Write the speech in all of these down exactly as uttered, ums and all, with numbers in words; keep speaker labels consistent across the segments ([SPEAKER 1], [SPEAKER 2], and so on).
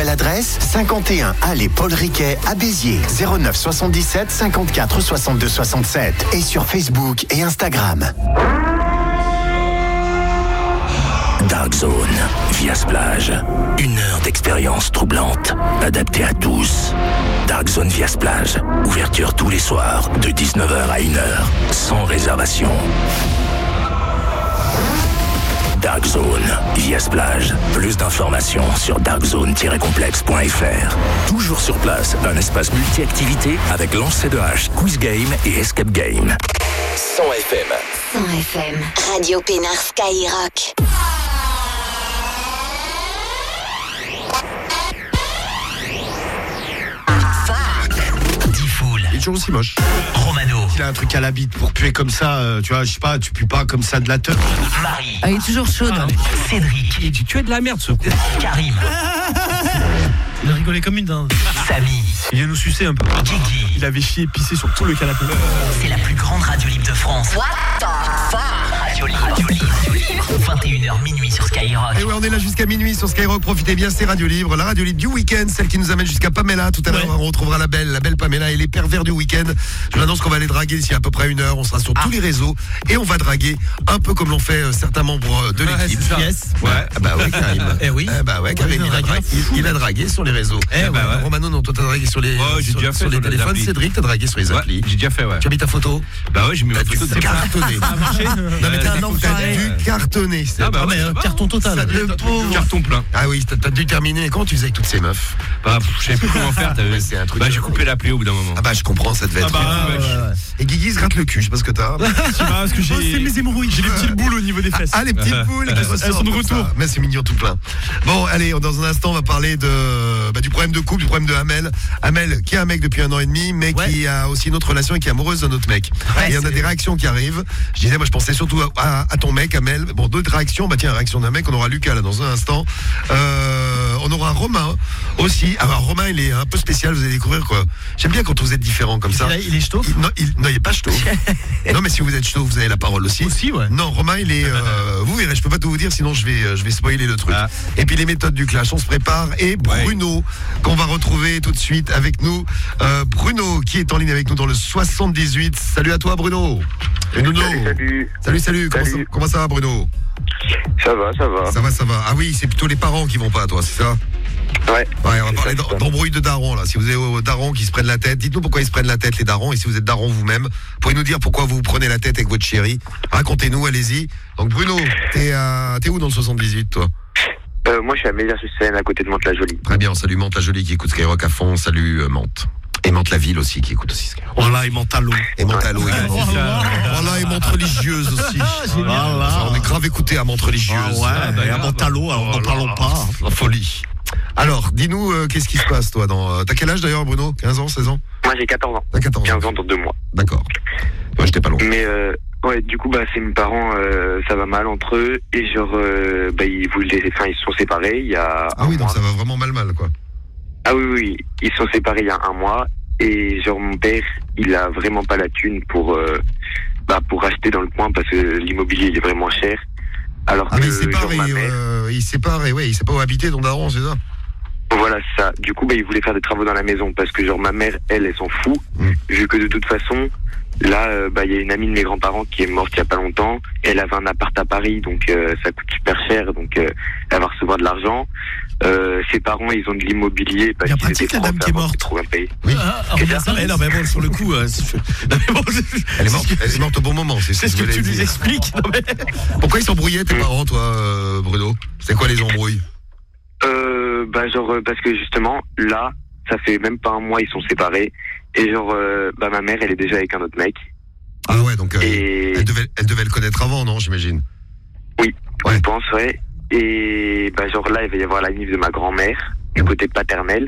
[SPEAKER 1] nouvelle adresse, cinquante et un allée Paul Riquet à Béziers, zéro neuf soixante-dix-sept cinquante-quatre soixante-deux soixante-sept et sur Facebook et Instagram.
[SPEAKER 2] Dark Zone, via Splage. Une heure d'expérience troublante, adaptée à tous. Dark Zone via Splage. Ouverture tous les soirs, de dix-neuf heures à une heure, sans réservation. Dark Zone, via Splage. Plus d'informations sur dark zone tiret complexe point f r. Toujours sur place, un espace multi-activité avec lancer de hache, quiz game et escape game. cent F M.
[SPEAKER 3] cent F M. Radio Pénard Skyrock.
[SPEAKER 4] Il est toujours aussi moche.
[SPEAKER 5] Romano.
[SPEAKER 4] Il a un truc à la bite pour puer comme ça, euh, tu vois, je sais pas, tu pues pas comme ça de la teuf.
[SPEAKER 5] Marie.
[SPEAKER 6] Ah, il est toujours chaud, non?
[SPEAKER 5] Cédric.
[SPEAKER 7] Tu, tu es de la merde, ce coup.
[SPEAKER 5] Karim.
[SPEAKER 7] Il a rigolé comme une dinde.
[SPEAKER 5] Samy.
[SPEAKER 7] Il vient nous sucer un peu.
[SPEAKER 5] Guigui.
[SPEAKER 7] Il avait chié et pissé sur tout le canapé.
[SPEAKER 5] C'est la plus grande radio libre de France.
[SPEAKER 3] What the fuck?
[SPEAKER 5] Radio libre. Radio libre. vingt et une heures minuit sur Skyrock.
[SPEAKER 4] Et ouais, on est là jusqu'à minuit sur Skyrock. Profitez bien, c'est Radio Libre, la radio libre du week-end, celle qui nous amène jusqu'à Pamela. Tout à l'heure,
[SPEAKER 7] Ouais.
[SPEAKER 4] on retrouvera la belle, la belle Pamela et les pervers du week-end. Je vous annonce qu'on va aller draguer d'ici à peu près une heure. On sera sur
[SPEAKER 7] Ah.
[SPEAKER 4] tous les réseaux et on va draguer un peu comme l'ont fait euh, certains membres de l'équipe.
[SPEAKER 7] c'est ça.
[SPEAKER 4] Yes. Ouais. Ah bah ouais, Karim.
[SPEAKER 7] Eh oui.
[SPEAKER 4] Eh bah ouais, Karim,
[SPEAKER 7] Ouais,
[SPEAKER 4] il a,
[SPEAKER 7] il a
[SPEAKER 4] dragué, il, il a dragué sur les réseaux.
[SPEAKER 7] Eh bah ouais.
[SPEAKER 4] Romano, non, toi t'as dragué sur les,
[SPEAKER 8] Ouais, j'ai
[SPEAKER 4] sur,
[SPEAKER 8] déjà fait
[SPEAKER 4] sur les
[SPEAKER 8] sur les
[SPEAKER 4] téléphones.
[SPEAKER 8] applis.
[SPEAKER 4] Cédric, t'as dragué sur les
[SPEAKER 8] Ouais,
[SPEAKER 4] applis.
[SPEAKER 8] j'ai déjà fait, ouais.
[SPEAKER 4] Tu as mis ta photo?
[SPEAKER 8] Bah ouais, j'ai mis ma photo de
[SPEAKER 4] T'as cartonné.
[SPEAKER 7] Ça a marché.
[SPEAKER 4] Non mais t'as
[SPEAKER 6] un
[SPEAKER 4] t'as
[SPEAKER 6] enfoiré.
[SPEAKER 4] dû cartonner.
[SPEAKER 8] Ah bah ouais,
[SPEAKER 7] mais un carton total.
[SPEAKER 4] Ça, le pauvre.
[SPEAKER 8] carton plein.
[SPEAKER 4] Ah oui, t'as, t'as dû terminer. Comment tu faisais avec toutes ces meufs?
[SPEAKER 8] Bah, pff, je savais plus comment faire. t'as vu.
[SPEAKER 4] Ouais, c'est un truc
[SPEAKER 8] Bah,
[SPEAKER 4] de-
[SPEAKER 8] j'ai coupé l'appli au bout d'un moment.
[SPEAKER 4] Ah bah je comprends, ça devait
[SPEAKER 7] Ah
[SPEAKER 4] être.
[SPEAKER 7] bah, ouais, ouais, ouais.
[SPEAKER 4] Et Guigui se gratte le cul, je sais pas ce que t'as.
[SPEAKER 7] Je sais pas, parce que j'ai.
[SPEAKER 4] Oh, c'est mes hémorroïdes.
[SPEAKER 7] J'ai les petites boules au niveau des fesses.
[SPEAKER 4] Ah les petites boules qui
[SPEAKER 7] Elles
[SPEAKER 4] ressortent
[SPEAKER 7] sont de
[SPEAKER 4] comme
[SPEAKER 7] retour.
[SPEAKER 4] ça. Mais c'est mignon tout plein. Bon allez, dans un instant on va parler de bah, du problème de couple, du problème de Amel. Amel qui est un mec depuis un an et demi, mais
[SPEAKER 7] Ouais.
[SPEAKER 4] qui a aussi une autre relation et qui est amoureuse d'un autre mec.
[SPEAKER 6] Ouais,
[SPEAKER 4] et il y en a
[SPEAKER 6] c'est-
[SPEAKER 4] des réactions qui arrivent. Je disais moi je pensais surtout à, à- à ton mec Amel. Bon d'autres réactions, bah tiens réaction d'un mec, on aura Lucas là dans un instant. Euh, on aura Romain aussi. Alors Romain il est un peu spécial, vous allez découvrir quoi. J'aime bien quand vous êtes différents comme ça.
[SPEAKER 7] Il est ch'tauve.
[SPEAKER 4] Il- non, il, non, il est pas ch'tauve. Non, mais si vous êtes ch'tauve, vous avez la parole aussi.
[SPEAKER 7] Aussi, ouais.
[SPEAKER 4] Non, Romain, il est. Euh, vous verrez, je peux pas tout vous dire, sinon je vais, euh, je vais spoiler le truc.
[SPEAKER 8] Ah.
[SPEAKER 4] Et puis les méthodes du clash, on se prépare. Et Bruno, qu'on va retrouver tout de suite avec nous. Euh, Bruno, qui est en ligne avec nous dans le soixante-dix-huit. Salut à toi, Bruno. Et Nuno.
[SPEAKER 9] Salut, salut.
[SPEAKER 4] Salut, salut. Comment,
[SPEAKER 9] Salut.
[SPEAKER 4] ça, comment ça va, Bruno?
[SPEAKER 9] Ça va, ça va.
[SPEAKER 4] Ça va, ça va. Ah oui, c'est plutôt les parents qui vont pas, toi, c'est ça?
[SPEAKER 9] Ouais.
[SPEAKER 4] Ouais, on va
[SPEAKER 9] C'est
[SPEAKER 4] parler
[SPEAKER 9] ça,
[SPEAKER 4] d'em-
[SPEAKER 9] c'est ça.
[SPEAKER 4] d'embrouille de darons, là. Si vous avez aux darons qui se prennent la tête, dites-nous pourquoi ils se prennent la tête, les darons. Et si vous êtes daron vous-même, pouvez nous dire pourquoi vous vous prenez la tête avec votre chérie. Racontez-nous, allez-y. Donc, Bruno, t'es, à... t'es où dans le soixante-dix-huit, toi?
[SPEAKER 9] Euh, moi, je suis à Mézières-sur-Seine, à côté de Mantes-la-Jolie.
[SPEAKER 4] Très bien, on salue Mantes-la-Jolie qui écoute Skyrock à fond. Salut euh, Mantes. Et Mantes-la-Ville aussi qui écoute aussi Skyrock.
[SPEAKER 7] Voilà, il monte à l'eau.
[SPEAKER 4] Et Mantes-à-l'eau également. Voilà, et Mantes religieuse aussi.
[SPEAKER 7] Voilà.
[SPEAKER 4] On est grave écouté à Mantes religieuse.
[SPEAKER 7] Ah ouais, et à Montalo, alors n'en parlons pas.
[SPEAKER 4] La folie. Alors, dis-nous, euh, qu'est-ce qui se passe, toi dans... euh, T'as quel âge d'ailleurs, Bruno? quinze ans, seize ans?
[SPEAKER 9] Moi, j'ai quatorze ans.
[SPEAKER 4] T'as quatorze ans.
[SPEAKER 9] quinze ans dans deux mois.
[SPEAKER 4] D'accord. Moi, j'étais pas loin.
[SPEAKER 9] Mais, euh, ouais, du coup, bah, c'est mes parents, euh, ça va mal entre eux. Et genre, euh, bah, ils voulaient, enfin, ils se sont séparés il y a.
[SPEAKER 4] Ah oui,
[SPEAKER 9] un
[SPEAKER 4] donc
[SPEAKER 9] mois.
[SPEAKER 4] ça va vraiment mal mal, quoi.
[SPEAKER 9] Ah oui, oui, ils se sont séparés il y a un mois. Et genre, mon père, il a vraiment pas la thune pour, euh, bah, pour acheter dans le coin parce que l'immobilier, il est vraiment cher. Alors
[SPEAKER 4] Ah
[SPEAKER 9] que,
[SPEAKER 4] mais il sépare,
[SPEAKER 9] genre,
[SPEAKER 4] et,
[SPEAKER 9] ma mère,
[SPEAKER 4] euh, il sépare et ouais, il sait pas où habiter ton daron, c'est ça?
[SPEAKER 9] voilà, c'est ça. Du coup, bah, ils voulaient faire des travaux dans la maison parce que, genre, ma mère, elle, elle s'en fout.
[SPEAKER 4] Mm.
[SPEAKER 9] Vu que de toute façon, là, euh, bah, il y a une amie de mes grands-parents qui est morte il y a pas longtemps. Elle avait un appart à Paris, donc euh, ça coûte super cher. Donc, euh, elle va recevoir de l'argent. Euh, ses parents, ils ont de l'immobilier parce
[SPEAKER 7] Bien
[SPEAKER 9] qu'ils
[SPEAKER 7] pratique,
[SPEAKER 9] étaient
[SPEAKER 7] la dame
[SPEAKER 9] profs
[SPEAKER 7] qui est
[SPEAKER 9] avant
[SPEAKER 7] morte.
[SPEAKER 9] qu'ils trouvent un pays.
[SPEAKER 7] Ah, ah,
[SPEAKER 9] Qu'est-ce que
[SPEAKER 7] ça, eh non, mais bon, sur le coup, euh, c'est- non, mais bon,
[SPEAKER 4] Elle est morte, elle est morte au bon moment, c'est,
[SPEAKER 7] c'est ce que
[SPEAKER 4] je voulais
[SPEAKER 7] tu nous
[SPEAKER 4] dire.
[SPEAKER 7] expliques. Non, mais...
[SPEAKER 4] Pourquoi ils s'embrouillaient tes
[SPEAKER 9] Mm.
[SPEAKER 4] parents, toi, euh, Bruno? C'est quoi les embrouilles?
[SPEAKER 9] Euh, bah, genre, euh, parce que justement, là, ça fait même pas un mois, ils sont séparés. Et genre, euh, bah, ma mère, elle est déjà avec un autre mec.
[SPEAKER 4] Ah ouais, donc euh,
[SPEAKER 9] Et-
[SPEAKER 4] elle, devait, elle devait le connaître avant, non, j'imagine?
[SPEAKER 9] Oui,
[SPEAKER 4] Ouais.
[SPEAKER 9] je pense, ouais. Et bah, genre là, il va y avoir la nif de ma grand-mère, du côté paternel.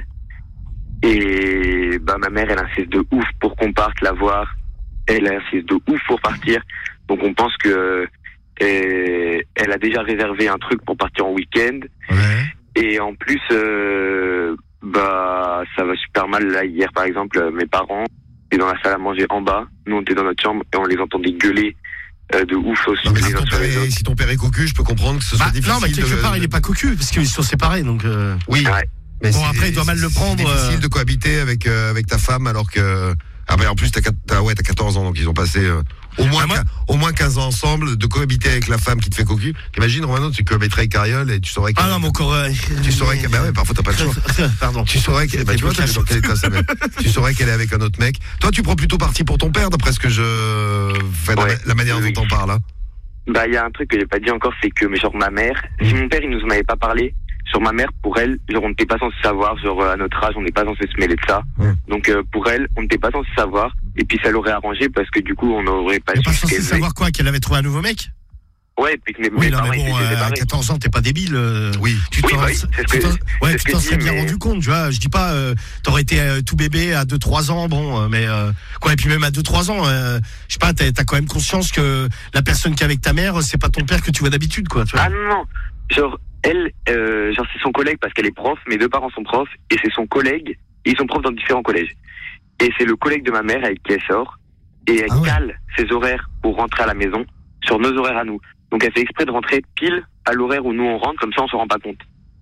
[SPEAKER 9] Et bah, ma mère, elle insiste de ouf pour qu'on parte la voir. Elle insiste de ouf pour partir. Donc on pense que euh, elle a déjà réservé un truc pour partir en week-end.
[SPEAKER 4] Ouais.
[SPEAKER 9] Et en plus, euh, bah, ça va super mal. Là, hier, par exemple, euh, mes parents étaient dans la salle à manger en bas. Nous, on était dans notre chambre et on les entendait gueuler euh, de ouf aussi.
[SPEAKER 4] Non, mais
[SPEAKER 9] les
[SPEAKER 4] si
[SPEAKER 9] uns
[SPEAKER 4] ton,
[SPEAKER 9] sur
[SPEAKER 4] père
[SPEAKER 9] les
[SPEAKER 4] est,
[SPEAKER 9] autres.
[SPEAKER 4] si ton père est cocu, je peux comprendre que ce soit
[SPEAKER 7] Bah,
[SPEAKER 4] difficile.
[SPEAKER 7] non, mais quelque
[SPEAKER 4] de-
[SPEAKER 7] part, il est pas cocu, parce qu'ils sont séparés, donc. Euh...
[SPEAKER 4] Oui.
[SPEAKER 9] Ouais.
[SPEAKER 4] Mais
[SPEAKER 7] Bon,
[SPEAKER 4] c'est-
[SPEAKER 7] après, il doit mal le
[SPEAKER 4] c'est
[SPEAKER 7] prendre,
[SPEAKER 4] difficile
[SPEAKER 7] euh.
[SPEAKER 4] de cohabiter avec, euh, avec ta femme alors que. Ah, ben en plus, t'as, quat- t'as, ouais, t'as quatorze ans, donc ils ont passé euh, au, moins
[SPEAKER 7] Ah, moi-
[SPEAKER 4] quin- au moins quinze ans ensemble, de cohabiter avec la femme qui te fait cocu. Imagine, Romano, tu cohabiterais avec Cariole et tu saurais que.
[SPEAKER 7] Ah non, mon corps. euh,
[SPEAKER 4] Tu saurais que. Bah ouais, parfois t'as pas le choix.
[SPEAKER 7] Pardon.
[SPEAKER 4] Tu saurais qu'elle, bah, tu vois, t'as dans quel état ça met. Tu saurais qu'elle est avec un autre mec. Toi, tu prends plutôt parti pour ton père, d'après ce que je. Enfin, la-
[SPEAKER 9] Ouais.
[SPEAKER 4] la manière
[SPEAKER 9] Oui.
[SPEAKER 4] dont on parle, hein.
[SPEAKER 9] Bah, il y a un truc que j'ai pas dit encore, c'est que, mais genre, ma mère, si mon père, il nous en avait pas parlé, sur ma mère, pour elle, genre, on n'était pas censé savoir, genre, à notre âge, on n'est pas censé se mêler de ça.
[SPEAKER 4] Ouais.
[SPEAKER 9] Donc, euh, pour elle, on n'était pas censé savoir, et puis ça l'aurait arrangé parce que, du coup, on n'aurait pas
[SPEAKER 7] T'es pas
[SPEAKER 9] su ce
[SPEAKER 7] censé
[SPEAKER 9] qu'elle
[SPEAKER 7] savoir quoi, qu'elle avait trouvé un nouveau mec?
[SPEAKER 9] faisait. Ouais, et puis que mes,
[SPEAKER 7] Oui,
[SPEAKER 9] mes
[SPEAKER 7] non,
[SPEAKER 9] parents,
[SPEAKER 7] mais
[SPEAKER 9] ils
[SPEAKER 7] bon,
[SPEAKER 9] s'étaient
[SPEAKER 7] euh, à
[SPEAKER 9] séparés.
[SPEAKER 7] quatorze ans, t'es pas débile. euh,
[SPEAKER 4] Oui.
[SPEAKER 7] Tu
[SPEAKER 9] Oui,
[SPEAKER 7] t'en,
[SPEAKER 9] bah oui, c'est ce
[SPEAKER 7] tu
[SPEAKER 9] que-
[SPEAKER 7] t'en- ouais,
[SPEAKER 9] c'est
[SPEAKER 7] tu
[SPEAKER 9] ce que
[SPEAKER 7] t'en
[SPEAKER 9] je
[SPEAKER 7] serais
[SPEAKER 9] dis,
[SPEAKER 7] bien
[SPEAKER 9] mais-
[SPEAKER 7] rendu compte, tu vois. Je dis pas, euh, t'aurais été euh, tout bébé à deux trois ans, bon, euh, mais euh, quoi, et puis même à deux trois ans, euh, je sais pas, t'as, t'as quand même conscience que la personne qui est avec ta mère, c'est pas ton père que tu vois d'habitude, quoi, tu vois.
[SPEAKER 9] Ah non, non. Genre, elle, euh, genre, c'est son collègue parce qu'elle est prof, mes deux parents sont profs, et c'est son collègue, et ils sont profs dans différents collèges. Et c'est le collègue de ma mère avec qui elle sort, et elle
[SPEAKER 4] Ah ouais.
[SPEAKER 9] cale ses horaires pour rentrer à la maison sur nos horaires à nous. Donc elle fait exprès de rentrer pile à l'horaire où nous on rentre, comme ça on se rend pas compte.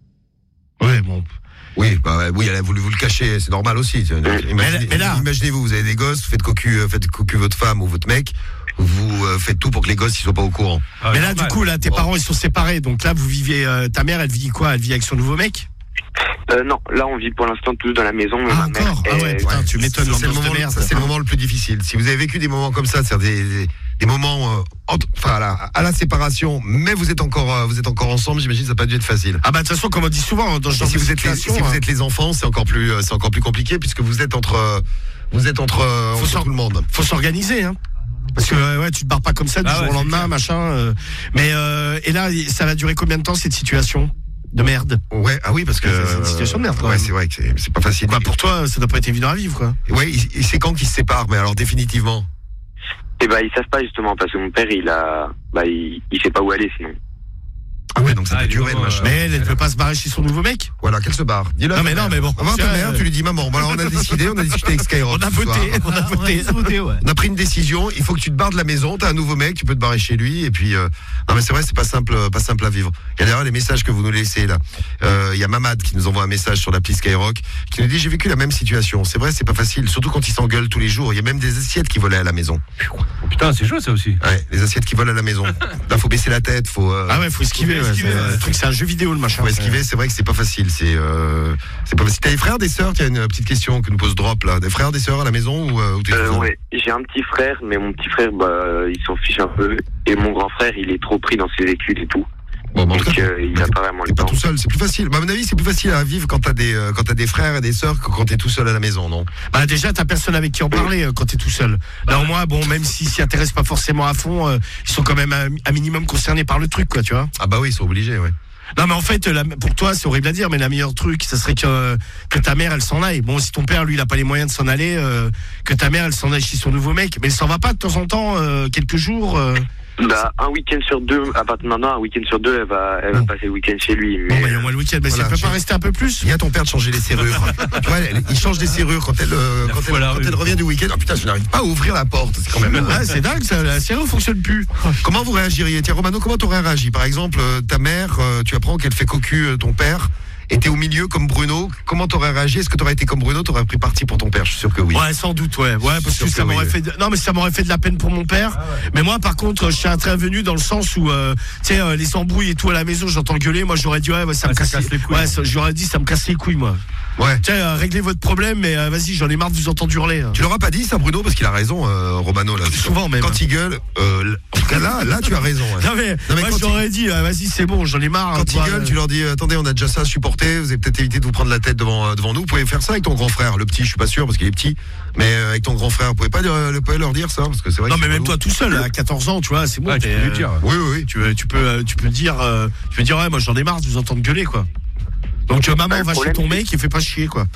[SPEAKER 7] Ouais, bon.
[SPEAKER 4] Oui, bah ouais, oui, elle a voulu vous le cacher, c'est normal aussi. Imaginez,
[SPEAKER 7] Mais là- mais là-
[SPEAKER 4] imaginez-vous, vous avez des gosses, vous faites cocu, euh, faites cocu votre femme ou votre mec, vous euh, faites tout pour que les gosses ils soient pas au courant.
[SPEAKER 8] Ah,
[SPEAKER 7] mais là,
[SPEAKER 8] normal.
[SPEAKER 7] du coup, là, tes
[SPEAKER 4] Bon.
[SPEAKER 7] parents, ils sont séparés, donc là, vous vivez, euh, ta mère, elle vit quoi? Elle vit avec son nouveau mec?
[SPEAKER 9] Euh, non, là on vit pour l'instant tous dans la maison. Mais
[SPEAKER 7] Ah,
[SPEAKER 9] ma mère,
[SPEAKER 7] encore? Ah ouais,
[SPEAKER 9] elle-
[SPEAKER 7] putain, tu m'étonnes,
[SPEAKER 4] Ça, c'est le
[SPEAKER 7] l'ambiance de
[SPEAKER 4] moment,
[SPEAKER 7] merde.
[SPEAKER 4] ça, c'est le moment le plus difficile. Si vous avez vécu des moments comme ça, c'est-à-dire des, des, des moments, euh, entre- enfin, à la, à la séparation, mais vous êtes encore, euh, vous êtes encore ensemble, j'imagine que ça n'a pas dû être facile.
[SPEAKER 7] Ah bah, de toute façon, comme on dit souvent, dans ce
[SPEAKER 4] Et
[SPEAKER 7] genre
[SPEAKER 4] si
[SPEAKER 7] de
[SPEAKER 4] vous êtes les, si
[SPEAKER 7] situation,
[SPEAKER 4] vous
[SPEAKER 7] hein,
[SPEAKER 4] êtes les enfants, c'est encore plus, euh, c'est encore plus compliqué puisque vous êtes entre, euh, vous êtes entre, euh,
[SPEAKER 7] Faut
[SPEAKER 4] entre
[SPEAKER 7] s'en-
[SPEAKER 4] tout le monde.
[SPEAKER 7] faut s'organiser, hein. Parce que euh, ouais, tu te barres pas comme ça du
[SPEAKER 8] Ah
[SPEAKER 7] jour
[SPEAKER 8] ouais,
[SPEAKER 7] au
[SPEAKER 8] c'est
[SPEAKER 7] lendemain,
[SPEAKER 8] clair.
[SPEAKER 7] machin. euh, mais euh, et là, ça va durer combien de temps cette situation de merde?
[SPEAKER 4] Ouais, ah oui, parce que.
[SPEAKER 7] C'est une situation de merde, quand
[SPEAKER 4] Ouais,
[SPEAKER 7] même.
[SPEAKER 4] c'est vrai que c'est, c'est pas facile.
[SPEAKER 7] Quoi, pour toi, ça doit pas être évident à vivre, quoi.
[SPEAKER 4] Ouais, et c'est quand qu'ils se séparent, mais alors définitivement.
[SPEAKER 9] Et bah ils savent pas justement parce que mon père il a, bah il, il sait pas où aller sinon.
[SPEAKER 4] Ah ouais, donc ça
[SPEAKER 8] Ah,
[SPEAKER 4] peut durer le
[SPEAKER 8] évidemment,
[SPEAKER 4] machin.
[SPEAKER 7] Mais elle, elle ne peut pas se barrer chez son nouveau mec.
[SPEAKER 4] Voilà, qu'elle se barre. Dis-le. à
[SPEAKER 7] Non,
[SPEAKER 4] ta
[SPEAKER 7] mais non,
[SPEAKER 4] mère.
[SPEAKER 7] mais bon.
[SPEAKER 4] Ah, bah, ta
[SPEAKER 7] Tiens,
[SPEAKER 4] mère,
[SPEAKER 7] euh,
[SPEAKER 4] tu lui dis maman. Voilà, on a décidé, on a discuté avec Skyrock.
[SPEAKER 7] On a
[SPEAKER 4] ce soir.
[SPEAKER 7] voté, on a voté.
[SPEAKER 4] On a pris une décision. Il faut que tu te barres de la maison. T'as un nouveau mec, tu peux te barrer chez lui. Et puis, euh, non mais c'est vrai, c'est pas simple, pas simple à vivre. Il y a d'ailleurs les messages que vous nous laissez là. Euh, Il y a Mamad qui nous envoie un message sur l'appli Skyrock qui nous dit j'ai vécu la même situation. C'est vrai, c'est pas facile, surtout quand ils s'engueulent tous les jours. Il y a même des assiettes qui volaient à la maison.
[SPEAKER 8] Oh, putain, c'est chaud ça aussi.
[SPEAKER 4] Ouais, les assiettes qui volent à la maison. Là, faut baisser la tête, faut. euh,
[SPEAKER 7] Ah ouais, faut esquiver.
[SPEAKER 8] Faut
[SPEAKER 7] ouais,
[SPEAKER 8] esquiver,
[SPEAKER 7] c'est-
[SPEAKER 8] ouais.
[SPEAKER 7] le truc, c'est un jeu vidéo, le machin.
[SPEAKER 4] Faut esquiver, c'est vrai que c'est pas facile. C'est euh, c'est pas facile. T'as des frères, des sœurs? Il y a une petite question que nous pose Drop là. Des frères, des sœurs à la maison ou, euh, ou t'es
[SPEAKER 9] Euh,
[SPEAKER 4] tout seul?
[SPEAKER 9] ouais, j'ai un petit frère, mais mon petit frère bah il s'en fiche un peu. Et mon grand frère il est trop pris dans ses études et tout.
[SPEAKER 4] Bon, bah, en tout
[SPEAKER 9] Donc
[SPEAKER 4] cas,
[SPEAKER 9] euh, il
[SPEAKER 4] bah,
[SPEAKER 9] a
[SPEAKER 4] t'es-
[SPEAKER 9] pas vraiment
[SPEAKER 4] t'es
[SPEAKER 9] le
[SPEAKER 4] pas
[SPEAKER 9] temps.
[SPEAKER 4] tout seul, c'est plus facile. Bah, à mon avis, c'est plus facile à vivre quand t'as des euh, quand t'as des frères et des sœurs que quand t'es tout seul à la maison, non?
[SPEAKER 7] Bah déjà, t'as personne avec qui en parler euh, quand t'es tout seul. Là, au moins, bon, même s'ils s'y intéressent pas forcément à fond, euh, ils sont quand même un, un minimum concernés par le truc, quoi, tu vois.
[SPEAKER 4] Ah bah oui, ils sont obligés, ouais.
[SPEAKER 7] Non, mais en fait, la- pour toi, c'est horrible à dire, mais la meilleure truc, ça serait que, que ta mère, elle s'en aille. Bon, si ton père, lui, il a pas les moyens de s'en aller, euh, que ta mère, elle s'en aille chez son nouveau mec, mais elle s'en va pas de temps en temps, euh, quelques jours. euh.
[SPEAKER 9] Bah un week-end sur deux, à partir de maintenant un week-end sur deux elle va, elle va
[SPEAKER 7] Bon.
[SPEAKER 9] passer le week-end chez lui.
[SPEAKER 7] Bon,
[SPEAKER 9] Mais
[SPEAKER 7] bah, il y a au moins le week-end, mais
[SPEAKER 4] Voilà,
[SPEAKER 7] ça peut pas
[SPEAKER 4] j'ai-
[SPEAKER 7] rester un peu plus.
[SPEAKER 4] Il y a ton père de changer les serrures. Tu vois, elle- il change des serrures quand elle euh,
[SPEAKER 8] La
[SPEAKER 4] quand,
[SPEAKER 8] foule
[SPEAKER 4] elle,
[SPEAKER 8] à la
[SPEAKER 4] quand
[SPEAKER 8] rue.
[SPEAKER 4] elle revient du week-end. Oh putain, je n'arrive pas à ouvrir la porte. C'est quand même.
[SPEAKER 7] Ouais, c'est dingue, ça, la serrure fonctionne plus.
[SPEAKER 4] Comment vous réagiriez? Tiens, Romano, comment t'aurais réagi? Par exemple, euh, ta mère, euh, tu apprends qu'elle fait cocu euh, ton père, et t'es au milieu comme Bruno. Comment t'aurais réagi? Est-ce que t'aurais été comme Bruno? T'aurais pris parti pour ton père? Je suis sûr que oui.
[SPEAKER 7] Ouais, sans doute, ouais. Ouais, parce
[SPEAKER 4] sûr
[SPEAKER 7] que ça
[SPEAKER 4] que
[SPEAKER 7] m'aurait
[SPEAKER 4] oui.
[SPEAKER 7] fait de... Non, mais ça m'aurait fait de la peine pour mon père. Mais moi, par contre, je suis intervenu dans le sens où, euh, tu sais, euh, les embrouilles et tout à la maison, j'entends gueuler. Moi, j'aurais dit, ouais, ouais, ça
[SPEAKER 8] Ouais,
[SPEAKER 7] me
[SPEAKER 8] ça
[SPEAKER 7] casse,
[SPEAKER 8] casse les couilles.
[SPEAKER 7] Ouais, ça- j'aurais dit, ça me casse les couilles, moi.
[SPEAKER 4] Ouais.
[SPEAKER 7] Tiens, euh, réglez votre problème, mais euh, vas-y, j'en ai marre de vous entendre hurler. hein.
[SPEAKER 4] Tu l'auras pas dit ça, Bruno, parce qu'il a raison, euh, Romano là.
[SPEAKER 7] Souvent, même.
[SPEAKER 4] Quand il gueule, euh, en tout cas là, là tu as raison. ouais.
[SPEAKER 7] Non, mais,
[SPEAKER 4] Non, mais
[SPEAKER 7] moi,
[SPEAKER 4] quand
[SPEAKER 7] j'aurais dit, euh, vas-y, c'est bon, j'en ai marre.
[SPEAKER 4] Quand
[SPEAKER 7] toi,
[SPEAKER 4] il gueule,
[SPEAKER 7] euh,
[SPEAKER 4] tu leur dis attendez, on a déjà ça à supporter, vous avez peut-être évité de vous prendre la tête devant, euh, devant nous, vous pouvez faire ça avec ton grand frère, le petit, je suis pas sûr parce qu'il est petit, mais euh, avec ton grand frère, vous pouvez pas euh, le pouvez leur dire ça parce que c'est vrai
[SPEAKER 7] Non,
[SPEAKER 4] que
[SPEAKER 7] mais
[SPEAKER 4] c'est
[SPEAKER 7] même
[SPEAKER 4] relou.
[SPEAKER 7] toi tout seul, à quatorze ans, tu vois, c'est bon.
[SPEAKER 8] Ouais, tu
[SPEAKER 7] t'es,
[SPEAKER 8] peux lui
[SPEAKER 7] euh,
[SPEAKER 8] dire.
[SPEAKER 4] Oui oui oui.
[SPEAKER 7] Tu, veux- tu peux, euh, tu peux dire, euh, tu peux dire, ouais, moi, j'en ai marre de vous entendre gueuler, quoi. Donc, euh, maman,
[SPEAKER 9] Bah, le
[SPEAKER 7] va chez
[SPEAKER 9] problème,
[SPEAKER 7] ton
[SPEAKER 9] c'est-
[SPEAKER 7] mec et fais pas chier, quoi.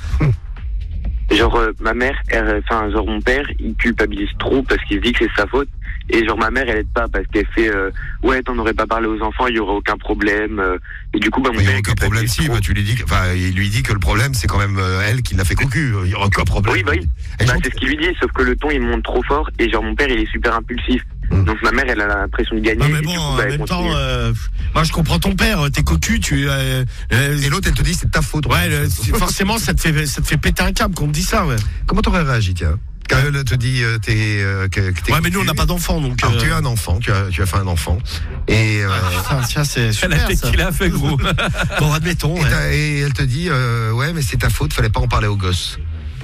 [SPEAKER 9] genre euh, ma mère, elle- enfin genre mon père, il culpabilise trop parce qu'il se dit que c'est sa faute. Et genre ma mère, elle aide pas parce qu'elle fait euh, ouais, t'en aurais pas parlé aux enfants, il y aurait aucun problème. euh, et du coup, bah mon
[SPEAKER 4] Il n'y
[SPEAKER 9] père
[SPEAKER 4] a
[SPEAKER 9] il
[SPEAKER 4] aucun problème
[SPEAKER 9] culpabilise
[SPEAKER 4] si,
[SPEAKER 9] trop.
[SPEAKER 4] bah, tu lui dis, que- enfin, il lui dit que le problème c'est quand même euh, elle qui l'a fait cocu. Il y aura aucun problème.
[SPEAKER 9] Oui, bah oui.
[SPEAKER 4] Elle
[SPEAKER 9] Bah,
[SPEAKER 4] chante-
[SPEAKER 9] c'est ce qu'il lui dit, sauf que le ton il monte trop fort et genre mon père il est super impulsif.
[SPEAKER 4] Mmh.
[SPEAKER 9] Donc ma mère, elle a l'impression de gagner.
[SPEAKER 7] Non, mais
[SPEAKER 9] et
[SPEAKER 7] bon,
[SPEAKER 9] du coup,
[SPEAKER 7] en
[SPEAKER 9] bah, elle
[SPEAKER 7] même temps,
[SPEAKER 9] continue.
[SPEAKER 7] euh, moi je comprends ton père, t'es cocu, tu. Euh, euh,
[SPEAKER 4] Et l'autre, elle te dit c'est de ta faute.
[SPEAKER 7] ouais, le- c'est- forcément, ça te fait, ça te fait péter un câble qu'on te dit ça, ouais.
[SPEAKER 4] Comment t'aurais réagi, tiens? Quand elle te dit euh, t'es, euh, que, que t'es
[SPEAKER 7] Ouais, mais
[SPEAKER 4] cocu.
[SPEAKER 7] nous on n'a pas d'enfant, donc.
[SPEAKER 4] Alors,
[SPEAKER 7] euh,
[SPEAKER 4] tu as un enfant, tu as, tu as fait un enfant. Et, euh,
[SPEAKER 7] Putain, tiens, c'est
[SPEAKER 8] La
[SPEAKER 7] super.
[SPEAKER 8] tête
[SPEAKER 7] Ça.
[SPEAKER 8] qu'il a fait, gros.
[SPEAKER 7] Bon, admettons.
[SPEAKER 4] et,
[SPEAKER 7] Ouais.
[SPEAKER 4] t'as- et elle te dit euh, ouais, mais c'est ta faute, fallait pas en parler aux gosses.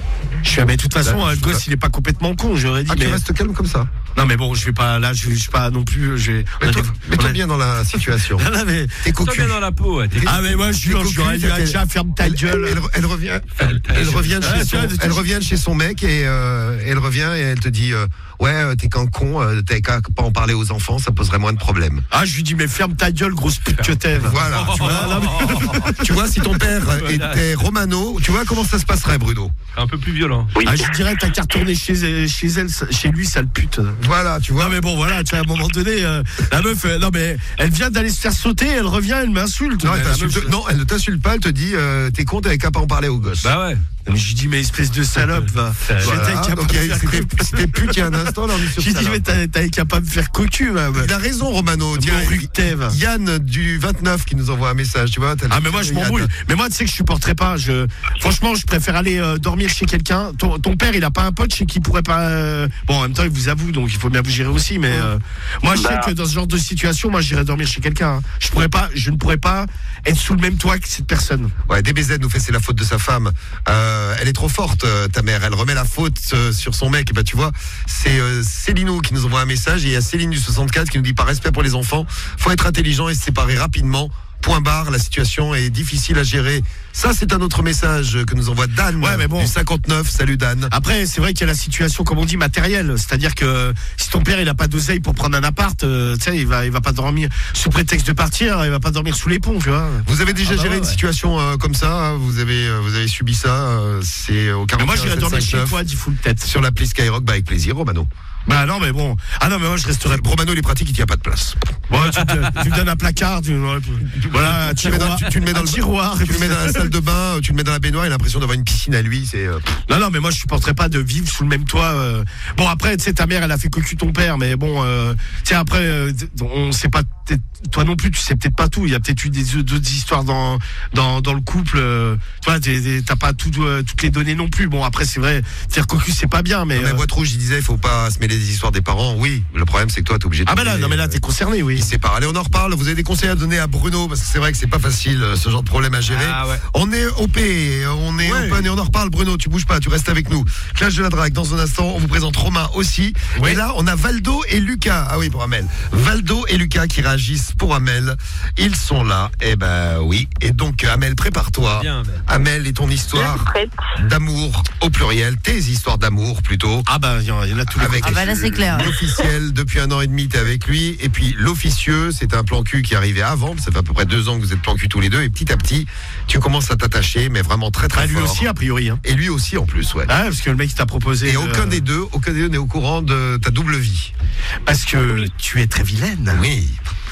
[SPEAKER 7] Je suis, mais de toute façon,
[SPEAKER 4] Là,
[SPEAKER 7] le
[SPEAKER 4] je-
[SPEAKER 7] gosse, il est pas complètement con, j'aurais dit.
[SPEAKER 4] Ah,
[SPEAKER 7] mais...
[SPEAKER 4] tu restes calme comme ça.
[SPEAKER 7] Non, mais bon, je vais pas, là, je vais je vais pas non plus. Je vais... on a
[SPEAKER 4] Mets-toi
[SPEAKER 7] des-
[SPEAKER 4] mets-toi
[SPEAKER 7] on a-
[SPEAKER 4] bien dans la situation.
[SPEAKER 7] Non, non, mais.
[SPEAKER 4] T'es
[SPEAKER 8] Toi
[SPEAKER 4] cocu.
[SPEAKER 8] bien dans la peau, ouais. T'es-
[SPEAKER 7] Ah, mais moi, je suis,
[SPEAKER 4] T'es
[SPEAKER 7] je j'aurais
[SPEAKER 4] cocu,
[SPEAKER 7] dit à
[SPEAKER 4] t'es-
[SPEAKER 7] Tcha, ferme ta
[SPEAKER 4] Elle,
[SPEAKER 7] gueule.
[SPEAKER 4] elle, elle revient, elle, elle revient de
[SPEAKER 7] Ah,
[SPEAKER 4] chez
[SPEAKER 7] tu
[SPEAKER 4] son,
[SPEAKER 7] vois, de-
[SPEAKER 4] elle revient de chez son mec et euh, elle revient et elle te dit euh, ouais euh, t'es qu'un con, euh, t'as qu'à pas en parler aux enfants, ça poserait moins de problèmes.
[SPEAKER 7] Ah, je lui dis, mais ferme ta gueule, grosse pute que t'es. va.
[SPEAKER 4] Voilà, tu vois,
[SPEAKER 7] Ah, non, mais-
[SPEAKER 4] tu vois si ton père était romano, tu vois comment ça se passerait, Bruno.
[SPEAKER 8] Un peu plus violent.
[SPEAKER 9] Oui.
[SPEAKER 7] Ah, je dirais, t'as qu'à retourner chez, chez elle, chez lui, sale pute.
[SPEAKER 4] Voilà, tu vois.
[SPEAKER 7] Non mais bon voilà, tu vois, à un moment donné, euh, la meuf, euh, non mais elle vient d'aller se faire sauter, elle revient, elle m'insulte.
[SPEAKER 4] Non,
[SPEAKER 7] Mais
[SPEAKER 4] elle
[SPEAKER 7] la
[SPEAKER 4] t'insulte-
[SPEAKER 7] meuf-
[SPEAKER 4] non, elle ne t'insulte pas, elle te dit euh, t'es con, t'avais qu'à pas en parler aux gosses.
[SPEAKER 8] Bah ouais.
[SPEAKER 7] Mais je lui dis mais espèce de salope, va.
[SPEAKER 8] Voilà,
[SPEAKER 7] J'étais
[SPEAKER 4] Voilà,
[SPEAKER 7] capable
[SPEAKER 4] donc,
[SPEAKER 7] de
[SPEAKER 4] il y a-
[SPEAKER 7] faire
[SPEAKER 4] c'était
[SPEAKER 7] cocu.
[SPEAKER 4] c'était pute il y a un instant, là on est sur
[SPEAKER 7] J'ai dit
[SPEAKER 4] salope.
[SPEAKER 7] mais t'as- t'es capable de faire cocu, même.
[SPEAKER 4] Il a raison, Romano. Tiens,
[SPEAKER 7] Mon ructève.
[SPEAKER 4] Yann du vingt-neuf qui nous envoie un message, tu vois. t'as le-
[SPEAKER 7] Ah mais moi je
[SPEAKER 4] Yann.
[SPEAKER 7] m'embrouille. Mais moi tu sais que je supporterais pas. Je franchement je préfère aller euh, dormir chez quelqu'un. Ton, ton père il a pas un pote chez qui pourrait pas. euh, Bon en même temps il vous avoue donc il faut bien vous gérer aussi. Mais euh, moi je sais
[SPEAKER 9] Bah.
[SPEAKER 7] que dans ce genre de situation moi j'irais dormir chez quelqu'un. hein. Je pourrais pas. Je ne pourrais pas être sous le même toit que cette personne.
[SPEAKER 4] Ouais, D B Z nous fait c'est la faute de sa femme. Euh, elle est trop forte, euh, ta mère. Elle remet la faute euh, sur son mec. Et bah tu vois, c'est euh, Célino qui nous envoie un message et il y a Céline du soixante-quatre qui nous dit par respect pour les enfants, faut être intelligent et se séparer rapidement. Point barre, la situation est difficile à gérer. Ça, c'est un autre message que nous envoie Dan
[SPEAKER 7] Ouais, mais bon.
[SPEAKER 4] du cinquante-neuf. Salut Dan.
[SPEAKER 7] Après, c'est vrai qu'il y a la situation, comme on dit, matérielle. C'est-à-dire que si ton père il a pas d'oseille pour prendre un appart, euh, tu sais, il va, il va pas dormir sous prétexte de partir, il va pas dormir sous les ponts, tu vois.
[SPEAKER 4] Vous avez déjà
[SPEAKER 7] Ah bah
[SPEAKER 4] géré
[SPEAKER 7] ouais,
[SPEAKER 4] une
[SPEAKER 7] ouais.
[SPEAKER 4] situation euh, comme ça hein, Vous avez, euh, vous avez subi ça euh, C'est au
[SPEAKER 7] Mais
[SPEAKER 4] quarante et un
[SPEAKER 7] moi, j'irais dormir chez
[SPEAKER 4] cinquante-neuf.
[SPEAKER 7] toi, dix full tête.
[SPEAKER 4] Sur l'appli Skyrock, bah avec plaisir, Romano.
[SPEAKER 7] Bah non, mais bon. Ah non, mais moi, je resterais.
[SPEAKER 4] Romano, il est pratique, il tient pas de place.
[SPEAKER 7] Bon, tu, te- tu me donnes un placard, tu, voilà, un
[SPEAKER 4] Tu le mets dans-
[SPEAKER 7] tiroir,
[SPEAKER 4] tu- tu le mets dans
[SPEAKER 7] un
[SPEAKER 4] le-
[SPEAKER 7] tiroir.
[SPEAKER 4] Tu le mets dans la salle de bain, tu le mets dans la baignoire, il a l'impression d'avoir une piscine à lui. C'est euh,
[SPEAKER 7] Non, non, mais moi je supporterais pas de vivre sous le même toit. euh. Bon, après, tu sais, ta mère, elle a fait cocu ton père, mais bon, euh, tu sais, après, euh, on sait pas, peut-être- toi non plus, tu sais peut-être pas tout. Il y a peut-être eu des d'autres histoires dans dans dans le couple. euh, tu vois, t'es- t'es- t'as pas tout, euh, toutes les données non plus. Bon, après, c'est vrai, faire cocu, c'est pas bien, mais.
[SPEAKER 4] mais
[SPEAKER 7] euh,
[SPEAKER 4] boîte rouge, il disait, il faut pas se mêler des histoires des parents. Oui, le problème, c'est que toi, t'es obligé de.
[SPEAKER 7] Ah bah là,
[SPEAKER 4] te
[SPEAKER 7] non, mais là,
[SPEAKER 4] mêler,
[SPEAKER 7] t'es concerné, oui.
[SPEAKER 4] Il sépare. Allez, on en reparle. Vous avez des conseils à donner à Bruno parce que c'est vrai que c'est pas facile euh, ce genre de problème à gérer.
[SPEAKER 8] Ah ouais.
[SPEAKER 4] On est O P, on est
[SPEAKER 7] Ouais.
[SPEAKER 4] open et on en reparle. Bruno, tu bouges pas, tu restes avec nous. Clash de la drague. Dans un instant, on vous présente Romain aussi.
[SPEAKER 7] Ouais.
[SPEAKER 4] Et là, on a Valdo et Lucas. Ah oui, pour Amel. Valdo et Lucas qui réagissent pour Amel. Ils sont là. Eh ben oui. Et donc, Amel, prépare-toi.
[SPEAKER 8] Bien, ben.
[SPEAKER 4] Amel et ton histoire
[SPEAKER 3] Prête.
[SPEAKER 4] d'amour au pluriel. Tes histoires d'amour plutôt.
[SPEAKER 7] Ah bah, il y en il y en a tous les
[SPEAKER 4] Avec
[SPEAKER 6] Ah bah là, c'est clair.
[SPEAKER 4] l'officiel, depuis un an et demi, t'es avec lui. Et puis l'officieux, c'est un plan cul qui arrivait avant. Ça fait à peu près deux ans que vous êtes plan cul tous les deux. Et petit à petit, tu commences à t'attacher, mais vraiment très très
[SPEAKER 7] Ah, lui
[SPEAKER 4] fort.
[SPEAKER 7] aussi, a priori. Hein.
[SPEAKER 4] Et lui aussi en plus, ouais.
[SPEAKER 7] Ah, parce que le mec il t'a proposé.
[SPEAKER 4] Et
[SPEAKER 7] euh,
[SPEAKER 4] aucun des deux, aucun des deux n'est au courant de ta double vie.
[SPEAKER 7] Parce que tu es très vilaine.
[SPEAKER 4] Oui.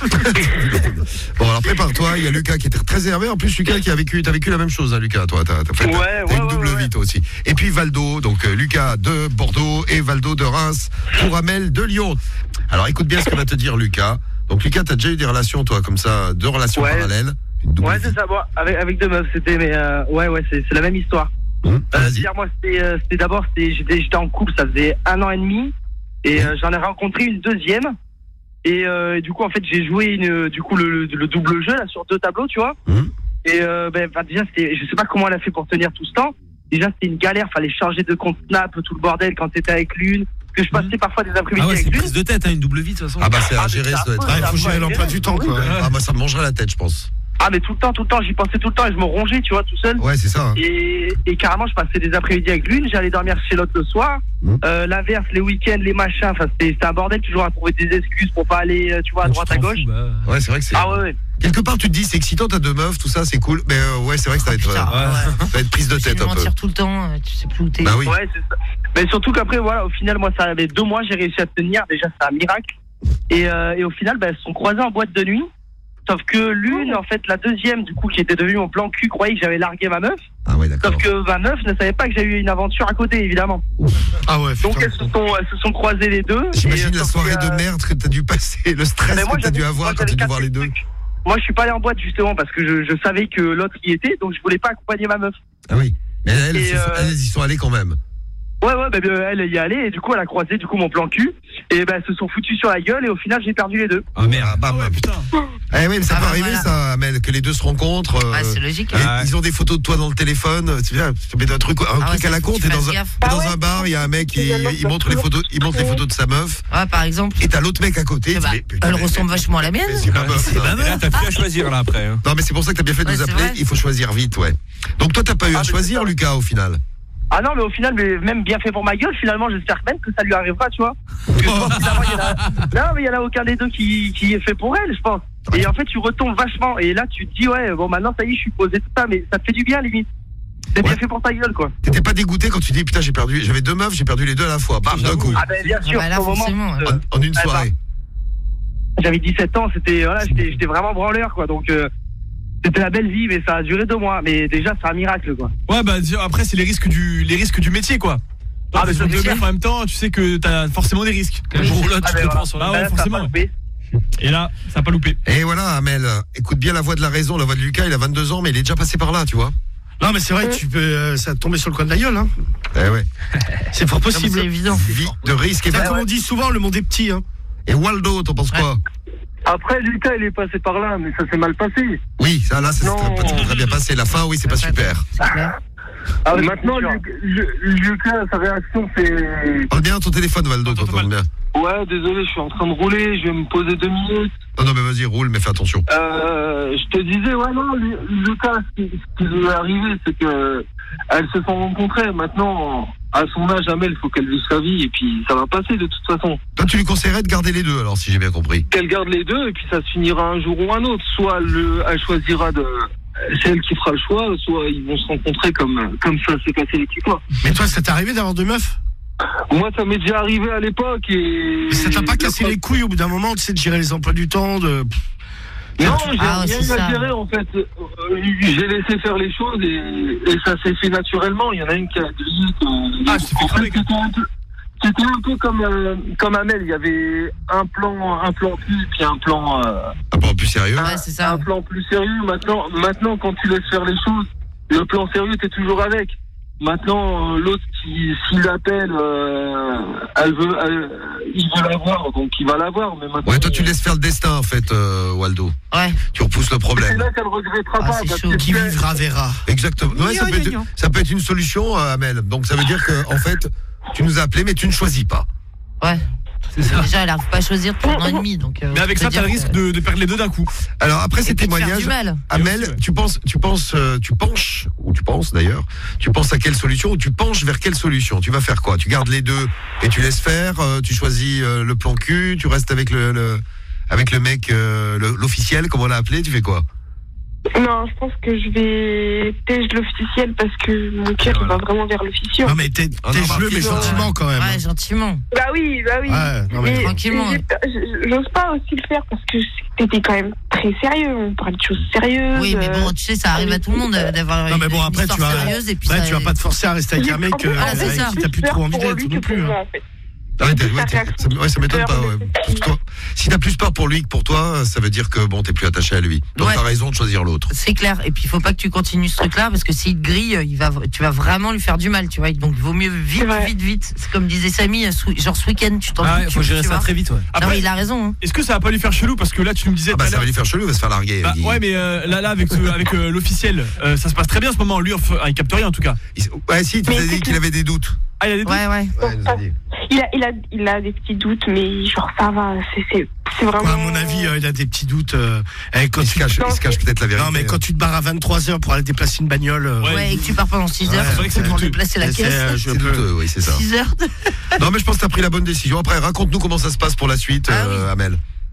[SPEAKER 4] Bon, alors prépare-toi. Il y a Lucas qui était très énervé. En plus, Lucas qui a vécu, t'as vécu la même chose, hein, Lucas. Toi, t'as, t'as fait, t'as-
[SPEAKER 9] Ouais,
[SPEAKER 4] t'as
[SPEAKER 9] ouais,
[SPEAKER 4] une
[SPEAKER 9] ouais,
[SPEAKER 4] double
[SPEAKER 9] ouais,
[SPEAKER 4] vie toi aussi. Et puis Valdo, donc euh, Lucas de Bordeaux et Valdo de Reims pour Amel de Lyon. Alors écoute bien ce que va te dire Lucas. Donc Lucas, t'as déjà eu des relations, toi, comme ça, deux relations
[SPEAKER 9] Ouais.
[SPEAKER 4] parallèles. Une double
[SPEAKER 9] Ouais,
[SPEAKER 4] vie.
[SPEAKER 9] c'est ça. Bon, avec, avec deux meufs, c'était, mais euh, ouais, ouais, c'est, c'est la même histoire.
[SPEAKER 4] Hum,
[SPEAKER 9] Euh,
[SPEAKER 4] vas-y.
[SPEAKER 9] dire, moi, c'était, euh, c'était d'abord, c'était, j'étais, j'étais en couple, ça faisait un an et demi, et euh, j'en ai rencontré une deuxième. Et euh, du coup, en fait, j'ai joué une, du coup le, le double jeu là sur deux tableaux, tu vois.
[SPEAKER 4] Hum.
[SPEAKER 9] Et euh, ben, enfin, déjà, c'était, je sais pas comment elle a fait pour tenir tout ce temps. Déjà, c'était une galère, fallait changer de compte Snap, tout le bordel quand t'étais avec l'une. Parce que je passais parfois des après-midi
[SPEAKER 8] Ah ouais, c'est
[SPEAKER 9] avec
[SPEAKER 8] une
[SPEAKER 9] l'une.
[SPEAKER 8] prise de tête, hein, une double vie de toute façon.
[SPEAKER 4] Ah bah c'est à
[SPEAKER 9] Ah, mais
[SPEAKER 4] gérer,
[SPEAKER 9] ça
[SPEAKER 4] ça doit être.
[SPEAKER 9] va,
[SPEAKER 7] Ah, il
[SPEAKER 9] ça
[SPEAKER 7] faut
[SPEAKER 9] va,
[SPEAKER 7] gérer l'emploi
[SPEAKER 9] ouais.
[SPEAKER 7] du temps, quoi.
[SPEAKER 4] Ah bah ça me mangerait la tête, je pense.
[SPEAKER 9] Ah, mais tout le temps, tout le temps, j'y pensais tout le temps et je me rongeais, tu vois, tout seul.
[SPEAKER 4] Ouais, c'est ça. hein.
[SPEAKER 9] Et, et carrément, je passais des après-midi avec l'une, j'allais dormir chez l'autre le soir.
[SPEAKER 4] Mmh.
[SPEAKER 9] Euh, l'inverse, les week-ends, les machins, enfin, c'était, c'était un bordel, toujours à trouver des excuses pour pas aller, euh, tu vois, à
[SPEAKER 8] Tu
[SPEAKER 9] droite,
[SPEAKER 8] t'en
[SPEAKER 9] à gauche.
[SPEAKER 8] fous, bah.
[SPEAKER 4] Ouais, c'est vrai que c'est.
[SPEAKER 9] Ah ouais, ouais.
[SPEAKER 4] Quelque part, tu te dis, c'est excitant, t'as deux meufs, tout ça, c'est cool. Mais euh, ouais, c'est vrai que ça va être,
[SPEAKER 6] Putain,
[SPEAKER 4] euh,
[SPEAKER 6] ouais.
[SPEAKER 4] ça va être prise de
[SPEAKER 6] Tu
[SPEAKER 4] tête un peu.
[SPEAKER 6] mentir tout le temps, euh, tu sais plus où t'es.
[SPEAKER 4] Bah oui.
[SPEAKER 9] Ouais, c'est ça. Mais surtout qu'après, voilà, au final, moi, ça avait deux mois, j'ai réussi à tenir. Déjà, c'est un miracle. Et, euh, et au final, bah, elles se sont croisées en boîte de nuit.
[SPEAKER 10] Sauf que l'une, en fait, la deuxième, du coup, qui était devenue mon plan cul, croyait que j'avais largué ma meuf.
[SPEAKER 4] Ah ouais, d'accord.
[SPEAKER 10] Sauf que ma meuf ne savait pas que j'avais eu une aventure à côté, évidemment.
[SPEAKER 7] Ah ouais,
[SPEAKER 10] Donc elles se sont, elles se sont croisées les deux.
[SPEAKER 4] J'imagine
[SPEAKER 10] et,
[SPEAKER 4] la
[SPEAKER 10] sauf
[SPEAKER 4] soirée
[SPEAKER 10] que,
[SPEAKER 4] de merde que t'as dû passer, le stress
[SPEAKER 10] mais moi,
[SPEAKER 4] que t'as dû
[SPEAKER 10] j'avais-
[SPEAKER 4] avoir
[SPEAKER 10] moi,
[SPEAKER 4] quand t'as
[SPEAKER 10] j'avais
[SPEAKER 4] dû voir
[SPEAKER 10] capté
[SPEAKER 4] les
[SPEAKER 10] le
[SPEAKER 4] deux.
[SPEAKER 10] truc. Moi, je suis pas allé en boîte, justement, parce que je, je savais que l'autre y était, donc je voulais pas accompagner ma meuf.
[SPEAKER 4] Ah oui. Mais elles,
[SPEAKER 10] Et,
[SPEAKER 4] se sont-
[SPEAKER 10] euh,
[SPEAKER 4] elles y sont allées quand même.
[SPEAKER 10] Ouais, ouais, bah, euh, elle y est allée, et du coup, elle a croisé, du coup, mon plan cul. Et bah, elles se sont foutues sur la gueule, et au final, j'ai perdu les deux.
[SPEAKER 4] Ah merde. Ah, bam.
[SPEAKER 8] Putain.
[SPEAKER 4] Eh oui, mais ça
[SPEAKER 6] Ah
[SPEAKER 4] peut
[SPEAKER 6] bah
[SPEAKER 4] arriver,
[SPEAKER 6] voilà.
[SPEAKER 4] ça, Amel, que les deux se rencontrent. euh,
[SPEAKER 6] Ouais, c'est logique.
[SPEAKER 4] et
[SPEAKER 8] Ah ouais.
[SPEAKER 4] Ils ont des photos de toi dans le téléphone. C'est bien, tu mets un truc, un
[SPEAKER 6] Ah ouais,
[SPEAKER 4] truc
[SPEAKER 6] ça,
[SPEAKER 4] à la
[SPEAKER 6] faut que
[SPEAKER 4] con.
[SPEAKER 6] tu
[SPEAKER 4] T'es dans
[SPEAKER 6] fasses
[SPEAKER 4] un,
[SPEAKER 6] gaffe.
[SPEAKER 4] t'es
[SPEAKER 10] Ah
[SPEAKER 4] dans
[SPEAKER 10] ouais.
[SPEAKER 4] un bar, il y a un mec qui il montre les photos, il montre les photos de sa meuf.
[SPEAKER 6] Ouais, par exemple.
[SPEAKER 4] Et t'as l'autre mec à côté.
[SPEAKER 6] Eh
[SPEAKER 4] tu
[SPEAKER 6] bah,
[SPEAKER 4] fais, putain,
[SPEAKER 6] elle
[SPEAKER 4] mais-
[SPEAKER 6] ressemble vachement à la mienne.
[SPEAKER 4] mais c'est ma meuf,
[SPEAKER 8] C'est
[SPEAKER 4] ça.
[SPEAKER 8] ma mère. T'as plus à choisir là après. hein.
[SPEAKER 4] Non, mais c'est pour ça que t'as bien fait de
[SPEAKER 6] Ouais,
[SPEAKER 4] nous
[SPEAKER 6] c'est
[SPEAKER 4] appeler.
[SPEAKER 6] vrai.
[SPEAKER 4] Il faut choisir vite, ouais. Donc toi, t'as pas eu
[SPEAKER 10] Ah,
[SPEAKER 4] à
[SPEAKER 10] mais
[SPEAKER 4] choisir,
[SPEAKER 10] c'est ça.
[SPEAKER 4] Lucas, au final.
[SPEAKER 10] Ah non, mais au final, mais même bien fait pour ma gueule, finalement, j'espère même que ça lui arrivera, tu vois. Parce que je pense que finalement, il y en a... Non, mais il y en a aucun des deux qui, qui est fait pour elle, je pense. Et en fait, tu retombes vachement. Et là, tu te dis, ouais, bon, maintenant, ça y est, je suis posé, tout ça, mais ça te fait du bien, limite. C'est bien
[SPEAKER 4] Ouais.
[SPEAKER 10] fait pour ta gueule, quoi.
[SPEAKER 4] T'étais pas dégoûté quand tu dis, putain, j'ai perdu, j'avais deux meufs, j'ai perdu les deux à la fois. Bam, d'un coup.
[SPEAKER 10] Ah ben, bien sûr,
[SPEAKER 6] Ah bah là,
[SPEAKER 10] au moment,
[SPEAKER 6] forcément, ouais.
[SPEAKER 10] euh,
[SPEAKER 4] En, en une
[SPEAKER 10] eh ben,
[SPEAKER 4] soirée.
[SPEAKER 10] j'avais dix-sept ans, c'était, voilà, j'étais, j'étais vraiment branleur, quoi. Donc, euh, c'était la belle vie, mais ça a duré deux mois. Mais déjà, c'est un miracle, quoi.
[SPEAKER 11] Ouais, bah dis- après, c'est les risques du, les risques du métier, quoi.
[SPEAKER 10] Ah,
[SPEAKER 11] Ah,
[SPEAKER 10] mais
[SPEAKER 11] mais
[SPEAKER 10] ça,
[SPEAKER 11] deux
[SPEAKER 10] c'est
[SPEAKER 11] meufs
[SPEAKER 10] clair.
[SPEAKER 11] en même temps, tu sais que t'as forcément des risques. Un
[SPEAKER 6] Oui,
[SPEAKER 11] jour ou
[SPEAKER 6] c'est-
[SPEAKER 11] l'autre,
[SPEAKER 10] Ah,
[SPEAKER 11] tu
[SPEAKER 10] ben,
[SPEAKER 11] te
[SPEAKER 10] voilà.
[SPEAKER 11] prends sur la.
[SPEAKER 10] Bah,
[SPEAKER 11] Ouais,
[SPEAKER 10] là, ça a
[SPEAKER 11] forcément.
[SPEAKER 10] pas loupé.
[SPEAKER 11] Et là, ça a pas loupé.
[SPEAKER 4] Et voilà, Amel, écoute bien la voix de la raison, la voix de Lucas, il a vingt-deux ans, mais il est déjà passé par là, tu vois.
[SPEAKER 7] Non, mais c'est vrai, tu peux, euh, ça tomber sur le coin de la gueule, hein.
[SPEAKER 4] Eh ouais.
[SPEAKER 7] C'est fort
[SPEAKER 6] Non, mais
[SPEAKER 7] possible.
[SPEAKER 6] C'est évident.
[SPEAKER 4] Vie de risque. Et,
[SPEAKER 7] C'est
[SPEAKER 4] Val-
[SPEAKER 7] comme on dit souvent, le monde est petit, hein.
[SPEAKER 4] et Waldo, t'en penses quoi?
[SPEAKER 10] Après, Lucas, il est passé par là, mais ça s'est mal passé.
[SPEAKER 4] Oui, ça là, c'est
[SPEAKER 10] Non.
[SPEAKER 4] très, très, très bien passé. La fin, oui, c'est pas super.
[SPEAKER 6] C'est clair.
[SPEAKER 10] Ah,
[SPEAKER 12] Maintenant, Lu- Lu- Lucas, sa réaction, c'est...
[SPEAKER 4] Parle bien à ton téléphone, Waldo,
[SPEAKER 11] T'entends
[SPEAKER 4] t'entends bien.
[SPEAKER 12] Ouais, désolé, je suis en train de rouler, je vais me poser deux minutes.
[SPEAKER 4] Non, non, mais vas-y, roule, mais fais attention.
[SPEAKER 12] Euh, je te disais, ouais, non, Lu- Lucas, ce qui, ce qui lui est arrivé, c'est que elles se sont rencontrées. Maintenant, à son âge, Amel, il faut qu'elle vive sa vie, et puis ça va passer de toute façon.
[SPEAKER 4] Toi, tu lui conseillerais de garder les deux, alors, si j'ai bien compris.
[SPEAKER 12] Qu'elle garde les deux, et puis ça se finira un jour ou un autre. Soit le, elle choisira de... C'est elle qui fera le choix, soit ils vont se rencontrer comme, comme ça s'est passé l'équipe.
[SPEAKER 7] Mais toi, ça t'est arrivé d'avoir deux meufs?
[SPEAKER 12] Moi, ça m'est déjà arrivé à l'époque, et...
[SPEAKER 7] Mais ça t'a pas cassé les couilles au bout d'un moment, tu sais, de gérer les emplois du temps, de...
[SPEAKER 12] Non, j'ai
[SPEAKER 6] Ah,
[SPEAKER 12] rien
[SPEAKER 6] c'est
[SPEAKER 12] eu à
[SPEAKER 6] ça.
[SPEAKER 12] gérer en fait. Euh, J'ai laissé faire les choses et, et ça s'est fait naturellement. Il y en a une qui a dit que.
[SPEAKER 11] Ah, je t'ai fait
[SPEAKER 12] en
[SPEAKER 11] cramer.
[SPEAKER 12] fait, c'était un peu, c'était un peu comme euh, comme Amel. Il y avait un plan, un plan plus, puis un plan, euh,
[SPEAKER 4] Un peu plus sérieux.
[SPEAKER 6] Ouais, c'est ça.
[SPEAKER 12] un plan plus sérieux. Maintenant, maintenant, quand tu laisses faire les choses, le plan sérieux t'es toujours avec. Maintenant, euh, l'autre, qui, s'il appelle, euh, elle veut, elle- il veut la voir, donc il va la voir. Mais maintenant,
[SPEAKER 4] Ouais, toi, tu laisses faire le destin, en fait, euh, Waldo.
[SPEAKER 6] Ouais.
[SPEAKER 4] Tu repousses le
[SPEAKER 12] c'est
[SPEAKER 4] problème.
[SPEAKER 12] là qu'elle regrettera
[SPEAKER 6] Ah,
[SPEAKER 12] pas.
[SPEAKER 6] c'est
[SPEAKER 12] parce
[SPEAKER 6] chaud.
[SPEAKER 12] que
[SPEAKER 7] Qui
[SPEAKER 12] si elle-
[SPEAKER 7] vivra verra.
[SPEAKER 4] Exactement. Ouais, ça, peut être, ça peut être une solution, euh, Amel. Donc, ça veut dire que, en fait, tu nous as appelé, mais tu ne choisis pas.
[SPEAKER 6] Ouais.
[SPEAKER 11] C'est ça.
[SPEAKER 6] Déjà, elle arrive pas à choisir depuis un an et demi, donc. euh,
[SPEAKER 11] Mais avec
[SPEAKER 6] on
[SPEAKER 11] ça,
[SPEAKER 6] peut
[SPEAKER 11] t'as le
[SPEAKER 6] dire
[SPEAKER 11] risque
[SPEAKER 6] que-
[SPEAKER 11] de, de perdre les deux d'un coup.
[SPEAKER 4] Alors, après ces
[SPEAKER 6] Et puis de faire
[SPEAKER 4] témoignages,
[SPEAKER 6] du mal.
[SPEAKER 4] Amel,
[SPEAKER 11] aussi, ouais.
[SPEAKER 4] tu penses, tu penses, euh, tu penches, ou tu penses d'ailleurs, tu penses à quelle solution, ou tu penches vers quelle solution? Tu vas faire quoi? Tu gardes les deux et tu laisses faire, euh, tu choisis euh, le plan cul, tu restes avec le, le avec le mec, euh, le- l'officiel, comme on l'a appelé, tu fais quoi?
[SPEAKER 13] Non, je pense que je vais tège l'officiel parce que mon cœur il va vraiment vers l'officiel.
[SPEAKER 7] Non, mais t'es
[SPEAKER 4] Ah, non,
[SPEAKER 7] t'es-le, mais
[SPEAKER 4] Marquis,
[SPEAKER 7] gentiment quand même.
[SPEAKER 6] Ouais, gentiment.
[SPEAKER 13] Bah oui, bah oui.
[SPEAKER 7] Ouais, non, mais
[SPEAKER 13] Et-
[SPEAKER 6] tranquillement,
[SPEAKER 13] et j'ai- j'- J'ose pas aussi le faire parce que t'étais quand même très sérieux. On parle de choses sérieuses.
[SPEAKER 6] Oui, mais bon, tu sais, ça arrive à tout le monde euh, d'avoir
[SPEAKER 7] Non, mais bon,
[SPEAKER 6] une
[SPEAKER 7] après, tu
[SPEAKER 6] histoire
[SPEAKER 7] vas,
[SPEAKER 6] sérieuse et puis
[SPEAKER 7] ouais,
[SPEAKER 6] ça-
[SPEAKER 7] tu vas pas te forcer à rester avec un mec euh,
[SPEAKER 6] Ah, c'est
[SPEAKER 7] avec
[SPEAKER 6] ça.
[SPEAKER 7] qui t'as plus trop envie d'être non plus. hein.
[SPEAKER 13] En fait.
[SPEAKER 4] Ah ouais, t'as- ouais,
[SPEAKER 13] Sa
[SPEAKER 4] t'es-
[SPEAKER 13] réaction.
[SPEAKER 4] ça, ouais, ça m'étonne pas. Ouais.
[SPEAKER 13] Peur,
[SPEAKER 4] Pour toi, si t'as plus peur pour lui que pour toi, ça veut dire que bon, t'es plus attaché à lui. Donc
[SPEAKER 6] Ouais.
[SPEAKER 4] t'as raison de choisir l'autre.
[SPEAKER 6] C'est clair. Et puis, il faut pas que tu continues ce truc-là parce que s'il te grille, il va, tu vas vraiment lui faire du mal, tu vois. Donc, il vaut mieux vite,
[SPEAKER 13] C'est vrai.
[SPEAKER 6] vite, vite. C'est comme disait Samy, ce- genre ce week-end, tu t'en
[SPEAKER 11] Ah ouais,
[SPEAKER 6] fous,
[SPEAKER 11] faut
[SPEAKER 6] tu-
[SPEAKER 11] gérer
[SPEAKER 6] tu
[SPEAKER 11] ça
[SPEAKER 6] vois.
[SPEAKER 11] très vite, ouais.
[SPEAKER 6] Non,
[SPEAKER 11] Après,
[SPEAKER 6] mais il a raison. hein.
[SPEAKER 11] est-ce que ça va pas lui faire chelou? Parce que là, tu me disais
[SPEAKER 4] Ah
[SPEAKER 11] tout
[SPEAKER 4] bah
[SPEAKER 11] à
[SPEAKER 4] ça va
[SPEAKER 11] l'heure.
[SPEAKER 4] lui faire chelou, il va se faire larguer.
[SPEAKER 11] Bah,
[SPEAKER 4] Guy.
[SPEAKER 11] ouais, mais euh, là, là, avec, euh, avec euh, l'officiel, euh, ça se passe très bien en ce moment. Lui, enfin, il capte rien en tout cas.
[SPEAKER 4] Il- ouais, si, tu
[SPEAKER 13] Mais
[SPEAKER 4] t'as dit
[SPEAKER 13] c'est
[SPEAKER 4] qu'il
[SPEAKER 13] tout.
[SPEAKER 4] avait des doutes.
[SPEAKER 11] Ah, il y a des doutes.
[SPEAKER 6] Ouais, ouais.
[SPEAKER 4] Ouais, il nous a dit.
[SPEAKER 13] Il a, il a, il a des petits doutes, mais genre ça va. C'est, c'est, c'est vraiment.
[SPEAKER 7] Ouais, à mon avis, euh, il a des petits doutes. euh, eh, quand
[SPEAKER 4] Il se
[SPEAKER 7] tu...
[SPEAKER 4] cache, il se cache peut-être la vérité.
[SPEAKER 7] Non, mais quand tu te barres à vingt-trois heures pour aller déplacer une bagnole. euh,
[SPEAKER 11] Ouais.
[SPEAKER 6] Ouais, et que tu pars pendant six
[SPEAKER 7] Ouais,
[SPEAKER 6] heures
[SPEAKER 7] c'est vrai que c'est
[SPEAKER 6] pour
[SPEAKER 11] douteux.
[SPEAKER 6] déplacer la
[SPEAKER 7] c'est-
[SPEAKER 6] caisse.
[SPEAKER 7] euh, je
[SPEAKER 4] c'est
[SPEAKER 7] peux-
[SPEAKER 4] douteux, oui, c'est ça.
[SPEAKER 6] six heures.
[SPEAKER 4] Non, mais je pense que t'as pris la bonne décision. Après, raconte-nous comment ça se passe pour la suite,
[SPEAKER 6] Ah
[SPEAKER 4] euh,
[SPEAKER 6] oui.
[SPEAKER 4] Amel.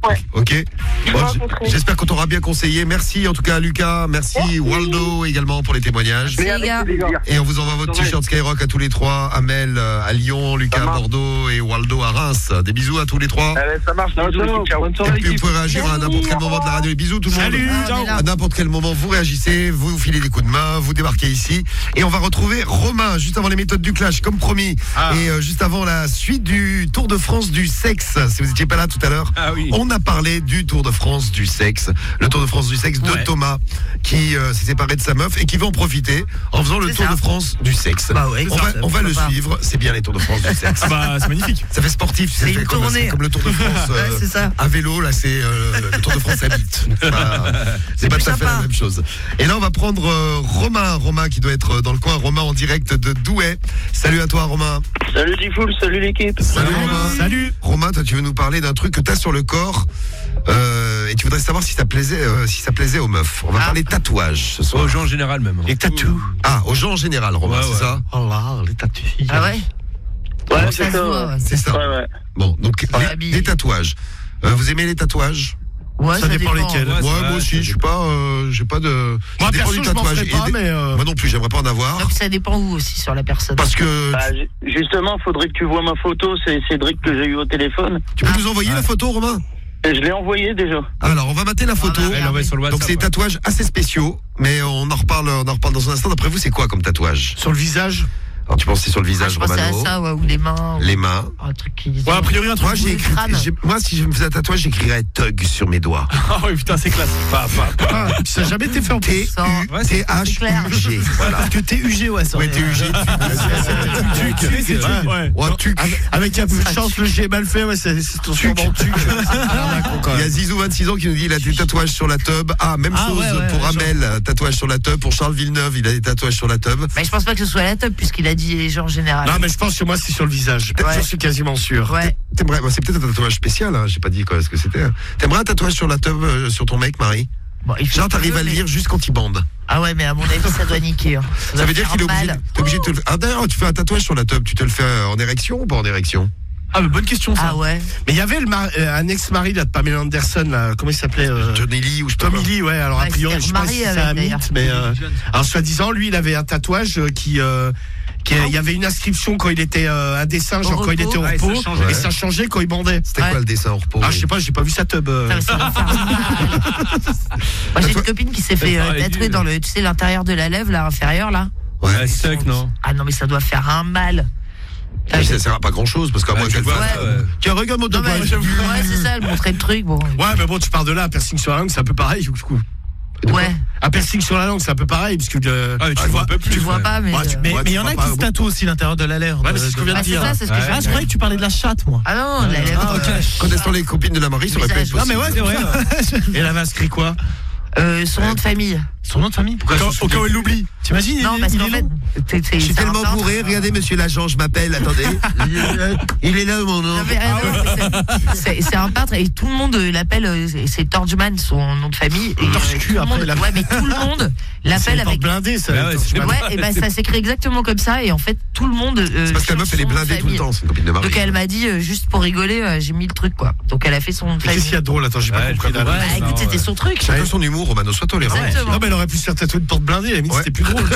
[SPEAKER 13] Ouais.
[SPEAKER 4] Ok.
[SPEAKER 13] Je
[SPEAKER 4] Bon,
[SPEAKER 13] vais
[SPEAKER 4] j-
[SPEAKER 13] rencontrer.
[SPEAKER 4] J'espère qu'on t'aura bien conseillé. Merci en tout cas Lucas, merci,
[SPEAKER 13] Merci.
[SPEAKER 4] Waldo également pour les témoignages.
[SPEAKER 6] Merci, les gars.
[SPEAKER 4] Et on vous envoie votre t-shirt Skyrock à tous les trois, Amel euh, à Lyon, Lucas
[SPEAKER 10] Ça
[SPEAKER 4] à
[SPEAKER 10] marche.
[SPEAKER 4] Bordeaux et Waldo à Reims. Des bisous à tous les trois.
[SPEAKER 10] Allez, ça marche.
[SPEAKER 12] Ciao,
[SPEAKER 10] Bisous,
[SPEAKER 12] ciao.
[SPEAKER 10] l'équipe, ciao.
[SPEAKER 12] Bonne
[SPEAKER 4] Et
[SPEAKER 12] soirée,
[SPEAKER 4] puis vous
[SPEAKER 12] l'équipe.
[SPEAKER 4] pouvez réagir à n'importe quel moment de la radio. Les bisous tout le monde.
[SPEAKER 7] Salut,
[SPEAKER 6] Ah,
[SPEAKER 7] ciao.
[SPEAKER 6] on est là.
[SPEAKER 4] À n'importe quel moment, vous réagissez, vous vous filez des coups de main, vous débarquez ici. Et on va retrouver Romain juste avant les méthodes du clash, comme promis.
[SPEAKER 7] Ah.
[SPEAKER 4] Et euh, juste avant la suite du Tour de France du sexe. Si vous n'étiez pas là tout à l'heure,
[SPEAKER 8] Ah oui.
[SPEAKER 4] on a parlé du Tour de France du sexe. Le Tour de France du sexe de
[SPEAKER 7] Ouais.
[SPEAKER 4] Thomas, qui euh, s'est séparé de sa meuf et qui veut en profiter en faisant le
[SPEAKER 6] C'est
[SPEAKER 4] Tour
[SPEAKER 6] ça.
[SPEAKER 4] de France du sexe.
[SPEAKER 6] Bah ouais,
[SPEAKER 4] on
[SPEAKER 6] c'est
[SPEAKER 4] va,
[SPEAKER 6] ça,
[SPEAKER 4] on va le
[SPEAKER 6] pourquoi pas.
[SPEAKER 4] suivre, c'est bien les Tours de France du sexe.
[SPEAKER 11] Ah bah, c'est magnifique.
[SPEAKER 4] Ça fait sportif, tu sais,
[SPEAKER 6] C'est
[SPEAKER 4] c'est
[SPEAKER 6] une
[SPEAKER 4] comme,
[SPEAKER 6] tournée.
[SPEAKER 4] c'est comme le Tour de France euh,
[SPEAKER 6] Ouais, c'est ça.
[SPEAKER 4] à vélo, là c'est euh, le Tour de France à bite. C'est pas, c'est pas
[SPEAKER 6] plus
[SPEAKER 4] tout à fait
[SPEAKER 6] sympa.
[SPEAKER 4] la même chose. Et là on va prendre euh, Romain, Romain qui doit être dans le coin, Romain en direct de Douai. Salut à toi Romain.
[SPEAKER 10] Salut Tifoul, salut l'équipe.
[SPEAKER 4] Salut Romain.
[SPEAKER 7] Salut.
[SPEAKER 4] Romain, toi tu veux nous parler d'un truc que tu as sur le corps euh, et tu voudrais savoir si ça plaisait, euh, si ça plaisait aux meufs. On va
[SPEAKER 6] Ah.
[SPEAKER 4] parler tatouage ce soir.
[SPEAKER 8] Aux gens en général même.
[SPEAKER 7] Les tatous.
[SPEAKER 4] Ah, aux gens en général, Romain,
[SPEAKER 8] Ouais,
[SPEAKER 4] c'est
[SPEAKER 8] ouais.
[SPEAKER 4] ça
[SPEAKER 7] Oh là, les tatous.
[SPEAKER 6] Ah ouais.
[SPEAKER 10] Ouais,
[SPEAKER 6] Ça
[SPEAKER 10] c'est
[SPEAKER 6] se
[SPEAKER 10] ça.
[SPEAKER 6] voit, ouais.
[SPEAKER 4] C'est ça.
[SPEAKER 10] Ouais, ouais.
[SPEAKER 4] Bon, donc
[SPEAKER 6] Ouais,
[SPEAKER 4] les,
[SPEAKER 6] habillé.
[SPEAKER 4] les tatouages. Euh, vous aimez les tatouages?
[SPEAKER 6] Ouais,
[SPEAKER 7] Ça dépend lesquels.
[SPEAKER 8] Ouais,
[SPEAKER 4] Ouais,
[SPEAKER 8] c'est
[SPEAKER 4] moi
[SPEAKER 8] vrai,
[SPEAKER 4] aussi,
[SPEAKER 8] ça
[SPEAKER 4] je suis pas, euh, j'ai pas de.
[SPEAKER 7] Moi,
[SPEAKER 4] ça dépend
[SPEAKER 7] perso,
[SPEAKER 4] du
[SPEAKER 7] je m'en ferais
[SPEAKER 4] Et
[SPEAKER 7] pas,
[SPEAKER 4] des-
[SPEAKER 7] mais. euh,
[SPEAKER 4] Moi non plus, j'aimerais pas en avoir.
[SPEAKER 6] Donc ça dépend où aussi sur la personne.
[SPEAKER 4] Parce que
[SPEAKER 10] Bah, ju- justement, faudrait que tu vois ma photo. C'est Cédric que j'ai eu au téléphone.
[SPEAKER 4] tu peux nous envoyer la photo, Romain?
[SPEAKER 10] Et je l'ai envoyé déjà.
[SPEAKER 4] Alors, on va mater la photo.
[SPEAKER 6] Ah, bah,
[SPEAKER 8] Elle l'envoie sur le
[SPEAKER 4] Donc
[SPEAKER 8] WhatsApp.
[SPEAKER 4] c'est des tatouages assez spéciaux, mais on en reparle, on en reparle dans un instant. D'après vous, c'est quoi comme tatouage?
[SPEAKER 7] Sur le visage.
[SPEAKER 4] Alors tu penses que c'est sur le
[SPEAKER 6] Ah,
[SPEAKER 4] visage,
[SPEAKER 6] je pensais à
[SPEAKER 4] Romano?
[SPEAKER 6] ça, ouais, ou les mains. ou-
[SPEAKER 4] Les mains.
[SPEAKER 6] Un truc qui.
[SPEAKER 11] Ouais, a priori, un truc.
[SPEAKER 4] Moi, j'ai
[SPEAKER 6] le
[SPEAKER 4] écrit,
[SPEAKER 6] crâne.
[SPEAKER 4] j'ai- moi, si je me faisais un tatouage, j'écrirais Tug sur mes doigts.
[SPEAKER 11] Ah oui, putain, c'est classe. Pas, pas, pas.
[SPEAKER 7] Ah, ça n'a jamais été fait en plus.
[SPEAKER 4] T
[SPEAKER 6] Ça.
[SPEAKER 4] U
[SPEAKER 11] Ouais,
[SPEAKER 4] T
[SPEAKER 11] c'est-
[SPEAKER 4] H
[SPEAKER 6] clair.
[SPEAKER 4] U G. Voilà.
[SPEAKER 7] Parce que T U G, ouais, ça.
[SPEAKER 4] Ouais, T U G.
[SPEAKER 7] Tuc. Ouais.
[SPEAKER 11] Ouais.
[SPEAKER 4] Ouais, tuc.
[SPEAKER 7] Avec- Avec un peu de chance, le G est mal fait, ouais, c'est c'est ton
[SPEAKER 4] Tuc.
[SPEAKER 7] sûrement tuc.
[SPEAKER 4] Il y a Zizou, vingt-six ans, qui nous dit il a des tatouages sur la tub. Ah, même
[SPEAKER 7] Ah,
[SPEAKER 4] chose
[SPEAKER 7] ouais, ouais,
[SPEAKER 4] pour
[SPEAKER 7] ouais,
[SPEAKER 4] Amel, tatouage sur la tub. Pour Charles Villeneuve, il a des tatouages sur la tub.
[SPEAKER 6] Mais je pense pas que ce soit la top puisqu'il a dit les gens en général.
[SPEAKER 7] Non, mais je pense que moi, c'est sur le visage.
[SPEAKER 6] Ouais.
[SPEAKER 7] Je suis quasiment sûr.
[SPEAKER 6] Ouais.
[SPEAKER 4] T'aimerais, bah, c'est peut-être un tatouage spécial, hein, j'ai pas dit quoi, ce que c'était. hein. T'aimerais un tatouage sur la tub euh, sur ton mec, Marie?
[SPEAKER 6] Bon, il fait
[SPEAKER 4] Genre,
[SPEAKER 6] ce qu'il
[SPEAKER 4] t'arrives
[SPEAKER 6] veut,
[SPEAKER 4] à le
[SPEAKER 6] mais-
[SPEAKER 4] lire juste quand il bande.
[SPEAKER 6] Ah ouais, mais à mon avis, ça doit niquer. hein.
[SPEAKER 4] Ça
[SPEAKER 6] doit
[SPEAKER 4] veut dire
[SPEAKER 6] faire
[SPEAKER 4] qu'il est obligé,
[SPEAKER 6] mal.
[SPEAKER 4] t'es obligé de te le faire. Ah, d'ailleurs, tu fais un tatouage sur la tub, tu te le fais euh, en érection ou pas en érection?
[SPEAKER 11] Ah, mais bonne question, ça.
[SPEAKER 6] Ah ouais.
[SPEAKER 7] Mais il y avait le mar- euh, un ex-mari là, de Pamela Anderson, là, comment il s'appelait euh,
[SPEAKER 4] Johnny Lee ou je sais pas
[SPEAKER 7] Tommy
[SPEAKER 4] quoi.
[SPEAKER 7] Lee, ouais. Alors,
[SPEAKER 6] Ouais,
[SPEAKER 7] a priori,
[SPEAKER 6] il s'était
[SPEAKER 7] je sais pas
[SPEAKER 6] remarié
[SPEAKER 7] si c'est
[SPEAKER 6] avec,
[SPEAKER 7] un
[SPEAKER 6] d'ailleurs.
[SPEAKER 7] mythe, mais. euh, alors, soi-disant, lui, il avait un tatouage euh, qui. euh, qui, euh, il y avait une inscription quand il était euh, un dessin, genre
[SPEAKER 6] Au
[SPEAKER 7] quand il
[SPEAKER 6] repos.
[SPEAKER 7] était au
[SPEAKER 11] Ouais, ça
[SPEAKER 7] repos,
[SPEAKER 11] changeait.
[SPEAKER 7] et ça changeait quand il bandait.
[SPEAKER 4] C'était
[SPEAKER 6] Ouais.
[SPEAKER 4] quoi le dessin en repos?
[SPEAKER 7] Ah, je sais pas, j'ai pas vu sa tub. euh.
[SPEAKER 6] Ça, ça doit faire mal. Moi, j'ai une copine qui s'est fait euh,
[SPEAKER 8] pareil,
[SPEAKER 6] tatouer
[SPEAKER 8] lui.
[SPEAKER 6] dans le, tu sais, l'intérieur de la lèvre, là, inférieure, là.
[SPEAKER 8] Ouais, sec, non?
[SPEAKER 6] Ah non, mais ça doit faire un mal.
[SPEAKER 4] Mais ça sert à pas grand chose parce qu'à
[SPEAKER 8] Ouais,
[SPEAKER 4] moins
[SPEAKER 8] tu
[SPEAKER 4] qu'elle
[SPEAKER 8] vois,
[SPEAKER 4] fasse.
[SPEAKER 8] ça, ouais.
[SPEAKER 4] Tiens, regarde mon
[SPEAKER 6] Non, mais,
[SPEAKER 4] tatouage.
[SPEAKER 6] ouais, c'est ça, elle montrait le truc, bon.
[SPEAKER 7] Ouais, mais bon, tu pars de là, un piercing sur la langue, c'est un peu pareil, du coup.
[SPEAKER 6] Ouais.
[SPEAKER 7] Un piercing sur la langue, c'est un peu pareil, parce que. euh,
[SPEAKER 8] Ah, mais tu
[SPEAKER 4] Ah,
[SPEAKER 8] vois
[SPEAKER 4] un
[SPEAKER 8] un peu plus.
[SPEAKER 6] Tu vois
[SPEAKER 8] ouais.
[SPEAKER 6] pas, mais.
[SPEAKER 7] Ouais, tu-
[SPEAKER 6] euh,
[SPEAKER 14] Mais
[SPEAKER 4] Ouais,
[SPEAKER 14] mais il
[SPEAKER 4] tu
[SPEAKER 14] y en a
[SPEAKER 4] vois
[SPEAKER 14] qui
[SPEAKER 4] pas,
[SPEAKER 14] se
[SPEAKER 4] bon.
[SPEAKER 14] tatouent aussi l'intérieur de la lèvre.
[SPEAKER 7] Ouais, mais c'est ce que je viens de
[SPEAKER 6] Ah, c'est
[SPEAKER 7] dire.
[SPEAKER 6] ça, c'est ce que
[SPEAKER 8] Ouais.
[SPEAKER 6] je viens
[SPEAKER 14] Ah,
[SPEAKER 6] de
[SPEAKER 14] je croyais que tu parlais de la chatte, moi.
[SPEAKER 6] Ah non, la lèvre.
[SPEAKER 14] Ah, ok.
[SPEAKER 6] euh,
[SPEAKER 4] Connaissant les copines de la Marie, ça aurait pu être
[SPEAKER 6] Visage.
[SPEAKER 14] Non, mais
[SPEAKER 4] possible.
[SPEAKER 14] ouais, c'est vrai.
[SPEAKER 7] Et elle avait inscrit quoi
[SPEAKER 6] euh, son nom de famille.
[SPEAKER 14] Son nom de famille.
[SPEAKER 11] Au cas- Au cas où elle l'oublie.
[SPEAKER 14] T'imagines
[SPEAKER 6] Non,
[SPEAKER 14] il-
[SPEAKER 6] parce
[SPEAKER 14] il
[SPEAKER 6] qu'en
[SPEAKER 14] est
[SPEAKER 6] fait,
[SPEAKER 14] long.
[SPEAKER 6] t'es- t'es-
[SPEAKER 4] Je suis
[SPEAKER 6] c'est un
[SPEAKER 4] tellement
[SPEAKER 6] peintre.
[SPEAKER 4] bourré, regardez monsieur l'agent, je m'appelle, attendez. Il est là mon nom.
[SPEAKER 6] Non, mais, euh, non, mais c'est- c'est c'est un peintre et tout le monde euh, l'appelle, euh, c'est- c'est Torchman son nom de famille. Et, euh,
[SPEAKER 7] Torche-cul,
[SPEAKER 6] tout le
[SPEAKER 7] après,
[SPEAKER 6] monde-
[SPEAKER 7] la-
[SPEAKER 6] Ouais, mais tout le monde
[SPEAKER 7] C'est
[SPEAKER 6] l'appelle
[SPEAKER 7] les portes
[SPEAKER 6] avec.
[SPEAKER 7] blindées, ça.
[SPEAKER 8] Ouais, ouais, c'est
[SPEAKER 6] Ouais, et ben ça s'écrit exactement comme ça et en fait tout le monde. euh,
[SPEAKER 4] C'est parce que la
[SPEAKER 6] change
[SPEAKER 4] meuf elle est
[SPEAKER 6] son nom de
[SPEAKER 4] blindée tout le
[SPEAKER 6] famille.
[SPEAKER 4] temps, c'est une copine de Marie.
[SPEAKER 6] Donc elle m'a dit euh, juste pour rigoler, euh, j'ai mis le truc quoi. Donc elle a fait son nom de
[SPEAKER 7] Mais
[SPEAKER 6] famille.
[SPEAKER 7] qu'est-ce qu'il y a de drôle? Attends, j'ai pas
[SPEAKER 8] Ouais,
[SPEAKER 7] compris.
[SPEAKER 8] je
[SPEAKER 7] là.
[SPEAKER 8] comprends.
[SPEAKER 6] Bah
[SPEAKER 8] Ouais,
[SPEAKER 6] écoute,
[SPEAKER 8] ça,
[SPEAKER 6] c'était
[SPEAKER 8] ouais.
[SPEAKER 6] son truc.
[SPEAKER 4] Chacun son humour, Romano, sois tolérant.
[SPEAKER 6] Exactement.
[SPEAKER 7] Non, mais elle aurait pu se faire tatouer une porte blindée, à la limite,
[SPEAKER 4] Ouais.
[SPEAKER 7] c'était plus drôle.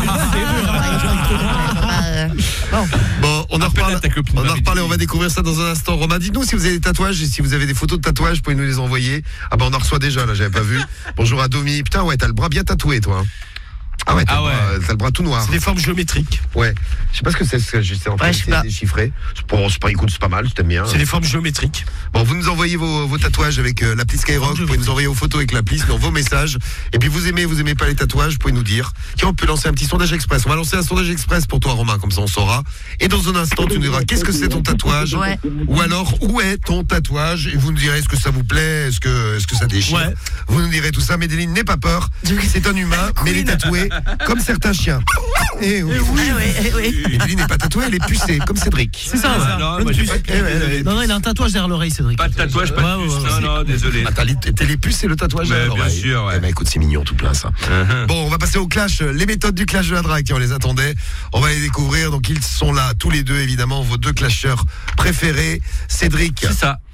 [SPEAKER 6] Euh, Bon.
[SPEAKER 4] Bon, on en
[SPEAKER 8] Appelle
[SPEAKER 4] reparle.
[SPEAKER 8] ta copine
[SPEAKER 4] On en
[SPEAKER 8] Marie,
[SPEAKER 4] reparle,
[SPEAKER 8] tu
[SPEAKER 4] on va
[SPEAKER 8] dis.
[SPEAKER 4] découvrir ça dans un instant. Romain, dites-nous si vous avez des tatouages et si vous avez des photos de tatouages, vous pouvez nous les envoyer. Ah bah on en reçoit déjà, là, j'avais pas vu. Bonjour à Domi. Putain, ouais, t'as le bras bien tatoué, toi. hein. Ah ouais, t'as
[SPEAKER 8] Ah
[SPEAKER 4] le,
[SPEAKER 8] ouais.
[SPEAKER 4] bras- t'as le bras tout noir.
[SPEAKER 7] C'est des formes géométriques.
[SPEAKER 4] Ouais. Je sais pas ce que c'est, ce que j'essaie en train
[SPEAKER 6] Ouais, je sais
[SPEAKER 4] d'essayer
[SPEAKER 6] pas.
[SPEAKER 4] de déchiffrer. C'est pas, c'est pas, écoute, c'est pas mal, je t'aime bien.
[SPEAKER 7] C'est des formes géométriques.
[SPEAKER 4] Bon, vous nous envoyez vos, vos tatouages avec euh, l'appli Skyrock. Vous pouvez nous envoyer vos photos avec l'appli, sinon vos messages. Et puis vous aimez, vous aimez pas les tatouages, vous pouvez nous dire. Tiens, on peut lancer un petit sondage express. On va lancer un sondage express pour toi, Romain, comme ça on saura. Et dans un instant, tu nous diras qu'est-ce que c'est ton tatouage,
[SPEAKER 6] Ouais.
[SPEAKER 4] ou alors où est ton tatouage. Et vous nous direz est-ce que ça vous plaît, est-ce que, est-ce que ça déchire.
[SPEAKER 7] Ouais.
[SPEAKER 4] Vous nous direz tout ça. Médéline, n'aie pas peur. C'est un humain, mais il est tatoué comme certains chiens. Et oui.
[SPEAKER 6] Ah ouais, eh oui.
[SPEAKER 4] Médéline n'est pas tatouée, elle est pucée, comme Cédric.
[SPEAKER 14] C'est ça, ouais.
[SPEAKER 8] Non,
[SPEAKER 14] Bonne
[SPEAKER 8] moi, j'ai
[SPEAKER 14] puce.
[SPEAKER 8] pas de-
[SPEAKER 14] Eh ouais, ouais. Non, non, il a un tatouage derrière l'oreille, Cédric.
[SPEAKER 8] Pas de tatouage, pas de
[SPEAKER 14] Ouais,
[SPEAKER 8] puce.
[SPEAKER 14] ouais, ouais.
[SPEAKER 8] Non, non, désolé.
[SPEAKER 4] Ah, t'as les, t'as les puces et le tatouage
[SPEAKER 8] Mais
[SPEAKER 4] à
[SPEAKER 8] bien
[SPEAKER 4] l'oreille.
[SPEAKER 8] sûr, ouais.
[SPEAKER 4] Eh ben, écoute, c'est mignon tout plein ça.
[SPEAKER 8] Uh-huh.
[SPEAKER 4] Bon, on va passer au clash, les méthodes du clash de la drague. Tiens, on les attendait. On va les découvrir. Donc, ils sont là, tous les deux, évidemment, vos deux clasheurs préférés. Cédric.
[SPEAKER 8] C'est ça.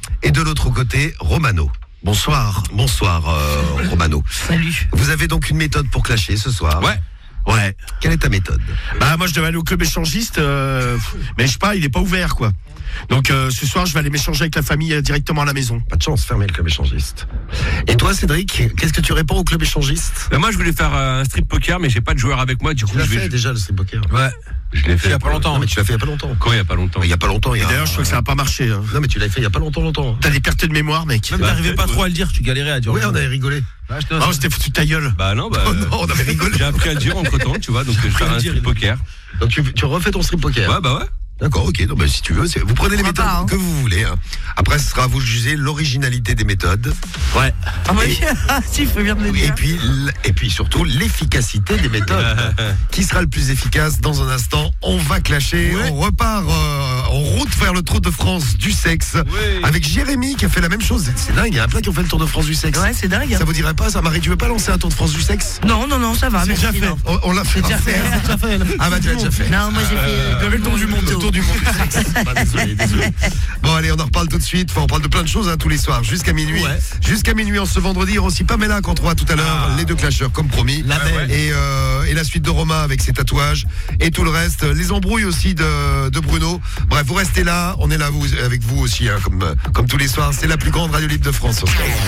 [SPEAKER 4] Et de l'autre côté, Romano. Bonsoir, bonsoir euh, Romano.
[SPEAKER 6] Salut.
[SPEAKER 4] Vous avez donc une méthode pour clasher ce soir.
[SPEAKER 7] Ouais. Ouais.
[SPEAKER 4] Quelle est ta méthode?
[SPEAKER 7] Bah moi je devais aller au club échangiste, euh, mais je sais pas, il est pas ouvert quoi. Donc euh, ce soir je vais aller m'échanger avec la famille euh, directement à la maison.
[SPEAKER 4] Pas de chance, fermez le club échangiste. Et toi Cédric, qu'est-ce que tu réponds au club échangiste?
[SPEAKER 8] Bah, moi je voulais faire euh, un strip poker, mais j'ai pas de joueur avec moi, du coup
[SPEAKER 4] Tu l'as
[SPEAKER 8] je vais.
[SPEAKER 4] fait déjà le strip poker?
[SPEAKER 8] Ouais. Je l'ai fait il y a pas longtemps.
[SPEAKER 4] Non mais tu l'as fait il y a pas longtemps.
[SPEAKER 8] Quoi, il y a pas longtemps?
[SPEAKER 4] Il y a pas longtemps. Il y
[SPEAKER 7] Et
[SPEAKER 4] a...
[SPEAKER 7] d'ailleurs je crois que ça a pas marché. Hein.
[SPEAKER 4] Non mais tu l'as fait il y a pas longtemps longtemps.
[SPEAKER 7] T'as des pertes de mémoire mec.
[SPEAKER 8] Même t'arrivais pas trop à le dire, tu galérais à dire.
[SPEAKER 4] Oui, on avait rigolé.
[SPEAKER 8] Ah,
[SPEAKER 7] Non, c'était foutu de ta gueule.
[SPEAKER 8] Bah non, bah.
[SPEAKER 4] Oh non, on avait rigolé.
[SPEAKER 8] J'ai appris à le dire entre temps, tu vois, donc je vais faire un strip poker.
[SPEAKER 4] Donc tu, tu refais ton strip poker.
[SPEAKER 8] Ouais, bah ouais.
[SPEAKER 4] D'accord, ok. Donc, bah, si tu veux, c'est- vous prenez les
[SPEAKER 6] Pourquoi
[SPEAKER 4] méthodes
[SPEAKER 6] pas, hein.
[SPEAKER 4] que vous voulez. Hein. Après, ce sera à vous de juger l'originalité des méthodes.
[SPEAKER 7] Ouais.
[SPEAKER 6] Ah oui, si, il faut bien me le
[SPEAKER 4] Et
[SPEAKER 6] dire.
[SPEAKER 4] puis, l- et puis surtout l'efficacité des méthodes. Qui sera le plus efficace dans un instant? On va clasher.
[SPEAKER 7] Ouais.
[SPEAKER 4] On repart euh, en route vers le Tour de France du sexe
[SPEAKER 8] Ouais.
[SPEAKER 4] avec Jérémy qui a fait la même chose. C'est- C'est dingue. Il y a un plein qui ont fait le Tour de France du sexe.
[SPEAKER 6] Ouais, c'est dingue.
[SPEAKER 4] Ça vous dirait pas ça, Marie? Tu veux pas lancer un Tour de France du sexe?
[SPEAKER 6] Non, non, non, ça va.
[SPEAKER 7] C'est
[SPEAKER 6] merci,
[SPEAKER 7] déjà fait.
[SPEAKER 6] non.
[SPEAKER 4] On, on l'a fait.
[SPEAKER 6] déjà fait.
[SPEAKER 4] Ah,
[SPEAKER 14] Ça fait,
[SPEAKER 4] Ah bah tu l'as déjà fait.
[SPEAKER 6] Non, moi j'ai fait le tour du monde.
[SPEAKER 4] Le tour du monde du sexe. Bah, désolé, désolé. Bon allez, on en reparle tout de suite. Enfin, on parle de plein de choses hein, tous les soirs, jusqu'à minuit.
[SPEAKER 7] Ouais.
[SPEAKER 4] Jusqu'à minuit en ce vendredi. Il y aura aussi Pamela qu'on trouvera tout à l'heure, les deux clasheurs comme promis.
[SPEAKER 7] La belle.
[SPEAKER 4] Et, euh, et la suite de Romain avec ses tatouages et tout le reste. Les embrouilles aussi de, de Bruno. Bref, vous restez là. On est là vous, avec vous aussi, hein, comme, euh, comme tous les soirs. C'est la plus grande radio libre de France.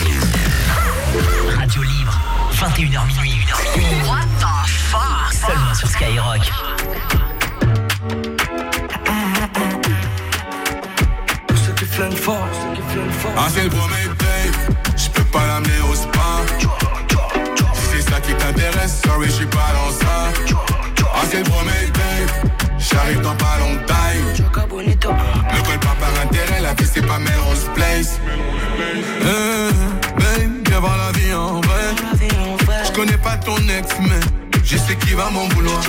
[SPEAKER 5] Radio libre, vingt et une heures minuit. What the fuck? Seulement sur Skyrock.
[SPEAKER 15] Ah c'est le premier date, j'peux pas l'amener au spa. Si c'est ça qui t'intéresse, sorry j'suis pas dans ça. Ah c'est le premier date, j'arrive dans pas longtemps. Ne colle pas par intérêt, la vie c'est pas Melrose Place. Hey, babe, viens voir la vie en vrai. J'connais pas ton ex mais je sais qui va m'en vouloir.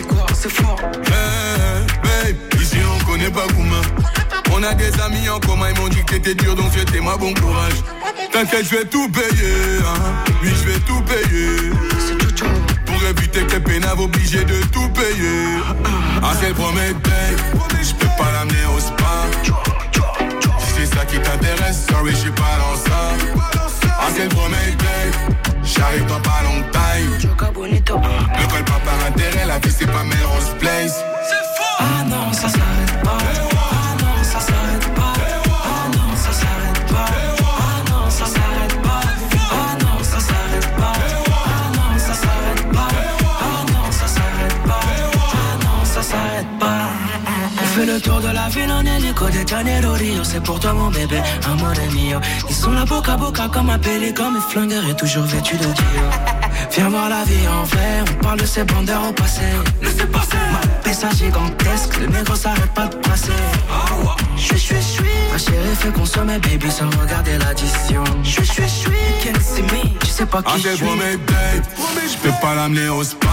[SPEAKER 15] Hey, babe, ici on connaît pas Gouma. On a des amis en commun, ils m'ont dit que t'étais dur, donc souhaitez-moi bon courage. T'inquiète, je vais tout payer, hein. Oui, je vais tout payer. Pour éviter que pénave obligé de tout payer. Ah, c'est le premier date, je peux pas l'amener au spa. Si c'est ça qui t'intéresse, sorry, je suis pas dans ça. Ah, c'est le premier date, j'arrive dans pas longtemps. Ne colle pas par intérêt, la vie c'est pas Melrose Place.
[SPEAKER 16] Ah non, ça s'arrête pas. Ça s'arrête pas. Ah non, ça s'arrête pas. Ah non, ça s'arrête pas. Ah non, ça s'arrête pas. Ah non, ça s'arrête pas. Ah non, ça s'arrête pas. Ah non, ça s'arrête pas. On fait le tour de la ville en hélico de Janeiro Rio. C'est pour toi mon bébé, amore mio. Ils sont là boca à boca comme un pélican. Mes flingueurs est toujours vêtu de Dio. Viens voir la vie en vrai, on parle de ces bandeurs au passé. Laissez passer. Ma pessa gigantesque, le négro s'arrête pas de passer. J'suis, j'suis, j'suis. Ma chérie fait consommer baby sans regarder l'addition. J'suis, j'suis, j'suis. You can't see me, tu sais pas qui
[SPEAKER 15] Ah,
[SPEAKER 16] je
[SPEAKER 15] c'est le
[SPEAKER 16] suis.
[SPEAKER 15] premier date, j'peux pas l'amener au spa.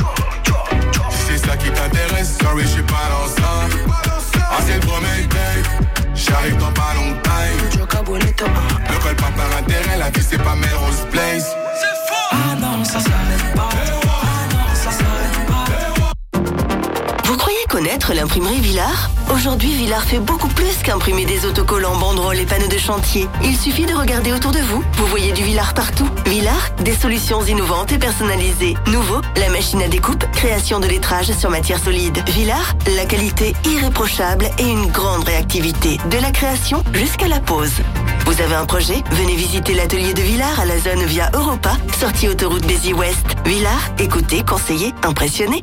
[SPEAKER 15] Si c'est ça qui t'intéresse, sorry, j'suis pas dans ça. Ah, c'est le premier date, j'arrive dans pas longtemps. Ne colle pas par intérêt, la vie c'est pas Melrose Place.
[SPEAKER 16] Ah non, ça s'arrête pas. Ah non, ça s'arrête pas.
[SPEAKER 17] Vous croyez connaître l'imprimerie Villard? Aujourd'hui, Villard fait beaucoup plus qu'imprimer des autocollants, banderoles et panneaux de chantier. Il suffit de regarder autour de vous. Vous voyez du Villard partout. Villard, des solutions innovantes et personnalisées. Nouveau, la machine à découpe, création de lettrage sur matière solide. Villard, la qualité irréprochable et une grande réactivité. De la création jusqu'à la pose. Vous avez un projet? Venez visiter l'atelier de Villard à la zone via Europa, sortie autoroute Béziers-Ouest. Villard, écoutez, conseillez, impressionnez.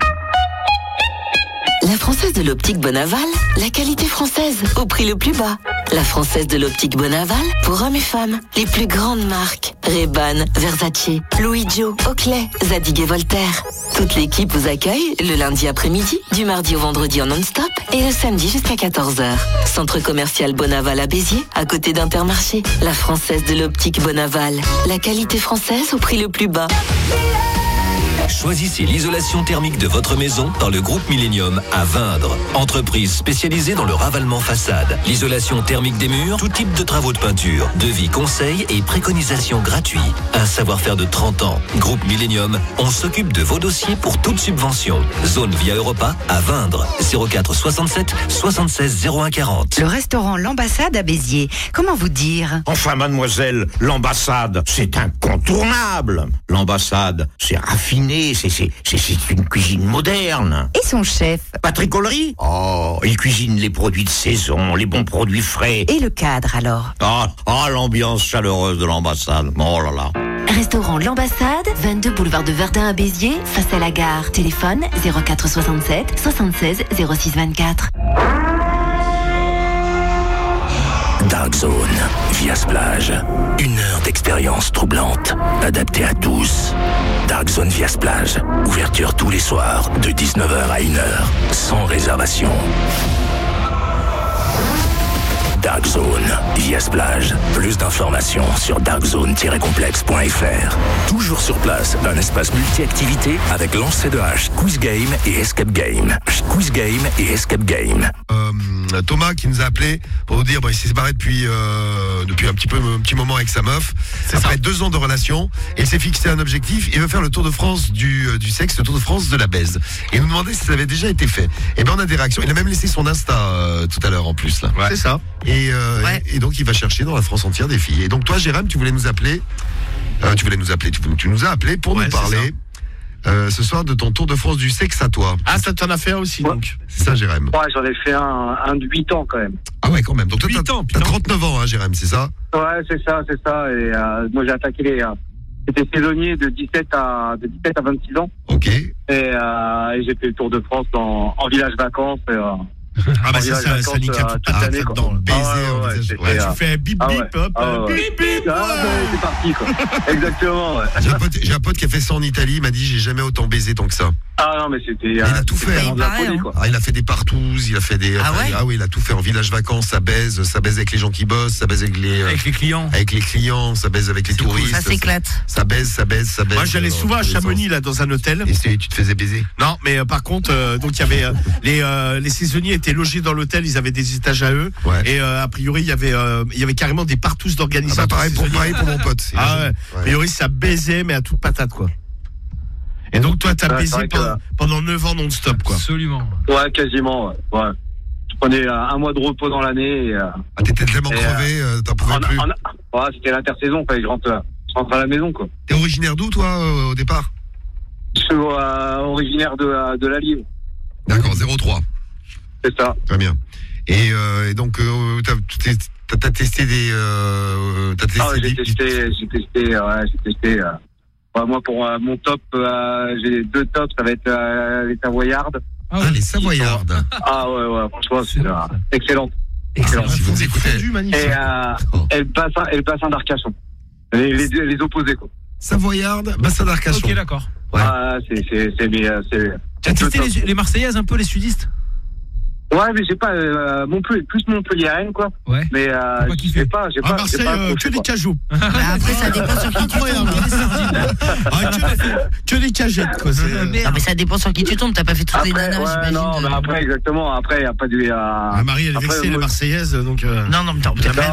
[SPEAKER 17] La Française de l'Optique Bonaval, la qualité française au prix le plus bas. La Française de l'Optique Bonaval, pour hommes et femmes, les plus grandes marques. Ray-Ban, Versace, Louis Jo, Oakley, Zadig et Voltaire. Toute l'équipe vous accueille le lundi après-midi, du mardi au vendredi en non-stop et le samedi jusqu'à quatorze heures. Centre commercial Bonaval à Béziers, à côté d'Intermarché. La Française de l'Optique Bonaval, la qualité française au prix le plus bas.
[SPEAKER 18] Choisissez l'isolation thermique de votre maison par le groupe Millennium à Vindre. Entreprise spécialisée dans le ravalement façade, l'isolation thermique des murs, tout type de travaux de peinture, devis, conseils et préconisations gratuits. Un savoir-faire de trente ans. Groupe Millennium, on s'occupe de vos dossiers pour toute subvention. Zone Via Europa à Vindre. zéro quatre soixante-sept soixante-seize zéro un quarante.
[SPEAKER 19] Le restaurant L'Ambassade à Béziers. Comment vous dire?
[SPEAKER 20] Enfin, mademoiselle, l'ambassade, c'est incontournable. L'ambassade, c'est raffiné, c'est, c'est, c'est, c'est une cuisine moderne.
[SPEAKER 19] Et son chef?
[SPEAKER 20] Patrick Ollery? Oh, il cuisine les produits de saison, les bons produits frais.
[SPEAKER 19] Et le cadre alors?
[SPEAKER 20] Ah, ah l'ambiance chaleureuse de l'ambassade. Oh là là.
[SPEAKER 17] Restaurant L'Ambassade, vingt-deux boulevard de Verdun à Béziers, face à la gare. Téléphone zéro quatre soixante-sept soixante-seize zéro six vingt-quatre.
[SPEAKER 2] Dark Zone, via Splage. Une heure d'expérience troublante, adaptée à tous. Dark Zone via Splage. Ouverture tous les soirs, de dix-neuf heures à une heure, sans réservation. Dark Zone, via Splage. Plus d'informations sur dark zone tiret complexe point f r. Toujours sur place, un espace multi-activité avec lancer de hache, quiz game et escape game. Quiz game et escape game.
[SPEAKER 4] Euh, Thomas qui nous a appelé pour nous dire bon, il s'est séparé depuis euh, depuis un petit peu un petit moment avec sa meuf. C'est après ça. deux ans de relation, et il s'est fixé un objectif. Il veut faire le Tour de France du euh, du sexe, le Tour de France de la baise. Et il nous demandait si ça avait déjà été fait. Et ben on a des réactions. Il a même laissé son Insta euh, tout à l'heure en plus là.
[SPEAKER 7] Ouais. C'est ça.
[SPEAKER 4] Et, euh,
[SPEAKER 7] ouais.
[SPEAKER 4] et, et donc il va chercher dans la France entière des filles. Et donc toi, Jérôme, tu voulais nous appeler. Euh, tu voulais nous appeler. Tu, tu nous as appelé pour ouais, nous parler. Euh, ce soir de ton Tour de France du sexe à toi.
[SPEAKER 7] Ah, ça t'en as fait un aussi ouais. donc.
[SPEAKER 4] C'est ça, Jérôme.
[SPEAKER 10] Ouais, j'en ai fait un, un de huit ans quand même.
[SPEAKER 4] Ah ouais, quand même. Donc toi, t'as, ans, t'as trente-neuf ans, hein, Jérôme, c'est ça?
[SPEAKER 10] Ouais, c'est ça, c'est ça. Et euh, moi, j'ai attaqué les. Euh, J'étais saisonnier de dix-sept à de dix-sept à vingt-six ans.
[SPEAKER 4] Ok.
[SPEAKER 10] Et, euh, et j'ai fait le Tour de France en, en village vacances. Et, euh,
[SPEAKER 7] Ah bah ça, ça, ça nique toute
[SPEAKER 10] ah,
[SPEAKER 7] la tête dans le baiser.
[SPEAKER 10] Ah, ouais, ouais,
[SPEAKER 7] ouais, tu fais bip
[SPEAKER 10] ah,
[SPEAKER 7] bip
[SPEAKER 10] ouais.
[SPEAKER 7] hop,
[SPEAKER 10] ah, ouais.
[SPEAKER 7] bip bip.
[SPEAKER 10] Ah, ouais, c'est parti quoi. Exactement. Ouais.
[SPEAKER 4] J'ai, un pote, j'ai un pote qui a fait ça en Italie. Il m'a dit j'ai jamais autant baisé tant que ça.
[SPEAKER 10] Ah non mais c'était.
[SPEAKER 4] Il
[SPEAKER 10] euh,
[SPEAKER 4] a tout fait.
[SPEAKER 10] Hein. Folie, quoi.
[SPEAKER 4] Ah, il a fait des partouzes, il a fait des.
[SPEAKER 6] Ah, ouais
[SPEAKER 4] ah oui, il a tout fait en village vacances. Ça baise, ça baise avec les gens qui bossent, ça baise avec les.
[SPEAKER 11] Avec les clients.
[SPEAKER 4] Avec les clients, ça baise avec les
[SPEAKER 6] c'est
[SPEAKER 4] touristes.
[SPEAKER 6] Cool, ça s'éclate.
[SPEAKER 4] Ça, ça baise, ça baise, ça baise.
[SPEAKER 7] Moi j'allais souvent à Chamonix là dans un hôtel.
[SPEAKER 4] Et c'est, tu te faisais baiser?
[SPEAKER 7] Non, mais euh, par contre, euh, donc il y avait euh, les euh, les saisonniers étaient logés dans l'hôtel, ils avaient des étages à eux.
[SPEAKER 4] Ouais.
[SPEAKER 7] Et euh, a priori il y avait euh, il y avait carrément des partouzes d'organisateurs.
[SPEAKER 4] Ah bah, pareil pour pareil pour mon pote.
[SPEAKER 7] Ah ouais. A priori ça baisait mais à toute patate quoi. Et donc toi t'as ouais, baisé pendant, que... pendant neuf ans non-stop quoi.
[SPEAKER 11] Absolument.
[SPEAKER 10] Ouais, quasiment. Ouais. ouais. Je prenais euh, un mois de repos dans l'année. Et, euh,
[SPEAKER 4] ah t'étais tellement et, crevé, euh, t'en pouvais
[SPEAKER 10] en,
[SPEAKER 4] plus.
[SPEAKER 10] En, ouais, c'était l'intersaison, fallait que je rentre, je rentre à la maison quoi.
[SPEAKER 4] T'es originaire d'où toi euh, au départ?
[SPEAKER 10] Je suis euh, originaire de de la Livre.
[SPEAKER 4] D'accord, zéro trois.
[SPEAKER 10] C'est ça.
[SPEAKER 4] Très bien. Et, euh, et donc euh, t'as, t'as, t'as testé des. Euh, t'as testé
[SPEAKER 10] ah ouais, j'ai
[SPEAKER 4] des...
[SPEAKER 10] testé, j'ai testé, ouais, j'ai testé. Euh, ouais, moi pour euh, mon top, euh, j'ai deux tops, ça va être euh, les Savoyardes.
[SPEAKER 4] Ah, ah les Savoyardes.
[SPEAKER 10] Ah ouais ouais, franchement c'est euh, excellent. Excellent.
[SPEAKER 4] Si vous écoutez.
[SPEAKER 10] Et, euh, et le bassin, et le bassin d'Arcachon. Les, les, les opposés quoi.
[SPEAKER 4] Savoyardes, bassin d'Arcachon.
[SPEAKER 11] Ok d'accord.
[SPEAKER 10] Ouais. Ah c'est c'est c'est mais c'est.
[SPEAKER 11] Tu as testé les, les Marseillaises un peu, les sudistes?
[SPEAKER 10] Ouais, mais j'ai pas euh, Montpellier, plus Montpellier-Rennes quoi.
[SPEAKER 11] Ouais.
[SPEAKER 10] Mais euh, je sais pas, j'ai
[SPEAKER 7] ah,
[SPEAKER 10] pas.
[SPEAKER 7] Marseille,
[SPEAKER 10] j'ai pas
[SPEAKER 7] euh, que des cajots.
[SPEAKER 6] Après, ça dépend sur qui tu tombes.
[SPEAKER 7] Ah, que, que des cagettes quoi. C'est...
[SPEAKER 6] Non, mais ça dépend sur qui tu tombes. T'as pas fait toutes
[SPEAKER 10] après,
[SPEAKER 6] les nanas,
[SPEAKER 10] ouais,
[SPEAKER 6] j'imagine.
[SPEAKER 10] Non,
[SPEAKER 6] de...
[SPEAKER 10] mais après exactement. Après, y a pas de. Euh...
[SPEAKER 7] Ah, Marie, elle est vexée, la Marseillaise, donc. Euh...
[SPEAKER 6] Non, non, mais t'as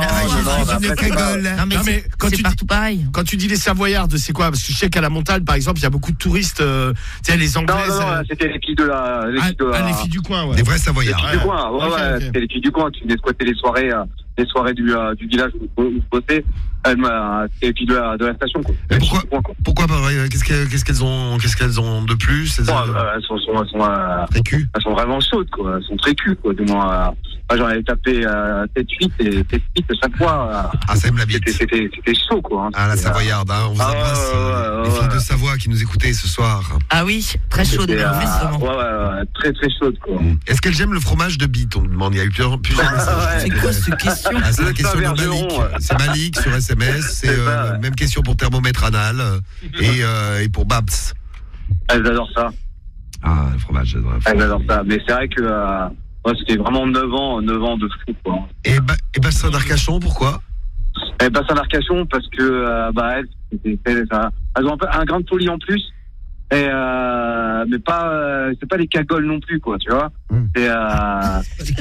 [SPEAKER 7] Non, mais quand
[SPEAKER 6] c'est
[SPEAKER 7] tu
[SPEAKER 6] partout pareil.
[SPEAKER 7] Quand tu dis les Savoyardes, c'est quoi? Parce que je sais qu'à la montagne, par exemple, il y a beaucoup de touristes. Tu sais, les Anglaises.
[SPEAKER 10] Non, non, c'était les filles de la.
[SPEAKER 7] Les filles du coin, ouais.
[SPEAKER 4] Les vrais Savoyards.
[SPEAKER 10] Les filles du coin, ouais, ouais. C'était les filles du coin qui venaient squatter les soirées, euh, les soirées du, euh, du village où, où je bossais. Elles m'a, c'était les filles de la, de la station, quoi.
[SPEAKER 4] Et pourquoi, coin, quoi. Pourquoi pareil, qu'est-ce qu'elles, qu'est-ce qu'elles ont, qu'est-ce qu'elles ont de plus? Elles,
[SPEAKER 10] bon, euh, elles sont, sont, elles sont, euh,
[SPEAKER 4] très cul.
[SPEAKER 10] Elles sont vraiment chaudes, quoi. Elles sont très cul, quoi. Du moins, euh, moi, j'en avais tapé, euh, sept huit et sept huit à chaque fois. Euh,
[SPEAKER 4] ah, ça aime la bite.
[SPEAKER 10] C'était, c'était, c'était chaud, quoi. Hein.
[SPEAKER 4] Ah, la Savoyarde, hein. On vous
[SPEAKER 10] ah,
[SPEAKER 4] embrasse,
[SPEAKER 10] ouais,
[SPEAKER 4] euh,
[SPEAKER 10] ouais,
[SPEAKER 4] les
[SPEAKER 10] ouais,
[SPEAKER 4] filles
[SPEAKER 10] ouais.
[SPEAKER 4] de Savoie qui nous écoutaient ce soir.
[SPEAKER 6] Ah oui, très chaude,
[SPEAKER 10] euh,
[SPEAKER 6] manifestement.
[SPEAKER 10] ouais, ouais, ouais, très, très chaude, quoi.
[SPEAKER 4] Mmh. Est-ce qu'elles aiment le fromage de bite? On demande, il y a eu plusieurs, plusieurs messages.
[SPEAKER 6] C'est quoi cette question?
[SPEAKER 4] Ah, c'est la question de Malik. C'est Malik sur S M S. C'est, euh, même question pour thermomètre anal et, euh, et pour Babs.
[SPEAKER 10] Elles adorent ça.
[SPEAKER 4] Ah, le fromage, j'adore.
[SPEAKER 10] Elles adorent ça. Mais c'est vrai que euh, ouais, c'était vraiment neuf ans, neuf ans de fou, quoi.
[SPEAKER 4] Et, ba- et bassin d'Arcachon, pourquoi?
[SPEAKER 10] Et bassin d'Arcachon parce que euh, bah elles, elles, elles ont un, peu, un grain de folie en plus.
[SPEAKER 12] Et euh, mais pas, euh, c'est pas les cagoles non plus, quoi, tu vois.
[SPEAKER 4] Mm.
[SPEAKER 12] C'est. Euh...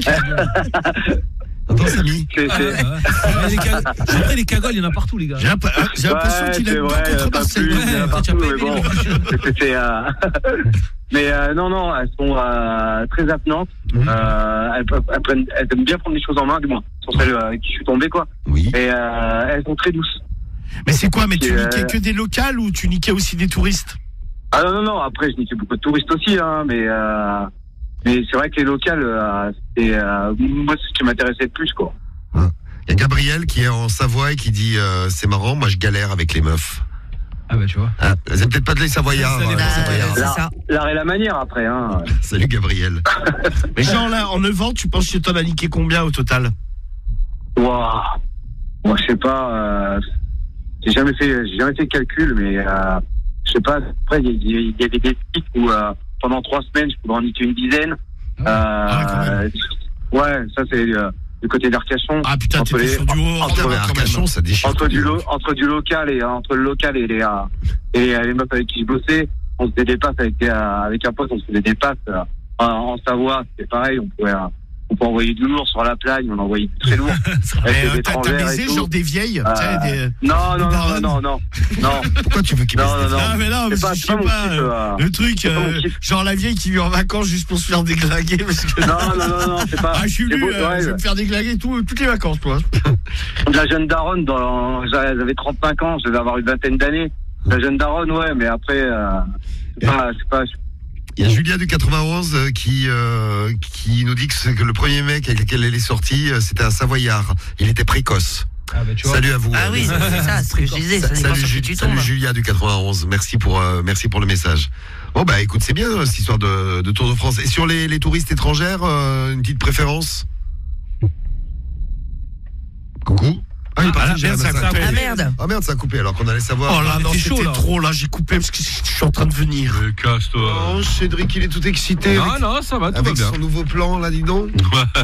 [SPEAKER 4] Attends, Samy.
[SPEAKER 12] C'est,
[SPEAKER 11] Ah,
[SPEAKER 12] c'est...
[SPEAKER 11] ouais, ouais. Les cag- Après, les cagoles, il y en a partout, les gars.
[SPEAKER 7] J'ai l'imp- euh, j'ai l'impression
[SPEAKER 12] Ouais,
[SPEAKER 7] qu'il
[SPEAKER 12] c'est
[SPEAKER 7] aime
[SPEAKER 12] vrai,
[SPEAKER 7] pas
[SPEAKER 12] il y en a
[SPEAKER 7] contre
[SPEAKER 12] pas
[SPEAKER 7] Marseille.
[SPEAKER 12] plus, il y en a
[SPEAKER 11] Ouais,
[SPEAKER 12] partout,
[SPEAKER 11] t'as pas
[SPEAKER 12] mais
[SPEAKER 11] aimé
[SPEAKER 12] bon. C'est, c'est, euh... mais euh, non, non, elles sont euh, très attenantes.
[SPEAKER 4] Mhm.
[SPEAKER 12] Euh, elles, peuvent- elles, prennent, elles aiment bien prendre les choses en main, du moins. Sur celles avec qui je suis tombé, quoi.
[SPEAKER 4] Oui.
[SPEAKER 12] Et euh, elles sont très douces.
[SPEAKER 7] Mais c'est quoi? Mais tu
[SPEAKER 12] Et, euh,
[SPEAKER 7] niquais que des locales ou tu niquais aussi des touristes?
[SPEAKER 12] Ah non, non, non, après, je niquais beaucoup de touristes aussi, hein, mais, euh, mais c'est vrai que les locales, euh, c'est euh, moi, c'est ce qui m'intéressait le plus, quoi.
[SPEAKER 4] Il y a Gabriel qui est en Savoie et qui dit euh, c'est marrant, moi je galère avec les meufs.
[SPEAKER 11] Ah bah tu vois.
[SPEAKER 4] Ah, c'est peut-être pas de les Savoyards.
[SPEAKER 11] Ça, ça
[SPEAKER 4] euh,
[SPEAKER 11] dépend.
[SPEAKER 4] les Savoyards.
[SPEAKER 6] c'est
[SPEAKER 12] L'art,
[SPEAKER 6] ça.
[SPEAKER 12] l'art et la manière, après, hein.
[SPEAKER 4] Salut Gabriel.
[SPEAKER 7] Mais genre là, en neuf ans, tu penses que t'en as niqué combien au total?
[SPEAKER 12] Waouh. Moi, je sais pas, euh, j'ai jamais fait, j'ai jamais fait le calcul, mais, euh, je sais pas, après, il y, y, y avait des pics où, euh, pendant trois semaines, je pouvais en niquer une dizaine. Euh, ouais, ça, c'est, euh, du côté d'Arcachon.
[SPEAKER 7] Ah putain,
[SPEAKER 12] entre
[SPEAKER 7] t'étais
[SPEAKER 12] les,
[SPEAKER 7] sur du haut
[SPEAKER 12] entre,
[SPEAKER 7] quand même.
[SPEAKER 4] Arcachon, ça déchire.
[SPEAKER 12] entre du lo, entre du local et entre le local et les euh, et les meufs avec qui je bossais, on se faisait des passes avec euh, avec un pote, on se faisait des passes euh, en, en Savoie, c'était pareil, on pouvait euh, on peut envoyer du lourd sur la plagne, on envoyait du très lourd.
[SPEAKER 7] Mais
[SPEAKER 12] Avec
[SPEAKER 7] euh,
[SPEAKER 12] des
[SPEAKER 7] t'as, t'as
[SPEAKER 12] transverts et
[SPEAKER 7] baisé
[SPEAKER 12] tout.
[SPEAKER 7] genre des vieilles, tu sais,
[SPEAKER 12] Euh,
[SPEAKER 7] des...
[SPEAKER 12] Non, non,
[SPEAKER 7] des
[SPEAKER 12] non,
[SPEAKER 7] baronnes.
[SPEAKER 12] non, non, non.
[SPEAKER 4] Pourquoi tu veux qu'il baisse
[SPEAKER 12] Non,
[SPEAKER 4] des
[SPEAKER 12] non, non.
[SPEAKER 7] Ah mais non, mais
[SPEAKER 12] C'est pas-
[SPEAKER 7] je
[SPEAKER 12] c'est
[SPEAKER 7] sais
[SPEAKER 12] pas mon
[SPEAKER 7] pas,
[SPEAKER 12] kiff,
[SPEAKER 7] euh,
[SPEAKER 12] euh,
[SPEAKER 7] le truc,
[SPEAKER 12] c'est pas mon
[SPEAKER 7] euh,
[SPEAKER 12] kiff.
[SPEAKER 7] genre la vieille qui vient en vacances juste pour se faire déglinguer parce que...
[SPEAKER 12] Non, non, non, non, c'est pas.
[SPEAKER 7] Ah, je suis
[SPEAKER 12] c'est
[SPEAKER 7] venu,
[SPEAKER 12] beau,
[SPEAKER 7] euh,
[SPEAKER 12] ouais,
[SPEAKER 7] je vais me faire déglinguer tout, toutes les vacances, toi.
[SPEAKER 12] La jeune daronne, dans, j'avais trente-cinq ans, je devais avoir une vingtaine d'années. La jeune daronne, ouais, mais après, euh, c'est pas, c'est pas.
[SPEAKER 4] Il y a Julia du quatre-vingt-onze euh, qui euh, qui nous dit que, c'est que le premier mec avec lequel elle est sortie, euh, c'était un Savoyard. Il était précoce.
[SPEAKER 11] Ah bah tu vois.
[SPEAKER 4] Salut à vous.
[SPEAKER 6] Ah oui, c'est ça, c'est ce que je disais. Ça dépend
[SPEAKER 4] Salut,
[SPEAKER 6] sur qui
[SPEAKER 4] Ju-
[SPEAKER 6] tu
[SPEAKER 4] salut
[SPEAKER 6] tombes.
[SPEAKER 4] Julia du quatre-vingt-onze. Merci pour euh, merci pour le message. Bon bah écoute, c'est bien euh, cette histoire de, de Tour de France. Et sur les, les touristes étrangères, euh, une petite préférence. Coucou. Ah, il est
[SPEAKER 7] Ah,
[SPEAKER 4] parti,
[SPEAKER 7] merde,
[SPEAKER 4] Jérém,
[SPEAKER 7] ça a coupé.
[SPEAKER 6] Ah merde.
[SPEAKER 4] Ah merde, ça a coupé alors qu'on allait savoir.
[SPEAKER 7] Oh là, non,
[SPEAKER 11] t'es chaud,
[SPEAKER 7] c'était
[SPEAKER 11] là.
[SPEAKER 7] trop, là, j'ai coupé parce que je suis en train de venir.
[SPEAKER 8] Euh, Casse-toi.
[SPEAKER 4] Oh, Cédric, il est tout excité.
[SPEAKER 8] Non,
[SPEAKER 4] avec,
[SPEAKER 8] non, ça va, tout
[SPEAKER 4] avec
[SPEAKER 8] va bien.
[SPEAKER 4] son nouveau plan là, dis donc.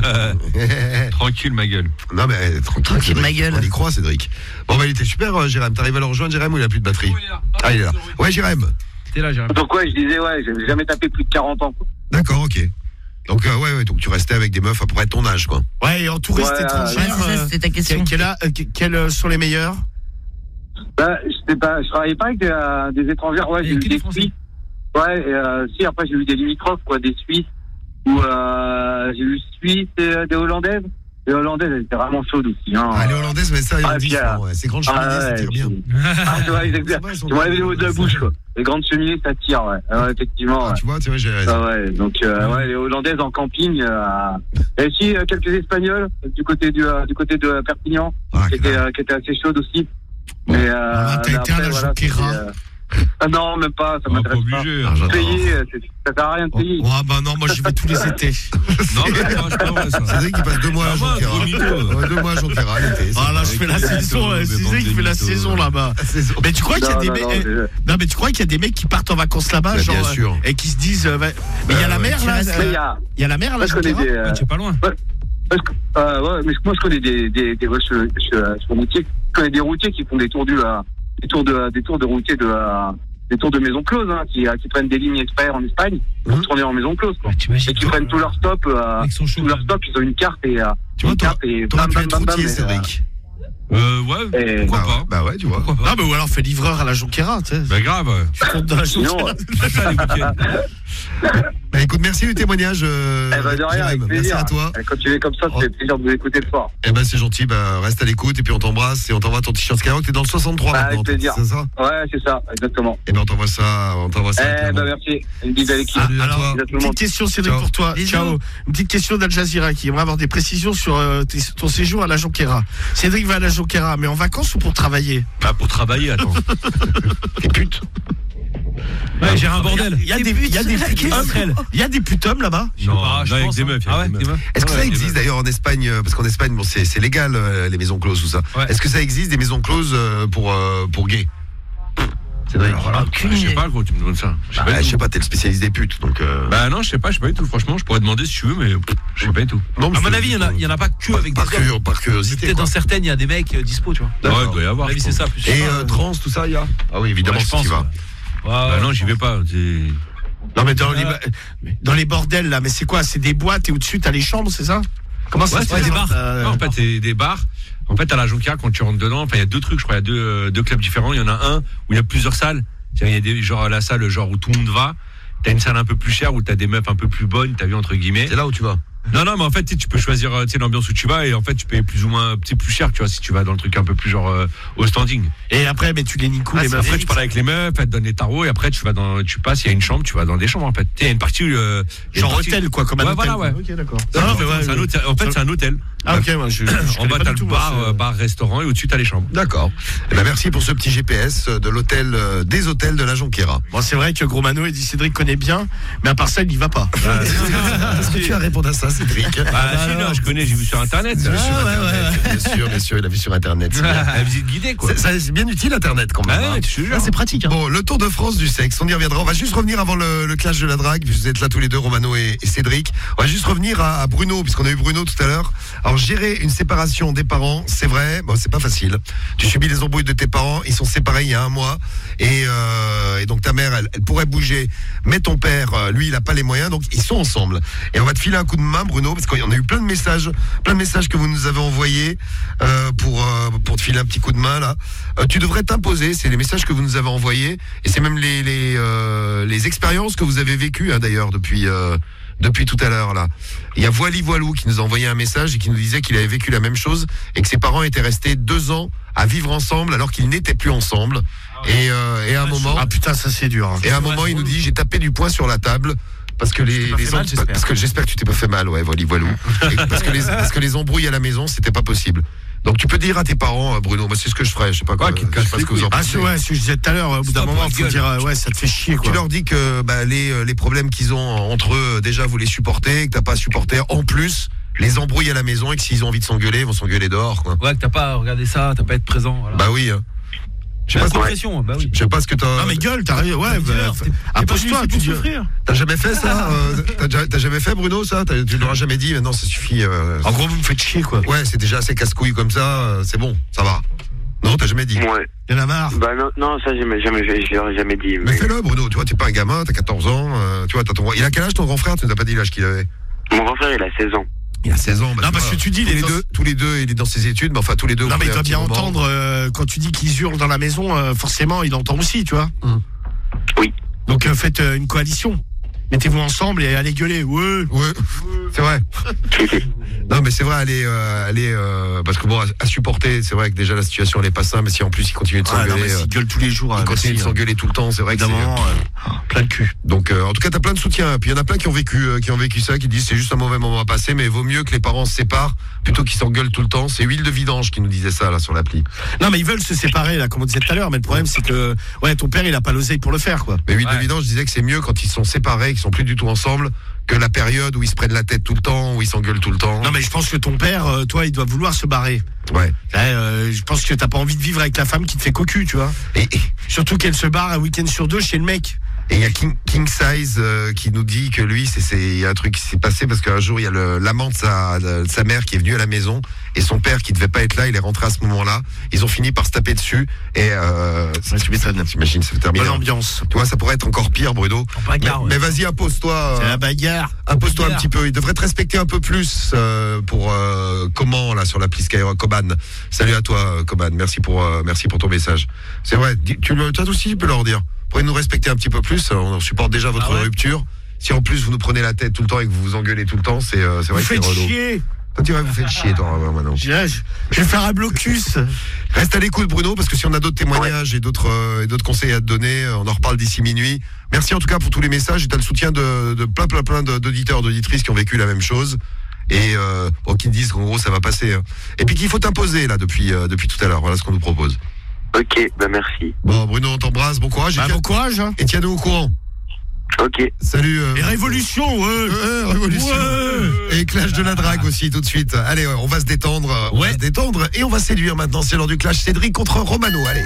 [SPEAKER 8] Tranquille, ma gueule.
[SPEAKER 4] Non mais tranquille,
[SPEAKER 6] Tranquille,
[SPEAKER 4] Cédric.
[SPEAKER 6] ma gueule.
[SPEAKER 4] On y croit, Cédric. Bon bah il était super, euh, Jérém. T'arrives à le rejoindre, Jérém, ou il a plus de batterie? Ah, il est là. Ouais, Jérém.
[SPEAKER 11] T'es là, Jérém.
[SPEAKER 12] Donc ouais, je disais, ouais, j'ai jamais tapé plus de quarante ans.
[SPEAKER 4] D'accord, ok. Donc euh, ouais, ouais, donc tu restais avec des meufs à peu près de ton âge, quoi.
[SPEAKER 7] Ouais, et en touriste
[SPEAKER 12] Ouais,
[SPEAKER 7] étrangère,
[SPEAKER 6] ouais, c'est ça, c'était ta question.
[SPEAKER 7] quel- quel a- euh, que- quels euh, sont les meilleurs?
[SPEAKER 12] Bah, je sais pas, je travaillais pas avec des, euh, des étrangères, ouais,
[SPEAKER 11] Et
[SPEAKER 12] j'ai eu
[SPEAKER 11] que des
[SPEAKER 12] des
[SPEAKER 11] Français.
[SPEAKER 12] Suisses. Ouais, et, euh, si, après j'ai eu des limitrophes, quoi, des Suisses, ou euh, j'ai eu Suisses et euh, des Hollandaises. Les Hollandaises, elles étaient vraiment chaudes aussi. Hein.
[SPEAKER 4] Ah, les Hollandaises, mais ça, ils
[SPEAKER 12] Ah,
[SPEAKER 4] ont dit,
[SPEAKER 12] puis, euh,
[SPEAKER 4] ouais, ces grandes cheminées,
[SPEAKER 12] ah,
[SPEAKER 4] ça
[SPEAKER 12] ouais,
[SPEAKER 4] tire bien.
[SPEAKER 12] Ah, tu vois, exactement. Tu m'enlèves les mots de la bouche, quoi. Les grandes cheminées, ça tire, ouais. Ah, ouais, effectivement.
[SPEAKER 4] Ah,
[SPEAKER 12] Ouais.
[SPEAKER 4] tu vois, tu vois, j'ai raison.
[SPEAKER 12] Ah ouais, donc euh, ouais, les Hollandaises en camping. Euh, et aussi euh, quelques Espagnols du côté du, euh, du côté de Perpignan,
[SPEAKER 4] Ah,
[SPEAKER 12] qui étaient euh, qui étaient assez chaudes aussi. Mais euh,
[SPEAKER 7] Ah, t'as
[SPEAKER 12] mais
[SPEAKER 7] été à la
[SPEAKER 12] après, voilà,
[SPEAKER 7] Junquera.
[SPEAKER 12] c'était, euh, ah non, même pas, ça
[SPEAKER 8] Ah, pas
[SPEAKER 12] m'intéresse pas.
[SPEAKER 8] obligé.
[SPEAKER 4] Ah, j'adore.
[SPEAKER 12] Payer, euh, c'est- ça sert à rien de payer.
[SPEAKER 7] Oh, bah non, moi j'y vais tous les étés.
[SPEAKER 8] Non, mais non, c'est pas vrai, ça.
[SPEAKER 4] Cédric, il passe deux mois à
[SPEAKER 8] Ah, ouais,
[SPEAKER 4] Jonquera.
[SPEAKER 8] gros mytho.
[SPEAKER 4] Ouais, deux mois à Jonquera l'été.
[SPEAKER 7] Ah là, je fais la
[SPEAKER 8] Avec les
[SPEAKER 7] saison,
[SPEAKER 8] mythos,
[SPEAKER 7] euh,
[SPEAKER 8] des
[SPEAKER 7] c'est
[SPEAKER 8] bandes
[SPEAKER 7] vrai qu'il fait la
[SPEAKER 8] mythos.
[SPEAKER 7] saison là-bas.
[SPEAKER 4] saison.
[SPEAKER 7] Mais tu crois qu'il y a
[SPEAKER 12] Non,
[SPEAKER 7] des
[SPEAKER 12] non,
[SPEAKER 7] mecs.
[SPEAKER 12] non,
[SPEAKER 7] eh,
[SPEAKER 12] je-
[SPEAKER 7] Non, mais tu crois qu'il y a des mecs qui partent en vacances là-bas,
[SPEAKER 4] Bah,
[SPEAKER 7] genre,
[SPEAKER 4] bien
[SPEAKER 7] euh,
[SPEAKER 4] sûr.
[SPEAKER 7] et qui se disent. euh, bah, mais il y a la mer là.
[SPEAKER 12] Mais il y
[SPEAKER 7] euh,
[SPEAKER 12] a,
[SPEAKER 7] Il y a la mer là,
[SPEAKER 12] moi je connais
[SPEAKER 7] Jonquera.
[SPEAKER 12] des. euh,
[SPEAKER 11] Ah, tu es pas loin.
[SPEAKER 12] Parce que, euh, ouais, mais moi je connais des des des ouais, je, je, je, je suis routier. Je connais des routiers qui font des tours du euh, des tours de des tours de routiers de euh, des tours de maison close, hein, qui euh, qui prennent des lignes exprès en Espagne pour
[SPEAKER 4] Mhm.
[SPEAKER 12] tourner en maison close, quoi.
[SPEAKER 11] Ah, t'imagines
[SPEAKER 12] Et qui
[SPEAKER 11] toi,
[SPEAKER 12] prennent tous leurs stops, euh,
[SPEAKER 11] Avec son show,
[SPEAKER 12] tous leurs
[SPEAKER 11] même.
[SPEAKER 12] stops, ils ont une carte et euh,
[SPEAKER 4] Tu vois,
[SPEAKER 12] une
[SPEAKER 4] toi,
[SPEAKER 12] carte et
[SPEAKER 4] t'aurais
[SPEAKER 12] bam,
[SPEAKER 4] pu
[SPEAKER 12] bam,
[SPEAKER 4] être
[SPEAKER 12] bam, bam,
[SPEAKER 4] routier,
[SPEAKER 12] et,
[SPEAKER 4] Cédric.
[SPEAKER 8] Euh, ouais,
[SPEAKER 12] Et-
[SPEAKER 8] pourquoi
[SPEAKER 4] Bah ouais,
[SPEAKER 8] pas.
[SPEAKER 4] bah ouais, tu vois.
[SPEAKER 7] Non, mais ou alors fais livreur à la Jonquera, tu sais.
[SPEAKER 8] Bah grave.
[SPEAKER 7] Tu comptes dans la
[SPEAKER 12] Sinon,
[SPEAKER 7] Jonquera.
[SPEAKER 12] euh,
[SPEAKER 8] C'est ça, les week-ends.
[SPEAKER 4] Bah écoute, merci du témoignage. Euh,
[SPEAKER 12] eh ben de rien,
[SPEAKER 4] Jérém.
[SPEAKER 12] avec
[SPEAKER 4] Merci
[SPEAKER 12] plaisir.
[SPEAKER 4] à toi.
[SPEAKER 12] Et continuez comme ça, ça fait plaisir de vous écouter le soir.
[SPEAKER 4] Eh ben c'est gentil, bah reste à l'écoute et puis on t'embrasse et on t'envoie ton t-shirt Skyrock. T'es dans le soixante-trois
[SPEAKER 12] Bah,
[SPEAKER 4] maintenant.
[SPEAKER 12] avec plaisir.
[SPEAKER 4] C'est ça?
[SPEAKER 12] Ouais, c'est ça, exactement.
[SPEAKER 4] Eh ben on t'envoie ça, on t'envoie ça.
[SPEAKER 12] Eh
[SPEAKER 4] clairement.
[SPEAKER 12] ben merci. Une bise à l'équipe.
[SPEAKER 4] Salut à
[SPEAKER 7] Alors,
[SPEAKER 4] toi.
[SPEAKER 12] Bisous à tout le
[SPEAKER 7] Petite
[SPEAKER 12] monde.
[SPEAKER 7] question, Cédric,
[SPEAKER 4] Ciao.
[SPEAKER 7] pour toi.
[SPEAKER 6] Bisous.
[SPEAKER 7] Ciao. Une petite question d'Al Jazeera qui aimerait avoir des précisions sur euh, tes- ton séjour à la Jonquera. Cédric va à la Jonquera, mais en vacances ou pour travailler?
[SPEAKER 8] Bah, pour travailler, attends.
[SPEAKER 4] T'es pute.
[SPEAKER 11] Ouais, j'ai un bordel.
[SPEAKER 7] Il y a des, il y a des putums. Il y a des putums là-bas.
[SPEAKER 8] Non,
[SPEAKER 11] pas, je
[SPEAKER 8] non, avec
[SPEAKER 11] pense,
[SPEAKER 8] des
[SPEAKER 11] hein.
[SPEAKER 8] meufs.
[SPEAKER 11] Ah ouais,
[SPEAKER 8] avec
[SPEAKER 11] des
[SPEAKER 8] des meufs.
[SPEAKER 11] meufs.
[SPEAKER 4] Est-ce que
[SPEAKER 8] Ouais,
[SPEAKER 4] ça
[SPEAKER 8] des
[SPEAKER 4] existe
[SPEAKER 8] meufs.
[SPEAKER 4] d'ailleurs en Espagne, euh, parce qu'en Espagne, bon, c'est c'est légal euh, les maisons closes, tout ça.
[SPEAKER 11] Ouais.
[SPEAKER 4] Est-ce que ça existe des maisons closes euh, pour euh, pour gays? Cédric.
[SPEAKER 8] Alors là,
[SPEAKER 6] Aucune
[SPEAKER 8] je sais
[SPEAKER 6] idée.
[SPEAKER 8] pas, gros, tu me demandes ça. Je sais
[SPEAKER 4] Bah,
[SPEAKER 8] pas
[SPEAKER 4] je
[SPEAKER 8] du
[SPEAKER 4] sais
[SPEAKER 8] tout.
[SPEAKER 4] pas, t'es le spécialiste des putes, donc. Euh...
[SPEAKER 8] Bah non, je sais pas, je sais pas du tout. Franchement, je pourrais demander si tu veux, mais pff, je sais pas du tout.
[SPEAKER 4] non,
[SPEAKER 11] À mon
[SPEAKER 4] c'est-
[SPEAKER 11] avis, il y en a, il y en a pas que avec des
[SPEAKER 4] par,
[SPEAKER 11] hommes.
[SPEAKER 4] curieux- par curiosité.
[SPEAKER 11] Peut-être
[SPEAKER 4] quoi.
[SPEAKER 11] dans certaines, il y a des mecs euh, dispo, tu vois.
[SPEAKER 8] Ouais, il doit y
[SPEAKER 11] À
[SPEAKER 8] avoir.
[SPEAKER 11] mon avis,
[SPEAKER 8] je
[SPEAKER 11] c'est
[SPEAKER 8] pense.
[SPEAKER 11] ça plus.
[SPEAKER 4] Et euh, trans, tout ça, il y a. Ah oui, évidemment,
[SPEAKER 11] Ouais, je
[SPEAKER 4] si tu
[SPEAKER 11] pense,
[SPEAKER 4] vas.
[SPEAKER 11] ouais.
[SPEAKER 8] Bah non, j'y vais pas. c'est-
[SPEAKER 7] Non, mais dans, les, dans les bordels, là, mais c'est quoi? C'est des boîtes et au-dessus, t'as les chambres, c'est ça? Comment ça
[SPEAKER 8] Ouais,
[SPEAKER 7] se
[SPEAKER 8] c'est
[SPEAKER 7] passe
[SPEAKER 8] des bars.
[SPEAKER 7] euh,
[SPEAKER 8] Non, en fait, c'est des bars. En fait, à la Jonquière, quand tu rentres dedans, enfin, il y a deux trucs, je crois. Il y a deux, euh, deux clubs différents. Il y en a un où il y a plusieurs salles. Il y a des, genre, la salle, genre, où tout le monde va. T'as une salle un peu plus chère où t'as des meufs un peu plus bonnes, t'as vu, entre guillemets.
[SPEAKER 4] C'est là où tu vas.
[SPEAKER 8] Non, non, mais en fait, tu sais, tu peux choisir euh, tu sais, l'ambiance où tu vas et en fait, tu payes plus ou moins, tu sais, plus cher, tu vois, si tu vas dans le truc un peu plus genre euh, au standing.
[SPEAKER 7] Et après, mais tu les niques où,
[SPEAKER 8] Ah,
[SPEAKER 7] les
[SPEAKER 8] c'est-
[SPEAKER 7] meufs?
[SPEAKER 8] après, tu parles avec les meufs, elles te donnent les tarots et après, tu vas dans, tu passes, il y a une chambre, tu vas dans des chambres en fait. Tu sais, il y a une partie. Euh, il y a
[SPEAKER 7] Genre
[SPEAKER 8] une partie-
[SPEAKER 7] hôtel, quoi, comme un
[SPEAKER 8] ouais,
[SPEAKER 7] hôtel.
[SPEAKER 8] Voilà, ouais.
[SPEAKER 7] Ok, d'accord.
[SPEAKER 8] Non,
[SPEAKER 7] Non,
[SPEAKER 8] mais
[SPEAKER 7] mais ouais,
[SPEAKER 8] c'est un
[SPEAKER 7] le-
[SPEAKER 8] hôtel. En fait, c'est un hôtel.
[SPEAKER 7] Ah, ok, moi, je. je
[SPEAKER 8] En
[SPEAKER 7] connais
[SPEAKER 8] bas,
[SPEAKER 7] pas
[SPEAKER 8] t'as
[SPEAKER 7] du
[SPEAKER 8] le
[SPEAKER 7] tout, moi,
[SPEAKER 8] bar,
[SPEAKER 7] c'est-
[SPEAKER 8] euh, bar, restaurant et au-dessus, t'as les chambres.
[SPEAKER 4] D'accord. Eh ben, merci pour ce petit G P S de l'hôtel, euh, des hôtels de la Jonquière.
[SPEAKER 7] Bon, c'est vrai que Gros Mano, il dit Cédric connaît bien, mais à part ça, il n'y va pas.
[SPEAKER 4] Est-ce que tu as répondu à ça, Cédric?
[SPEAKER 8] Bah, si, non, je connais, j'ai vu sur internet.
[SPEAKER 4] J'ai vu sur Internet, bien sûr, bien sûr, il a vu sur Internet. c'est bien.
[SPEAKER 8] La visite guidée, quoi.
[SPEAKER 4] C'est- ça, c'est bien utile Internet quand même.
[SPEAKER 8] Ah ouais,
[SPEAKER 4] hein.
[SPEAKER 8] je te jure.
[SPEAKER 14] Ah, c'est pratique. Hein.
[SPEAKER 4] Bon, le Tour de France du sexe, on y reviendra. On va juste revenir avant le, le clash de la drague, puisque vous êtes là tous les deux, Romano et, et Cédric. On va juste revenir à, à Bruno, puisqu'on a eu Bruno tout à l'heure. Alors, gérer une séparation des parents, c'est vrai, bon, c'est pas facile. Tu subis les embrouilles de tes parents, ils sont séparés il y a un mois, et, euh, et donc ta mère, elle, elle pourrait bouger, mais ton père, euh, lui, il a pas les moyens, donc ils sont ensemble. Et on va te filer un coup de main, Bruno, parce qu'on a eu plein de messages, plein de messages que vous nous avez envoyés euh, pour euh, pour te filer un petit coup de main là. Euh, tu devrais t'imposer, c'est les messages que vous nous avez envoyés, et c'est même les les euh, les expériences que vous avez vécues hein, d'ailleurs depuis. Euh, Depuis tout à l'heure là, il y a Voili Voilou qui nous a envoyé un message et qui nous disait qu'il avait vécu la même chose et que ses parents étaient restés deux ans à vivre ensemble alors qu'ils n'étaient plus ensemble. Et, euh, et à un moment,
[SPEAKER 7] Ah putain, ça c'est dur. hein.
[SPEAKER 4] et à un moment, il nous dit j'ai tapé du poing sur la table. Parce que les,
[SPEAKER 14] pas
[SPEAKER 4] les
[SPEAKER 14] fait mal,
[SPEAKER 4] em-
[SPEAKER 14] j'espère.
[SPEAKER 4] parce que j'espère que tu t'es pas fait mal, ouais, Voili Voilou. Et parce que les parce que les embrouilles à la maison, c'était pas possible. Donc tu peux dire à tes parents, euh, Bruno, moi c'est ce que je ferais, je sais pas quoi, je sais pas ce que vous en
[SPEAKER 7] Ah,
[SPEAKER 4] pensez.
[SPEAKER 7] c'est ouais, ce que je disais tout à l'heure, au bout d'un
[SPEAKER 8] Stop
[SPEAKER 7] moment,
[SPEAKER 8] la
[SPEAKER 7] il faut
[SPEAKER 8] gueule.
[SPEAKER 7] dire, euh, ouais, ça te fait chier,
[SPEAKER 4] Tu
[SPEAKER 7] quoi.
[SPEAKER 4] leur dis que bah, les, euh, les problèmes qu'ils ont entre eux, euh, déjà vous les supportez, que t'as pas à supporter. En plus, les embrouilles à la maison et que s'ils ont envie de s'engueuler, ils vont s'engueuler dehors, quoi.
[SPEAKER 11] Ouais, que t'as pas à regarder ça, t'as pas à être présent. Voilà.
[SPEAKER 4] Bah oui. Hein. Je sais
[SPEAKER 11] J'ai
[SPEAKER 4] pas,
[SPEAKER 11] pas de
[SPEAKER 4] ce-
[SPEAKER 11] pression, bah oui.
[SPEAKER 4] je sais pas ce que t'as.
[SPEAKER 7] Non, mais gueule, t'as raison, ouais, bah, appose-toi, tu dis.
[SPEAKER 4] T'as jamais fait ça euh, t'as, déjà- t'as jamais fait, Bruno, ça t'as, tu l'auras jamais dit, maintenant ça suffit. euh,
[SPEAKER 7] En gros, vous me faites chier, quoi.
[SPEAKER 4] Ouais, c'est déjà assez casse-couille comme ça, euh, c'est bon, ça va. Non, t'as jamais dit.
[SPEAKER 9] Ouais.
[SPEAKER 7] Il y en a marre.
[SPEAKER 9] Bah non, non ça, j'ai jamais, jamais, je l'aurais jamais dit.
[SPEAKER 4] Mais fais-le, Bruno, tu vois, t'es pas un gamin, t'as quatorze ans, euh, tu vois, t'as ton. Il a quel âge ton grand frère? Tu nous as pas dit l'âge qu'il avait.
[SPEAKER 9] Mon grand frère, il a seize ans.
[SPEAKER 4] Il a seize ans. Bah,
[SPEAKER 7] Non,
[SPEAKER 4] tu
[SPEAKER 7] parce
[SPEAKER 4] vois,
[SPEAKER 7] que tu dis,
[SPEAKER 4] tous
[SPEAKER 7] il est
[SPEAKER 4] les
[SPEAKER 7] dans-
[SPEAKER 4] deux, tous les deux, il est dans ses études, mais enfin tous les deux.
[SPEAKER 7] Non,
[SPEAKER 4] vous
[SPEAKER 7] mais il
[SPEAKER 4] prenez
[SPEAKER 7] doit
[SPEAKER 4] un petit
[SPEAKER 7] bien
[SPEAKER 4] moment.
[SPEAKER 7] entendre, euh, quand tu dis qu'ils hurlent dans la maison, euh, forcément, il entend aussi, tu vois.
[SPEAKER 9] Oui.
[SPEAKER 7] Donc, euh, faites euh, une coalition. Mettez-vous ensemble et allez gueuler. Ouais.
[SPEAKER 4] Ouais, c'est vrai. Non, mais c'est vrai, elle est, euh, elle est euh, parce que bon, à, à supporter, c'est vrai que déjà la situation elle est pas simple, mais si en plus il continue de
[SPEAKER 7] Ah, non,
[SPEAKER 4] s'engueuler,
[SPEAKER 7] mais
[SPEAKER 4] euh,
[SPEAKER 7] s'ils gueulent tous les jours,
[SPEAKER 4] il
[SPEAKER 7] euh,
[SPEAKER 4] continue de
[SPEAKER 7] merci,
[SPEAKER 4] s'engueuler tout le temps, c'est vrai que c'est.
[SPEAKER 7] évidemment, euh, plein de cul.
[SPEAKER 4] Donc, euh, en tout cas, t'as plein de soutien. Puis il y en a plein qui ont vécu, euh, qui ont vécu ça, qui disent c'est juste un mauvais moment à passer, mais vaut mieux que les parents se séparent plutôt qu'ils s'engueulent tout le temps. C'est Huile de Vidange qui nous disait ça là sur l'appli.
[SPEAKER 7] Non, mais ils veulent se séparer, là, comme on disait tout à l'heure. Mais le problème, c'est que, ouais, ton père, il a pas l'oseille pour le faire, quoi.
[SPEAKER 4] Mais Huile de Vidange disait que c'est mieux quand ils sont séparés, qu'ils sont plus du tout ensemble, que la période où ils se prennent la tête tout le temps, où ils s'engueulent tout le temps.
[SPEAKER 7] Non, mais je pense que ton père, euh, toi, il doit vouloir se barrer.
[SPEAKER 4] Ouais.
[SPEAKER 7] Ouais, euh, je pense que t'as pas envie de vivre avec la femme qui te fait cocu, tu vois.
[SPEAKER 4] Et, et,
[SPEAKER 7] Surtout qu'elle se barre un week-end sur deux chez le mec.
[SPEAKER 4] Et il y a King, King Size euh, qui nous dit que lui, c'est, c'est il y a un truc qui s'est passé parce qu'un jour il y a le, l'amant de sa, de sa mère qui est venu à la maison et son père qui devait pas être là, il est rentré à ce moment-là. Ils ont fini par se taper dessus et euh,
[SPEAKER 7] Ouais, tu m'étonnes.
[SPEAKER 4] t'imagines, ça fait terminer.
[SPEAKER 7] Bonne ambiance.
[SPEAKER 4] Tu vois, ça pourrait être encore pire, Bruno.
[SPEAKER 11] bagarre,
[SPEAKER 4] mais,
[SPEAKER 11] ouais.
[SPEAKER 4] mais vas-y, impose-toi.
[SPEAKER 7] C'est
[SPEAKER 4] euh,
[SPEAKER 7] la bagarre.
[SPEAKER 4] Impose-toi un
[SPEAKER 11] bagarre.
[SPEAKER 4] petit peu. Il devrait te respecter un peu plus euh, pour euh, comment là sur l'appli Skyrock. Coban. Salut à toi, euh, Coban. Merci pour euh, merci pour ton message. C'est vrai. dis- Tu le, toi aussi, tu peux leur dire. Vous pourriez nous respecter un petit peu plus. On supporte déjà votre
[SPEAKER 11] Ah ouais.
[SPEAKER 4] rupture. Si en plus vous nous prenez la tête tout le temps et que vous vous engueulez tout le temps, c'est euh, c'est
[SPEAKER 7] Vous
[SPEAKER 4] vrai que c'est
[SPEAKER 7] faites
[SPEAKER 4] relou.
[SPEAKER 7] chier.
[SPEAKER 4] Toi, tu vas vous faites chier, toi, ouais, maintenant.
[SPEAKER 7] Je, je- je vais faire un blocus.
[SPEAKER 4] Reste à l'écoute, Bruno, parce que si on a d'autres témoignages et d'autres euh, et d'autres conseils à te donner, euh, on en reparle d'ici minuit. Merci en tout cas pour tous les messages. Et t'as le soutien de, de plein, plein, plein de- d'auditeurs, d'auditrices qui ont vécu la même chose et euh, bon, qui disent qu'en gros ça va passer. hein. Et puis qu'il faut t'imposer là depuis euh, depuis tout à l'heure. Voilà ce qu'on nous propose.
[SPEAKER 9] Ok, bah merci.
[SPEAKER 4] Bon, Bruno, on t'embrasse. Bon courage.
[SPEAKER 7] Bah,
[SPEAKER 4] et tiens-
[SPEAKER 7] bon courage. Hein.
[SPEAKER 4] et tiens-nous au courant.
[SPEAKER 9] Ok.
[SPEAKER 4] Salut. euh,
[SPEAKER 7] Et révolution, ouais.
[SPEAKER 4] Ouais, révolution.
[SPEAKER 7] Ouais.
[SPEAKER 4] Et clash de la drague aussi tout de suite. Allez, ouais, on va se détendre, euh, on
[SPEAKER 7] Ouais.
[SPEAKER 4] va se détendre et on va séduire maintenant. C'est l'heure du clash. Cédric contre Romano. Allez.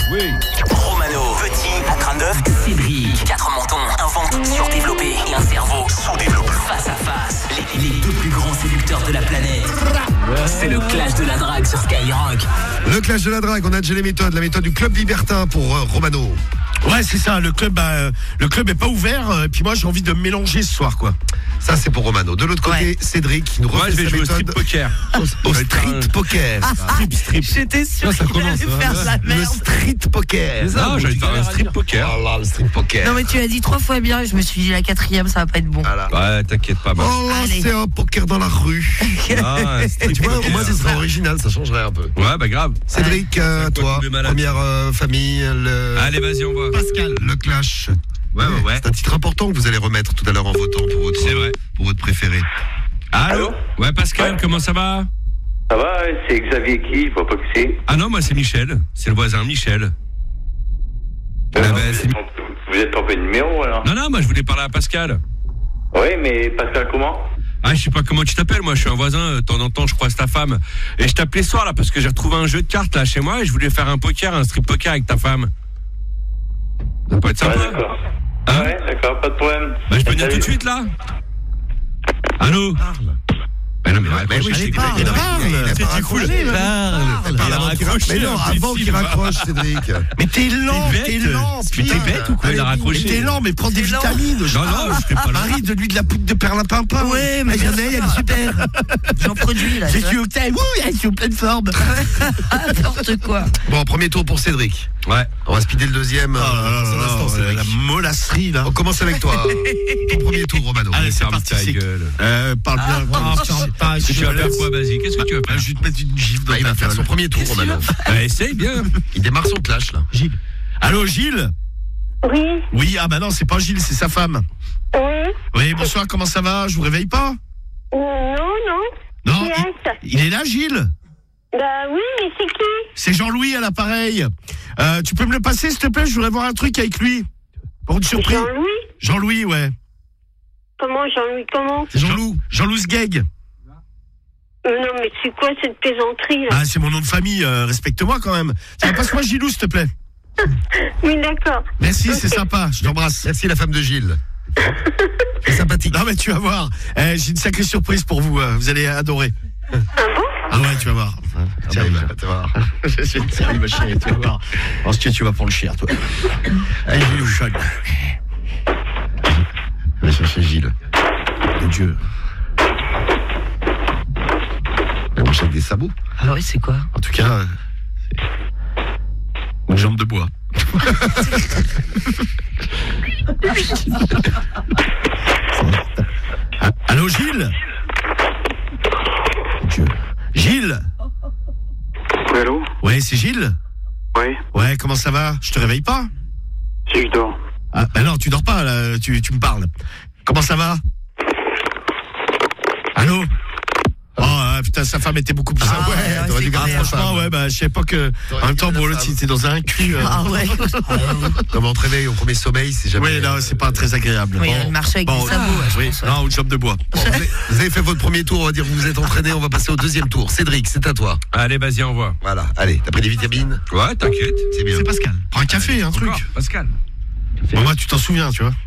[SPEAKER 5] Romano, petit, à crâne d'œuf. Cédric, quatre mentons, un ventre surdéveloppé et un cerveau sous-développé. Face à face, les, les deux plus grands séducteurs de la planète. C'est le clash de la drague sur Skyrock.
[SPEAKER 4] Le clash de la drague, on a déjà les méthodes, la méthode du club libertin pour euh, Romano.
[SPEAKER 7] Ouais, c'est ça. Le club, bah, euh, le club est pas ouvert. euh, Et puis moi, j'ai envie de me mélanger ce soir, quoi.
[SPEAKER 4] Ça, c'est pour Romano. De l'autre côté, Cédric qui nous
[SPEAKER 8] Moi,
[SPEAKER 4] refait
[SPEAKER 8] je vais
[SPEAKER 4] sa
[SPEAKER 8] jouer au
[SPEAKER 4] méthode.
[SPEAKER 8] strip poker.
[SPEAKER 4] Au, au street poker.
[SPEAKER 7] Strip, strip.
[SPEAKER 6] J'étais sûr
[SPEAKER 4] Ça, ça
[SPEAKER 6] qu'il allait
[SPEAKER 4] commence, hein.
[SPEAKER 6] faire de la
[SPEAKER 4] Le
[SPEAKER 6] merde.
[SPEAKER 4] street poker.
[SPEAKER 8] Non, j'allais faire un strip poker.
[SPEAKER 4] Oh là, le street poker.
[SPEAKER 6] Non mais tu l'as dit trois fois bien et je me suis dit la quatrième ça va pas être bon.
[SPEAKER 4] Voilà.
[SPEAKER 8] Ouais, t'inquiète pas. Bah.
[SPEAKER 4] Oh là,
[SPEAKER 6] Allez.
[SPEAKER 4] c'est un poker dans la rue.
[SPEAKER 8] Ah, un strip
[SPEAKER 4] Tu vois, au
[SPEAKER 8] poker.
[SPEAKER 4] moins, ce serait original, ça changerait un peu.
[SPEAKER 8] Ouais, bah grave.
[SPEAKER 4] Cédric, euh,
[SPEAKER 8] Quoi,
[SPEAKER 4] toi,
[SPEAKER 8] tous les malades.
[SPEAKER 4] première euh, famille, le...
[SPEAKER 8] Allez, vas-y, on va.
[SPEAKER 7] Pascal.
[SPEAKER 4] le clash.
[SPEAKER 8] Ouais, ouais, ouais.
[SPEAKER 4] C'est un titre important que vous allez remettre tout à l'heure en votant pour votre,
[SPEAKER 8] C'est vrai.
[SPEAKER 4] pour votre préféré.
[SPEAKER 8] Allô? Ouais, Pascal, comment ça va?
[SPEAKER 9] Ça va, c'est Xavier qui? Je vois pas que c'est.
[SPEAKER 8] Ah non, moi c'est Michel. C'est le voisin Michel. Ah,
[SPEAKER 9] Non,
[SPEAKER 8] bah,
[SPEAKER 9] vous,
[SPEAKER 8] c'est-
[SPEAKER 9] êtes trompé, vous êtes trompé de numéro alors?
[SPEAKER 8] Non, non, moi je voulais parler à Pascal.
[SPEAKER 9] Oui, mais Pascal comment?
[SPEAKER 8] Ah, je sais pas comment tu t'appelles, moi je suis un voisin, euh, de temps en temps je croise ta femme. Et je t'appelais ce soir là parce que j'ai retrouvé un jeu de cartes là chez moi et je voulais faire un poker, un strip poker avec ta femme. Ça peut être sympa.
[SPEAKER 9] Ouais, d'accord.
[SPEAKER 8] Hein
[SPEAKER 9] Ouais, d'accord, pas de problème.
[SPEAKER 8] Bah je peux venir
[SPEAKER 9] Salut.
[SPEAKER 8] tout de suite là. Allô? Bah non mais
[SPEAKER 4] Mais
[SPEAKER 8] raccroche,
[SPEAKER 4] oui,
[SPEAKER 8] je
[SPEAKER 4] je
[SPEAKER 8] t'ai
[SPEAKER 4] t'ai
[SPEAKER 8] dit,
[SPEAKER 4] dit,
[SPEAKER 8] il a-
[SPEAKER 4] parle,
[SPEAKER 8] il a- il a
[SPEAKER 4] c'est
[SPEAKER 8] pas
[SPEAKER 4] du
[SPEAKER 8] raccroché.
[SPEAKER 4] cool.
[SPEAKER 8] Parle.
[SPEAKER 4] Parle
[SPEAKER 8] Il a
[SPEAKER 4] avant qu'il
[SPEAKER 8] raccroché,
[SPEAKER 4] Mais non,
[SPEAKER 8] un
[SPEAKER 4] avant qu'il
[SPEAKER 8] imbécile,
[SPEAKER 4] raccroche, Cédric.
[SPEAKER 7] Mais t'es lent,
[SPEAKER 8] T'es
[SPEAKER 7] t'es
[SPEAKER 8] bête.
[SPEAKER 7] lent.
[SPEAKER 8] Mais t'es
[SPEAKER 7] putain.
[SPEAKER 8] bête ou quoi? Il a raccroché.
[SPEAKER 7] Mais t'es lent, mais prends des
[SPEAKER 6] T'es lent.
[SPEAKER 7] vitamines. je
[SPEAKER 8] Non, non,
[SPEAKER 7] parle.
[SPEAKER 8] je fais pas lent.
[SPEAKER 7] Marie, donne-lui de la poudre de perlimpinpin.
[SPEAKER 6] Ouais, mais
[SPEAKER 7] Ah, j'en ai, elle est super.
[SPEAKER 6] j'en produis là.
[SPEAKER 7] Je
[SPEAKER 6] tu
[SPEAKER 7] suis au thé. Ouh, je suis en pleine forme.
[SPEAKER 6] vois. N'importe quoi.
[SPEAKER 4] Bon, premier tour pour Cédric.
[SPEAKER 8] Ouais.
[SPEAKER 4] On va speeder le deuxième.
[SPEAKER 7] Oh là là
[SPEAKER 4] dans un
[SPEAKER 7] là
[SPEAKER 4] instant,
[SPEAKER 7] là,
[SPEAKER 4] Cédric.
[SPEAKER 7] la mollasserie, là.
[SPEAKER 4] On commence avec toi. Ton premier tour, Romano.
[SPEAKER 7] Allez, c'est
[SPEAKER 8] Ferme
[SPEAKER 7] parti.
[SPEAKER 8] ta
[SPEAKER 7] c'est-
[SPEAKER 8] gueule.
[SPEAKER 7] Euh, parle bien.
[SPEAKER 8] Ah,
[SPEAKER 7] putain, putain,
[SPEAKER 8] Qu'est-ce que tu vas faire quoi? Vas-y, qu'est-ce que tu vas
[SPEAKER 7] Bah,
[SPEAKER 8] faire?
[SPEAKER 7] je vais te mettre une gifle dans
[SPEAKER 4] Bah, il va
[SPEAKER 7] ta
[SPEAKER 4] faire
[SPEAKER 7] gueule.
[SPEAKER 4] son premier tour, Romano.
[SPEAKER 8] Bah, essaye bien.
[SPEAKER 4] Il démarre son clash, là.
[SPEAKER 7] Gilles. Allô, Gilles?
[SPEAKER 13] Oui,
[SPEAKER 7] Oui, ah bah non, c'est pas Gilles, c'est sa femme.
[SPEAKER 13] oui.
[SPEAKER 7] Oui, bonsoir, comment ça va? Je vous réveille pas?
[SPEAKER 13] Non, non.
[SPEAKER 7] Non,
[SPEAKER 13] Qui est-ce?
[SPEAKER 7] il est là, Gilles?
[SPEAKER 13] Bah oui, mais c'est qui?
[SPEAKER 7] C'est Jean-Louis à l'appareil. Euh, tu peux me le passer, s'il te plaît? Je voudrais voir un truc avec lui. Pour une surprise.
[SPEAKER 13] Jean-Louis?
[SPEAKER 7] Jean-Louis, ouais.
[SPEAKER 13] Comment, Jean-Louis, comment?
[SPEAKER 7] Jean-Loup. Jean-Loup Sgeg.
[SPEAKER 13] Euh, Non, mais c'est quoi cette plaisanterie, là?
[SPEAKER 7] Ah, c'est mon nom de famille, euh, respecte-moi quand même. Tiens, passe-moi Gilou, s'il te plaît.
[SPEAKER 13] Oui, d'accord.
[SPEAKER 7] Merci, c'est sympa, je t'embrasse.
[SPEAKER 4] Merci, la femme de Gilles. C'est sympathique.
[SPEAKER 7] Non, mais tu vas voir. Eh, j'ai une sacrée surprise pour vous, euh, vous allez adorer.
[SPEAKER 13] Ah bon?
[SPEAKER 7] Ah ouais, tu vas voir. Tiens,
[SPEAKER 4] bah, tu vas voir.
[SPEAKER 7] Tiens, ma chérie, tu vas voir. Ensuite, tu vas pour le chien, toi. Allez, Gilou, chonne.
[SPEAKER 4] Je vais chercher Gilles.
[SPEAKER 7] Mon Dieu.
[SPEAKER 4] Elle marche avec des sabots.
[SPEAKER 6] Ah oui, c'est quoi?
[SPEAKER 7] En tout cas, euh, c'est une jambe de bois. Ah, allô, Gilles? Mon Dieu. Gilles?
[SPEAKER 9] Oui, allô?
[SPEAKER 7] Ouais, c'est Gilles?
[SPEAKER 9] Oui,
[SPEAKER 7] Ouais, comment ça va? Je te réveille pas?
[SPEAKER 9] c'est Victor.
[SPEAKER 7] Ah, bah non, tu dors pas, là, tu, tu me parles. Comment ça va? Allô? Oh, ah, putain, sa femme était beaucoup plus
[SPEAKER 6] Ah
[SPEAKER 7] sympa.
[SPEAKER 6] ouais, ouais,
[SPEAKER 7] t'aurais
[SPEAKER 6] c'est
[SPEAKER 7] dû garder
[SPEAKER 6] clair.
[SPEAKER 7] sa franchement, ouais, bah, je savais pas que. En même temps, bon, l'autre, il était dans un cul. euh.
[SPEAKER 6] Ah ouais.
[SPEAKER 4] Comme on te réveille au premier sommeil, c'est jamais.
[SPEAKER 7] Ouais, non, c'est pas très agréable.
[SPEAKER 6] Oui, elle marchait avec
[SPEAKER 7] Bon,
[SPEAKER 6] des sabots. ouais, je
[SPEAKER 7] Oui,
[SPEAKER 6] pense, ouais.
[SPEAKER 7] non, une jambe de bois.
[SPEAKER 4] Bon, vous, avez, vous avez fait votre premier tour, on va dire que vous vous êtes entraîné, on va passer au deuxième tour. Cédric, c'est à toi.
[SPEAKER 8] Allez, vas-y, envoie.
[SPEAKER 4] Voilà, allez, t'as pris des vitamines?
[SPEAKER 8] Ouais, t'inquiète.
[SPEAKER 4] C'est bien.
[SPEAKER 7] C'est Pascal. Prends un café, un truc.
[SPEAKER 8] Encore, Pascal.
[SPEAKER 7] Bon, moi, tu t'en souviens, tu vois.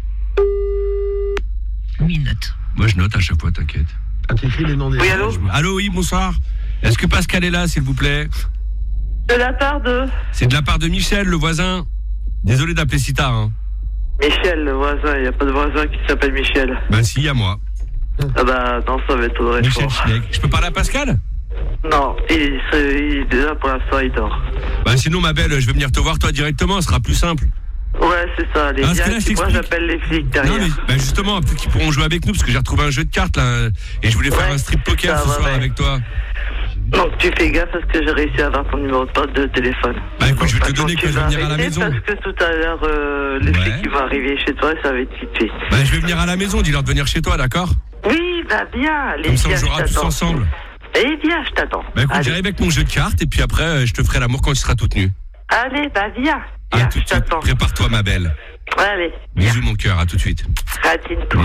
[SPEAKER 6] Oui, note.
[SPEAKER 8] Moi, je note à chaque fois, t'inquiète.
[SPEAKER 4] Ah, t'écris les noms des.
[SPEAKER 9] Oui, allô?
[SPEAKER 8] Allô, oui, bonsoir. Est-ce que Pascal est là, s'il vous plaît?
[SPEAKER 13] De la part de
[SPEAKER 8] C'est de la part de Michel, le voisin. Désolé d'appeler si tard, hein.
[SPEAKER 10] Michel, le voisin, il n'y a pas de voisin qui s'appelle Michel.
[SPEAKER 8] Bah si, y a moi.
[SPEAKER 10] Ah bah, non, ça va être
[SPEAKER 8] Michel Schneck. Je peux parler à Pascal?
[SPEAKER 10] Non, il, serait- il est déjà pour l'instant, il dort.
[SPEAKER 8] Bah sinon, ma belle, je vais venir te voir toi directement, ce sera plus simple.
[SPEAKER 10] Ouais, c'est ça, les
[SPEAKER 8] Ah, parce que là,
[SPEAKER 10] gars,
[SPEAKER 8] je
[SPEAKER 10] moi
[SPEAKER 8] t'explique.
[SPEAKER 10] j'appelle les flics derrière.
[SPEAKER 8] Non mais bah justement, peut-être qu'ils pourront jouer avec nous parce que j'ai retrouvé un jeu de cartes là et je voulais faire un strip poker
[SPEAKER 10] ça
[SPEAKER 8] ce
[SPEAKER 10] va,
[SPEAKER 8] soir
[SPEAKER 10] ouais.
[SPEAKER 8] avec toi.
[SPEAKER 10] Donc tu fais gaffe parce que j'ai réussi à avoir ton numéro de poste de téléphone.
[SPEAKER 8] Bah écoute, je vais te
[SPEAKER 10] Attends,
[SPEAKER 8] donner
[SPEAKER 10] tu
[SPEAKER 8] quand je vais
[SPEAKER 10] vas
[SPEAKER 8] venir à la
[SPEAKER 10] arrêter
[SPEAKER 8] maison.
[SPEAKER 10] parce que tout à l'heure, euh, les
[SPEAKER 8] Ouais.
[SPEAKER 10] flics qui vont arriver chez toi, ça va être vite fait.
[SPEAKER 8] Bah je vais venir à la maison, dis-leur de venir chez toi, d'accord?
[SPEAKER 10] Oui, bah bien, allez,
[SPEAKER 8] Comme ça on
[SPEAKER 10] viens,
[SPEAKER 8] jouera
[SPEAKER 10] je
[SPEAKER 8] tous
[SPEAKER 10] t'attends.
[SPEAKER 8] ensemble.
[SPEAKER 10] Eh bien, je t'attends.
[SPEAKER 8] Bah écoute,
[SPEAKER 10] Allez.
[SPEAKER 8] j'arrive avec mon jeu de cartes et puis après euh, je te ferai l'amour quand tu seras toute nue.
[SPEAKER 10] Allez, bah viens.
[SPEAKER 8] À tout de suite. Prépare-toi ma belle.
[SPEAKER 10] Allez,
[SPEAKER 8] Bisous mon cœur, à tout de suite.
[SPEAKER 10] ratine-toi.
[SPEAKER 8] Bisous.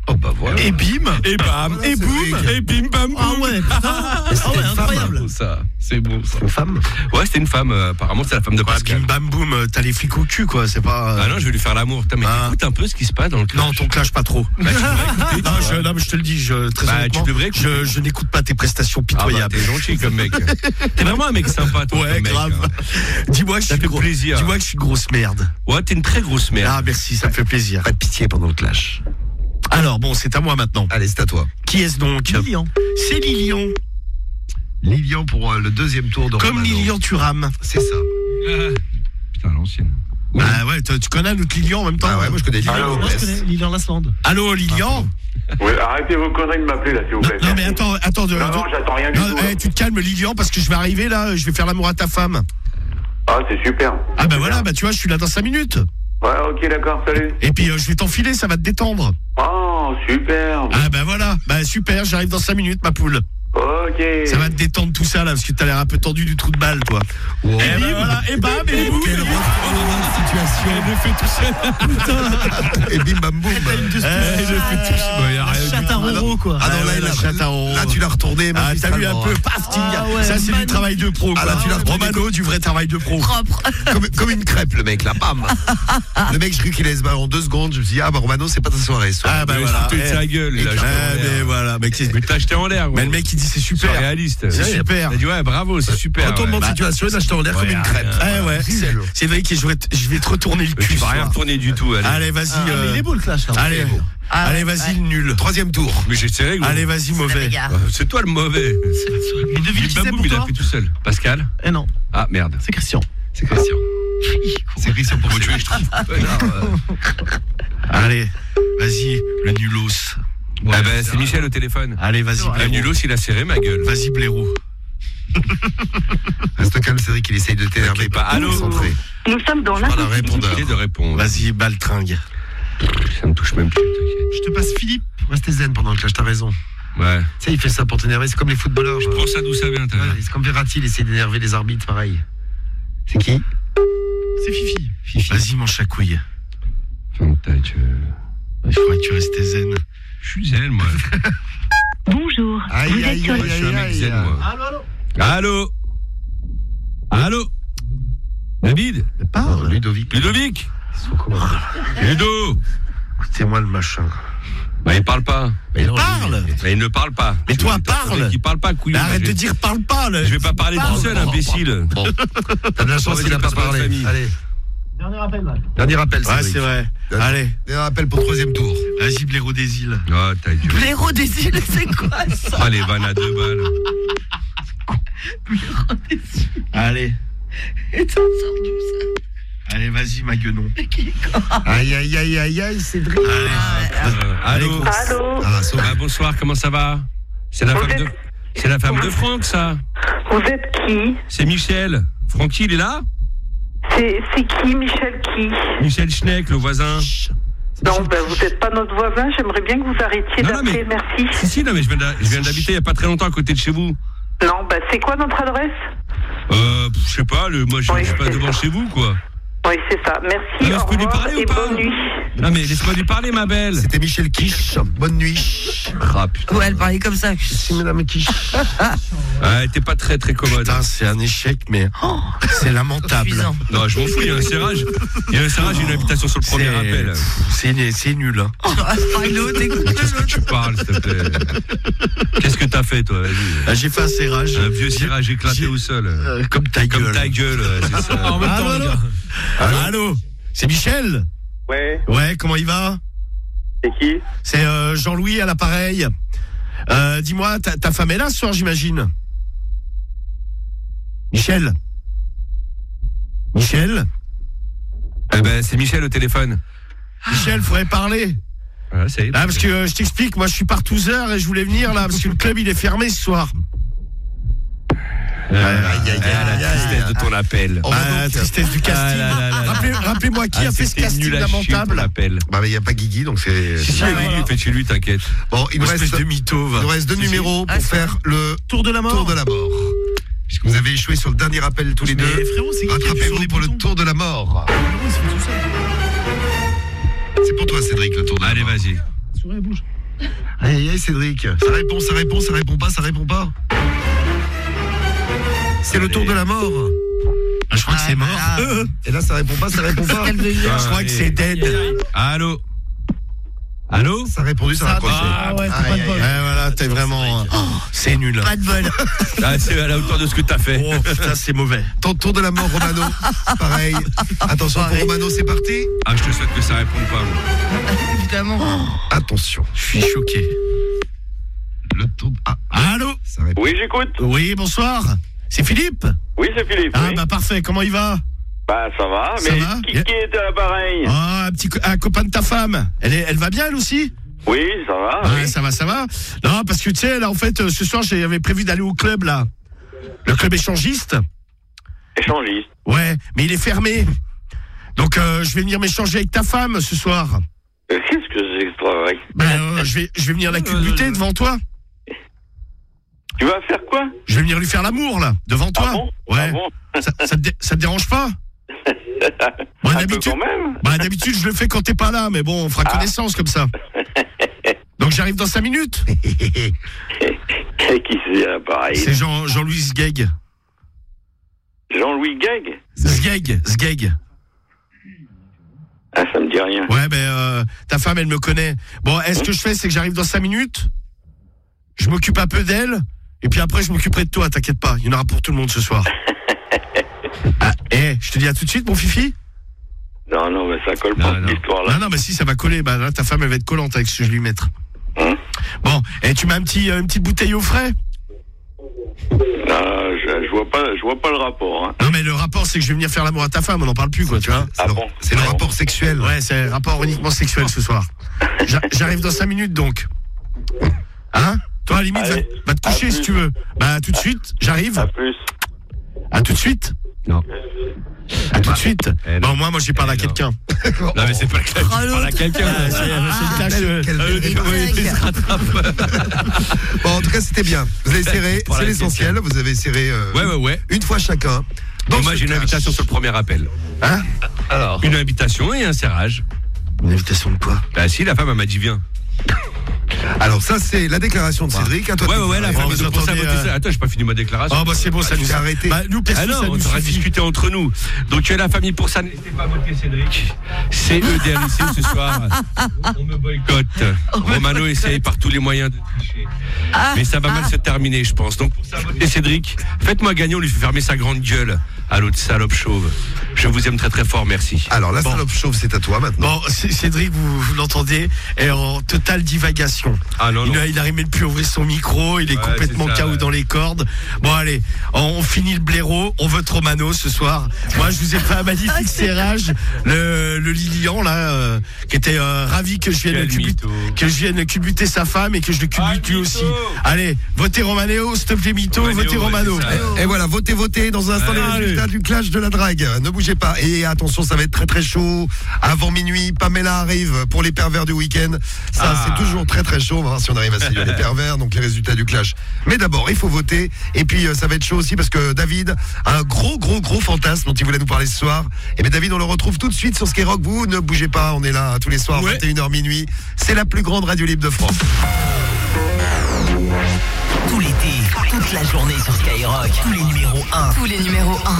[SPEAKER 4] Oh bah voilà.
[SPEAKER 7] Et bim.
[SPEAKER 8] Et bam.
[SPEAKER 4] Voilà,
[SPEAKER 8] Et boum.
[SPEAKER 4] Cédric.
[SPEAKER 8] Et bim bam boum.
[SPEAKER 14] Ah ouais, putain. Ah ouais, incroyable.
[SPEAKER 8] C'est ça. C'est bon ça.
[SPEAKER 4] Une femme.
[SPEAKER 8] Ouais, c'était une femme. euh, apparemment, c'est la femme de
[SPEAKER 7] Quoi,
[SPEAKER 8] Pascal.
[SPEAKER 7] bim bam boum, euh, t'as les flics au cul quoi, c'est pas. euh,
[SPEAKER 8] Ah non, je vais lui faire l'amour. Putain, mais
[SPEAKER 7] Ah.
[SPEAKER 8] écoute un peu ce qui se passe dans le clash.
[SPEAKER 7] Non, ton clash pas trop.
[SPEAKER 8] Bah, tu devrais écouter, tu
[SPEAKER 7] non,
[SPEAKER 8] vois.
[SPEAKER 7] je, non, mais je te le dis, je, très
[SPEAKER 8] Bah,
[SPEAKER 7] honnêtement,
[SPEAKER 8] tu devrais écouter.
[SPEAKER 7] je, je n'écoute pas tes prestations
[SPEAKER 8] Ah bah,
[SPEAKER 7] pitoyables.
[SPEAKER 8] t'es gentil comme mec. T'es vraiment un mec sympa, toi.
[SPEAKER 7] Ouais,
[SPEAKER 8] comme mec,
[SPEAKER 7] grave.
[SPEAKER 8] hein.
[SPEAKER 7] Dis-moi que je
[SPEAKER 8] Ça
[SPEAKER 7] suis
[SPEAKER 8] fait
[SPEAKER 7] gros-
[SPEAKER 8] plaisir.
[SPEAKER 7] Dis-moi que je suis une grosse merde.
[SPEAKER 8] Ouais, t'es une très grosse merde.
[SPEAKER 7] Ah merci, ça me fait plaisir.
[SPEAKER 4] Pas de pitié pendant le clash.
[SPEAKER 7] Alors bon, c'est à moi maintenant.
[SPEAKER 4] Allez, c'est à toi.
[SPEAKER 7] Qui est-ce donc?
[SPEAKER 14] Lilian.
[SPEAKER 7] C'est Lilian.
[SPEAKER 4] Lilian pour euh, le deuxième tour de
[SPEAKER 7] Comme
[SPEAKER 4] Romano.
[SPEAKER 7] Lilian Thuram.
[SPEAKER 4] C'est ça.
[SPEAKER 8] Ah. Putain, l'ancienne.
[SPEAKER 7] Ah ouais, tu tu connais notre Lilian en même temps.
[SPEAKER 4] Ah ouais, moi je connais Lilian
[SPEAKER 12] Allô.
[SPEAKER 14] Moi, je
[SPEAKER 4] Lopez.
[SPEAKER 14] connais Lilian Lasland.
[SPEAKER 7] Allô Lilian.
[SPEAKER 12] Ouais, arrêtez vos conneries de m'appeler là, s'il vous
[SPEAKER 7] Non,
[SPEAKER 12] plaît.
[SPEAKER 7] non, mais
[SPEAKER 12] Merci.
[SPEAKER 7] attends, attends. de-
[SPEAKER 12] Non, non,
[SPEAKER 7] de-
[SPEAKER 12] j'attends rien du
[SPEAKER 7] non,
[SPEAKER 12] tout.
[SPEAKER 7] eh, tu te calmes Lilian parce que je vais arriver là, je vais faire l'amour à ta femme.
[SPEAKER 12] Ah, c'est super.
[SPEAKER 7] Ah bah voilà, bah tu vois, je suis là dans cinq minutes.
[SPEAKER 12] Ouais, ok, d'accord, salut.
[SPEAKER 7] Et puis euh, je vais t'enfiler, ça va te détendre.
[SPEAKER 12] Oh, super.
[SPEAKER 7] Ah bah voilà, bah super, j'arrive dans cinq minutes ma poule.
[SPEAKER 12] Ok.
[SPEAKER 7] Ça va te détendre tout ça là, parce que t'as l'air un peu tendu du trou de balle toi.
[SPEAKER 4] Wow.
[SPEAKER 7] Et ben voilà, et bam, et boum.
[SPEAKER 4] Quelle situation.
[SPEAKER 8] Elle le fait tout seul.
[SPEAKER 4] Et bim bam boum.
[SPEAKER 7] Eh, il le fait tout seul.
[SPEAKER 8] Bah, y a rien du
[SPEAKER 14] Chatte à Roro, quoi.
[SPEAKER 4] Ah non,
[SPEAKER 7] Ah
[SPEAKER 4] là,
[SPEAKER 7] ouais,
[SPEAKER 4] là,
[SPEAKER 7] la chatte à Roro.
[SPEAKER 4] là, tu l'as retourné.
[SPEAKER 7] Ah, t'as vu un
[SPEAKER 4] magistralement,
[SPEAKER 7] peu,
[SPEAKER 4] hein.
[SPEAKER 7] paf, ting.
[SPEAKER 14] Ah ouais,
[SPEAKER 7] Ça, c'est du
[SPEAKER 14] magnifique.
[SPEAKER 7] travail de pro.
[SPEAKER 4] Ah,
[SPEAKER 7] quoi.
[SPEAKER 4] là, tu l'as retrouvé
[SPEAKER 7] Romano, du vrai travail de pro.
[SPEAKER 6] Propre.
[SPEAKER 4] Comme, comme une crêpe, le mec, là, bam. Le mec, je cru qu'il allait se barrer en deux secondes. Je me suis dit, ah bah Romano, c'est pas ta soirée. ce soir.
[SPEAKER 7] Ah bah
[SPEAKER 8] Mais
[SPEAKER 7] voilà.
[SPEAKER 8] foutais de
[SPEAKER 7] Eh,
[SPEAKER 8] sa gueule. Il a
[SPEAKER 7] eh,
[SPEAKER 8] jeté en
[SPEAKER 7] mais
[SPEAKER 8] l'air.
[SPEAKER 7] voilà, mec, c'est-
[SPEAKER 8] Mais t'as acheté en l'air, gros.
[SPEAKER 7] mais le mec il dit c'est
[SPEAKER 8] Sois
[SPEAKER 7] super.
[SPEAKER 8] réaliste.
[SPEAKER 7] C'est
[SPEAKER 8] Ouais,
[SPEAKER 7] super.
[SPEAKER 8] Il a dit ouais, bravo, c'est super.
[SPEAKER 4] Retournement
[SPEAKER 8] ouais.
[SPEAKER 4] de situation, il a jeté en l'air comme une crêpe.
[SPEAKER 7] Ah ouais, c'est- c'est vrai que je vais te- je vais te retourner le
[SPEAKER 8] Mais
[SPEAKER 7] cul.
[SPEAKER 8] tu vas
[SPEAKER 7] ce
[SPEAKER 8] rien
[SPEAKER 7] soir.
[SPEAKER 8] retourner du tout. Allez,
[SPEAKER 7] Allez, vas-y.
[SPEAKER 14] Ah, mais
[SPEAKER 7] euh,
[SPEAKER 14] il est beau le clash. là.
[SPEAKER 7] Allez,
[SPEAKER 6] Ah,
[SPEAKER 7] allez,
[SPEAKER 6] ouais,
[SPEAKER 7] vas-y,
[SPEAKER 6] ouais.
[SPEAKER 7] le nul.
[SPEAKER 4] Troisième tour.
[SPEAKER 8] mais j'ai serré, gros.
[SPEAKER 7] Allez, vas-y, mauvais.
[SPEAKER 6] Regarde.
[SPEAKER 8] Euh, C'est toi le mauvais.
[SPEAKER 14] Mais devine qui c'est
[SPEAKER 8] Baboum,
[SPEAKER 14] pour
[SPEAKER 8] il a
[SPEAKER 14] toi
[SPEAKER 8] fait tout seul. Pascal.
[SPEAKER 14] Eh non,
[SPEAKER 8] Ah merde.
[SPEAKER 14] c'est Christian.
[SPEAKER 4] C'est Christian. C'est Christian pour me tuer, je trouve.
[SPEAKER 7] Allez, vas-y, le nulos.
[SPEAKER 8] Ah bah, c'est Michel au téléphone.
[SPEAKER 7] Allez, vas-y,
[SPEAKER 8] Le
[SPEAKER 7] blaireau.
[SPEAKER 8] nulos, il a serré ma gueule.
[SPEAKER 7] Vas-y, blaireau.
[SPEAKER 4] Reste calme, Cédric, il essaye de t'énerver.
[SPEAKER 8] Pas allô.
[SPEAKER 4] Concentré.
[SPEAKER 13] Nous sommes dans
[SPEAKER 4] Voilà,
[SPEAKER 13] l'impossibilité.
[SPEAKER 4] répondeur.
[SPEAKER 8] de répondre.
[SPEAKER 7] Vas-y, baltringue.
[SPEAKER 8] Ça me touche même plus, t'inquiète.
[SPEAKER 4] Je te passe Philippe. Restez zen pendant le clash, t'as raison.
[SPEAKER 8] Ouais.
[SPEAKER 4] Tu sais, il fait ça pour t'énerver, c'est comme les footballeurs.
[SPEAKER 8] Je prends ça d'où ça vient, t'as
[SPEAKER 4] Ouais,
[SPEAKER 8] vu.
[SPEAKER 4] c'est comme Verratti, il essaie d'énerver les arbitres, pareil. C'est qui
[SPEAKER 14] C'est Fifi.
[SPEAKER 4] Fifi.
[SPEAKER 7] Vas-y, mon chacouille.
[SPEAKER 8] Fin de ta gueule.
[SPEAKER 7] Il faudrait que tu restes zen.
[SPEAKER 8] Je suis zen, moi.
[SPEAKER 13] Bonjour.
[SPEAKER 4] Aïe,
[SPEAKER 13] Vous êtes
[SPEAKER 4] aïe,
[SPEAKER 13] sur
[SPEAKER 4] aïe,
[SPEAKER 8] Moi, je suis un mec
[SPEAKER 4] aïe,
[SPEAKER 8] zen,
[SPEAKER 4] aïe.
[SPEAKER 8] moi.
[SPEAKER 14] Allô, allô.
[SPEAKER 8] Allô. Allô. David.
[SPEAKER 4] Parle, Ludovic.
[SPEAKER 8] Ludovic.
[SPEAKER 4] Faut commander.
[SPEAKER 8] Ludo.
[SPEAKER 7] Écoutez-moi le machin.
[SPEAKER 8] Bah, il parle pas.
[SPEAKER 4] Mais non,
[SPEAKER 7] Parle.
[SPEAKER 4] lui,
[SPEAKER 8] Bah, il ne parle pas.
[SPEAKER 7] Mais toi,
[SPEAKER 8] T'as entendu
[SPEAKER 7] parle.
[SPEAKER 8] qu'il parle pas, couillon.
[SPEAKER 7] Mais arrête
[SPEAKER 8] Je
[SPEAKER 7] de
[SPEAKER 8] vais-
[SPEAKER 7] dire parle pas. là.
[SPEAKER 8] Je vais pas parler
[SPEAKER 7] Parle.
[SPEAKER 8] tout seul, imbécile.
[SPEAKER 4] Bon, t'as de la chance,
[SPEAKER 8] Vas-y,
[SPEAKER 4] il n'a pas
[SPEAKER 8] passe-moi la
[SPEAKER 4] parlé.
[SPEAKER 8] famille.
[SPEAKER 4] Allez,
[SPEAKER 14] Dernier appel, là.
[SPEAKER 4] dernier appel,
[SPEAKER 7] Ouais,
[SPEAKER 4] Cédric.
[SPEAKER 7] c'est vrai.
[SPEAKER 4] Dernier-
[SPEAKER 7] Allez,
[SPEAKER 4] Dernier appel pour le troisième tour.
[SPEAKER 7] vas-y, blaireau des îles.
[SPEAKER 8] Oh, ta gueule.
[SPEAKER 6] Blaireau des îles, c'est quoi ça?
[SPEAKER 8] Ah, les vannes à deux balles.
[SPEAKER 6] Blaireau des îles.
[SPEAKER 7] Allez,
[SPEAKER 6] Et t'en sors d'où ça?
[SPEAKER 7] allez, vas-y, ma guenon.
[SPEAKER 4] Aïe, aïe, aïe, aïe, aïe, Cédric.
[SPEAKER 7] Allez.
[SPEAKER 8] Euh, allô.
[SPEAKER 13] Allô.
[SPEAKER 4] Ah, sauve.
[SPEAKER 8] Ah, bonsoir, comment ça va? C'est la
[SPEAKER 13] Vous
[SPEAKER 8] femme de.
[SPEAKER 13] êtes-
[SPEAKER 8] C'est la femme de Franck, ça.
[SPEAKER 13] Vous êtes qui?
[SPEAKER 8] C'est Michel. Francky, il est là?
[SPEAKER 13] C'est c'est qui, Michel qui?
[SPEAKER 8] Michel Schneck, le voisin.
[SPEAKER 13] Non, ben vous n'êtes pas notre voisin. J'aimerais bien que vous arrêtiez
[SPEAKER 8] Non, non,
[SPEAKER 13] d'appeler.
[SPEAKER 8] mais-
[SPEAKER 13] Merci.
[SPEAKER 8] Si, si, non, mais je viens d'a- je viens d'habiter il y a pas très longtemps à côté de chez vous.
[SPEAKER 13] Non, ben c'est quoi notre adresse?
[SPEAKER 8] Euh, pff, je sais pas, le, moi je
[SPEAKER 13] Oui,
[SPEAKER 8] je suis pas
[SPEAKER 13] c'est
[SPEAKER 8] devant
[SPEAKER 13] ça.
[SPEAKER 8] chez vous, quoi.
[SPEAKER 13] Oui, c'est ça. Merci.
[SPEAKER 8] Mais je
[SPEAKER 13] Au
[SPEAKER 8] peux lui
[SPEAKER 13] revoir
[SPEAKER 8] parler ou
[SPEAKER 13] et
[SPEAKER 8] pas?
[SPEAKER 13] bonne nuit.
[SPEAKER 8] Non, mais laisse-moi lui parler, ma belle.
[SPEAKER 4] C'était Michel Quiche. Bonne nuit.
[SPEAKER 8] Ah, putain.
[SPEAKER 6] Ouais, elle parlait comme ça.
[SPEAKER 4] C'est Madame Quiche.
[SPEAKER 8] Ah, t'es pas très très commode.
[SPEAKER 7] Putain, c'est un échec, mais oh, c'est lamentable.
[SPEAKER 6] Suffisant.
[SPEAKER 8] Non, je m'en fous, il y a un serrage. Il y a un serrage, j'ai une invitation sur le premier
[SPEAKER 7] C'est-
[SPEAKER 8] appel.
[SPEAKER 7] C'est c'est nul. Hein.
[SPEAKER 6] Allô, t'écoutes
[SPEAKER 8] Qu'est-ce que tu parles, s'il te plaît? Qu'est-ce que t'as fait, toi? Vas-y.
[SPEAKER 7] Là, j'ai fait un serrage.
[SPEAKER 8] Un vieux serrage éclaté
[SPEAKER 7] j'ai-
[SPEAKER 8] au sol.
[SPEAKER 7] Euh, comme ta gueule.
[SPEAKER 8] Comme ta gueule, ouais, c'est ça.
[SPEAKER 11] En même temps,
[SPEAKER 7] Allô,
[SPEAKER 11] les
[SPEAKER 7] allô
[SPEAKER 11] gars.
[SPEAKER 7] Allô, allô. C'est Michel?
[SPEAKER 12] Ouais,
[SPEAKER 7] Ouais, comment il va?
[SPEAKER 12] c'est qui?
[SPEAKER 7] C'est euh, Jean-Louis à l'appareil. Euh, dis-moi, ta, ta femme est là ce soir, j'imagine? Michel? Michel?
[SPEAKER 8] Eh ben, c'est Michel au téléphone.
[SPEAKER 7] Michel, faudrait parler.
[SPEAKER 8] Voilà, ça y est.
[SPEAKER 7] Là, parce que euh, je t'explique, moi je suis partouzeur et je voulais venir là, parce que le club il est fermé ce soir.
[SPEAKER 8] Aïe, aïe, aïe, la tristesse de ton appel.
[SPEAKER 4] Oh,
[SPEAKER 7] Ah,
[SPEAKER 4] donc,
[SPEAKER 7] tristesse du casting.
[SPEAKER 8] Ah, là, là, là, là.
[SPEAKER 7] Rappelez- Rappelez-moi qui
[SPEAKER 8] Ah,
[SPEAKER 7] a fait ce
[SPEAKER 8] c'était
[SPEAKER 7] casting
[SPEAKER 8] nul à chier, ton
[SPEAKER 7] lamentable.
[SPEAKER 8] appel.
[SPEAKER 4] Bah, mais il n'y a pas Guigui, donc c'est.
[SPEAKER 8] Si, si,
[SPEAKER 6] Ah,
[SPEAKER 8] oui,
[SPEAKER 6] ouais.
[SPEAKER 8] faites chez lui, t'inquiète.
[SPEAKER 4] Bon, il nous
[SPEAKER 7] Espèce
[SPEAKER 4] reste,
[SPEAKER 7] de mytho, va.
[SPEAKER 4] il nous reste deux
[SPEAKER 8] Si, si.
[SPEAKER 4] numéros
[SPEAKER 6] Ah,
[SPEAKER 4] pour
[SPEAKER 6] c'est
[SPEAKER 4] faire le
[SPEAKER 14] Tour de la mort.
[SPEAKER 4] tour de la mort. Puisque vous avez échoué sur le dernier appel tous les
[SPEAKER 14] Mais
[SPEAKER 4] deux.
[SPEAKER 14] frérot, c'est qui qui appuie sur
[SPEAKER 4] Rattrapez-vous
[SPEAKER 14] les
[SPEAKER 4] pour le
[SPEAKER 14] boutons
[SPEAKER 4] tour de la mort.
[SPEAKER 14] Frérot, il se fait tout seul.
[SPEAKER 4] C'est pour toi, Cédric, le tour de la
[SPEAKER 8] Allez,
[SPEAKER 4] mort.
[SPEAKER 8] vas-y.
[SPEAKER 14] Souris, bouge.
[SPEAKER 4] Aïe, aïe, Cédric. Ça répond, ça répond, ça répond pas, ça répond pas. C'est le tour de la mort.
[SPEAKER 7] Je crois que c'est mort.
[SPEAKER 4] Et là, ça répond pas, ça répond pas.
[SPEAKER 7] Je crois que c'est dead.
[SPEAKER 8] Allô. Allô.
[SPEAKER 4] Ça a répondu, ça a raccroché.
[SPEAKER 7] Ah ouais, c'est pas de bol. Ouais, voilà, t'es vraiment. Oh, c'est nul.
[SPEAKER 6] Pas de bol.
[SPEAKER 8] Ah, c'est à la hauteur de ce que t'as fait.
[SPEAKER 7] Oh putain, c'est mauvais.
[SPEAKER 4] Ton tour de la mort, Romano. Pareil. Attention pour Romano, c'est parti.
[SPEAKER 8] Ah, je te souhaite que ça réponde pas. Moi.
[SPEAKER 6] Évidemment.
[SPEAKER 4] Oh, attention.
[SPEAKER 7] Je suis choqué.
[SPEAKER 4] Le tour. Ah,
[SPEAKER 7] allô.
[SPEAKER 12] Oui, j'écoute.
[SPEAKER 7] Oui, bonsoir. C'est Philippe.
[SPEAKER 12] Oui, c'est Philippe.
[SPEAKER 7] Ah
[SPEAKER 12] oui.
[SPEAKER 7] bah parfait. Comment il va?
[SPEAKER 12] Bah ça va,
[SPEAKER 7] Ça
[SPEAKER 12] mais
[SPEAKER 7] va
[SPEAKER 12] qui, qui est à l'appareil?
[SPEAKER 7] Ah, un petit co- un copain de ta femme. Elle est, elle va bien elle aussi?
[SPEAKER 12] Oui, ça va.
[SPEAKER 7] Ouais, ça va, ça va. Non, parce que tu sais, là, en fait, euh, ce soir, j'avais prévu d'aller au club, là. Le club échangiste.
[SPEAKER 12] Échangiste.
[SPEAKER 7] Ouais, mais il est fermé. Donc, euh, je vais venir m'échanger avec ta femme ce soir.
[SPEAKER 12] Euh, Qu'est-ce que c'est que ce travail?
[SPEAKER 7] Ben, euh, je vais, je vais venir la culbuter devant toi.
[SPEAKER 12] Tu vas faire quoi?
[SPEAKER 7] Je vais venir lui faire l'amour, là, devant toi.
[SPEAKER 12] Ah bon?
[SPEAKER 7] Ouais.
[SPEAKER 12] Ah bon
[SPEAKER 7] ça, ça, te dé- ça te dérange pas? Bon,
[SPEAKER 12] Un
[SPEAKER 7] d'habitude,
[SPEAKER 12] peu quand même.
[SPEAKER 7] bah, d'habitude, je le fais quand t'es pas là, mais bon, on fera
[SPEAKER 12] Ah.
[SPEAKER 7] connaissance comme ça. Donc, j'arrive dans cinq minutes.
[SPEAKER 12] Qui c'est à l'appareil?
[SPEAKER 7] C'est Jean, Jean-Louis Sgeg.
[SPEAKER 12] Jean-Louis Gag?
[SPEAKER 7] Sgeg, Sgeg.
[SPEAKER 12] Ah, ça me dit rien.
[SPEAKER 7] Ouais, ben, euh, ta femme, elle me connaît. Bon, est-ce que je fais, c'est que j'arrive dans cinq minutes, je m'occupe un peu d'elle, et puis après, je m'occuperai de toi, t'inquiète pas. Il y en aura pour tout le monde ce soir. Ah, eh, je te dis à tout de suite, mon fifi.
[SPEAKER 12] Non, non, mais ça colle pas, cette histoire-là.
[SPEAKER 7] Non, non, mais si, ça va coller. Bah, là, ta femme, elle va être collante avec ce que je vais lui mettre.
[SPEAKER 12] Hein?
[SPEAKER 7] Bon, et tu mets un petit, euh, une petite bouteille au frais?
[SPEAKER 12] Non, je, je vois pas, je vois pas le rapport, hein.
[SPEAKER 7] Non, mais le rapport, c'est que je vais venir faire l'amour à ta femme, on n'en parle plus, quoi, tu vois.
[SPEAKER 12] Ah bon?
[SPEAKER 4] C'est le rapport sexuel.
[SPEAKER 7] Ouais, c'est un rapport uniquement sexuel ce soir. J'a- J'arrive dans cinq minutes, donc. Hein? Toi, à la limite, va,
[SPEAKER 12] Allez,
[SPEAKER 7] va te
[SPEAKER 12] à
[SPEAKER 7] coucher si
[SPEAKER 12] plus.
[SPEAKER 7] tu veux. Bah, tout de suite, j'arrive.
[SPEAKER 12] À plus.
[SPEAKER 7] À tout de suite.
[SPEAKER 8] Non.
[SPEAKER 7] À tout de suite.
[SPEAKER 8] Eh non.
[SPEAKER 7] Bon, moi, moi, j'ai parlé à
[SPEAKER 8] Eh non.
[SPEAKER 7] quelqu'un.
[SPEAKER 8] Non, mais c'est pas le cas. Tu parles à quelqu'un.
[SPEAKER 7] Ah, c'est- c'est une tâche, euh,
[SPEAKER 4] Quelle
[SPEAKER 7] euh,
[SPEAKER 4] belle
[SPEAKER 7] tu vois,
[SPEAKER 6] blague.
[SPEAKER 7] il se rattrape.
[SPEAKER 4] Bon, en tout cas, c'était bien. Vous avez serré,
[SPEAKER 8] Pour
[SPEAKER 4] c'est
[SPEAKER 8] la
[SPEAKER 4] l'essentiel. Vous avez serré euh,
[SPEAKER 8] Ouais, ouais, ouais.
[SPEAKER 4] une fois chacun.
[SPEAKER 8] Et moi,
[SPEAKER 4] ce
[SPEAKER 8] j'ai une
[SPEAKER 4] clash.
[SPEAKER 8] invitation sur le premier appel.
[SPEAKER 4] Hein?
[SPEAKER 8] Alors. Une invitation et un serrage.
[SPEAKER 7] Une invitation de quoi?
[SPEAKER 8] Bah, si, la femme, elle m'a dit viens.
[SPEAKER 4] Alors, ça, c'est la déclaration de Cédric. À toi de
[SPEAKER 8] Ouais, ouais,
[SPEAKER 4] nous
[SPEAKER 8] ouais, la
[SPEAKER 4] dire.
[SPEAKER 8] femme,
[SPEAKER 7] vous
[SPEAKER 8] elle pour ça,
[SPEAKER 7] entendez,
[SPEAKER 8] voter
[SPEAKER 7] euh,
[SPEAKER 8] ça. Attends, j'ai pas fini ma déclaration.
[SPEAKER 7] Oh, bah, c'est bon, ça
[SPEAKER 4] tu
[SPEAKER 7] nous
[SPEAKER 4] t'es
[SPEAKER 7] a
[SPEAKER 4] arrêté.
[SPEAKER 7] Bah, nous, perso,
[SPEAKER 8] Ah non,
[SPEAKER 7] ça
[SPEAKER 8] on
[SPEAKER 7] nous
[SPEAKER 8] aura
[SPEAKER 7] suffit.
[SPEAKER 8] discuté entre nous. Donc, tu as la famille pour ça, n'hésitez pas à voter Cédric. C'est E D L C ce soir. On me boycotte. Romano essaye par tous les moyens de tricher. Mais ça va mal se terminer, je pense. Donc, pour ça, votez Cédric. Faites-moi gagner, on lui fait fermer sa grande gueule à l'autre salope chauve. Je vous aime très très fort, merci.
[SPEAKER 4] Alors, la
[SPEAKER 7] Bon.
[SPEAKER 4] salope chauve, c'est à toi maintenant.
[SPEAKER 7] Bon, C- Cédric, vous, vous l'entendez, est en totale divagation.
[SPEAKER 8] Ah non,
[SPEAKER 7] il
[SPEAKER 8] non.
[SPEAKER 7] a- il n'arrive même plus à ouvrir son micro, il est
[SPEAKER 8] Ouais,
[SPEAKER 7] complètement
[SPEAKER 8] c'est ça,
[SPEAKER 7] K O
[SPEAKER 8] ouais.
[SPEAKER 7] dans les cordes. Bon, allez, on, on finit le blaireau, on vote Romano ce soir. Moi, je vous ai fait un magnifique serrage, le, le Lilian, là, euh, qui était euh, ravi que je vienne
[SPEAKER 8] Quel
[SPEAKER 7] culbuter,
[SPEAKER 8] mytho.
[SPEAKER 7] que je vienne culbuter sa femme et que je le culbute
[SPEAKER 8] Ah,
[SPEAKER 7] lui
[SPEAKER 8] mytho.
[SPEAKER 7] aussi. Allez, votez Romano, s'il te plaît, mytho,
[SPEAKER 8] Romano,
[SPEAKER 7] votez
[SPEAKER 8] ouais,
[SPEAKER 7] Romano.
[SPEAKER 8] c'est ça.
[SPEAKER 4] Et voilà, votez, votez. Dans un instant, les
[SPEAKER 8] Allez.
[SPEAKER 4] résultats du clash de la drague. Ne bougez pas. Et attention, ça va être très très chaud. Avant minuit, Pamela arrive pour les pervers du week-end. Ça,
[SPEAKER 8] Ah.
[SPEAKER 4] c'est toujours très très chaud. On va voir si on arrive à séduire les pervers. Donc les résultats du clash. Mais d'abord, il faut voter. Et puis, euh, ça va être chaud aussi parce que David a un gros gros gros fantasme dont il voulait nous parler ce soir. Et bien, David, on le retrouve tout de suite sur Skyrock. Vous ne bougez pas. On est là tous les soirs,
[SPEAKER 8] Ouais.
[SPEAKER 4] vingt et une heures minuit. C'est la plus grande radio libre de France.
[SPEAKER 5] Tout l'été, toute la journée sur Skyrock. Tous les numéros un.
[SPEAKER 6] Tous les numéros un.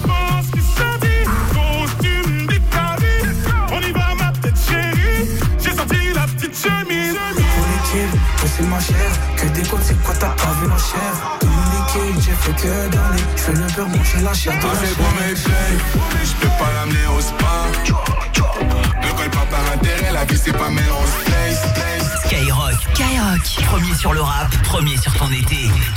[SPEAKER 16] On y va ma petite chérie, j'ai sorti la petite chemise.
[SPEAKER 21] Pour l'équipe, c'est ma chère. Que des côtes, c'est quoi t'as pas vu ma chère. Tout le liquide, j'ai fait que d'aller. Je fais le beurre, manger la chair de la
[SPEAKER 15] Assez
[SPEAKER 21] chair.
[SPEAKER 15] pour mes clés, je peux pas l'amener au spa. Ne colle pas par intérêt, la vie c'est pas Melrose Place.
[SPEAKER 5] Skyrock.
[SPEAKER 6] Skyrock.
[SPEAKER 5] Premier sur le rap, premier sur ton été.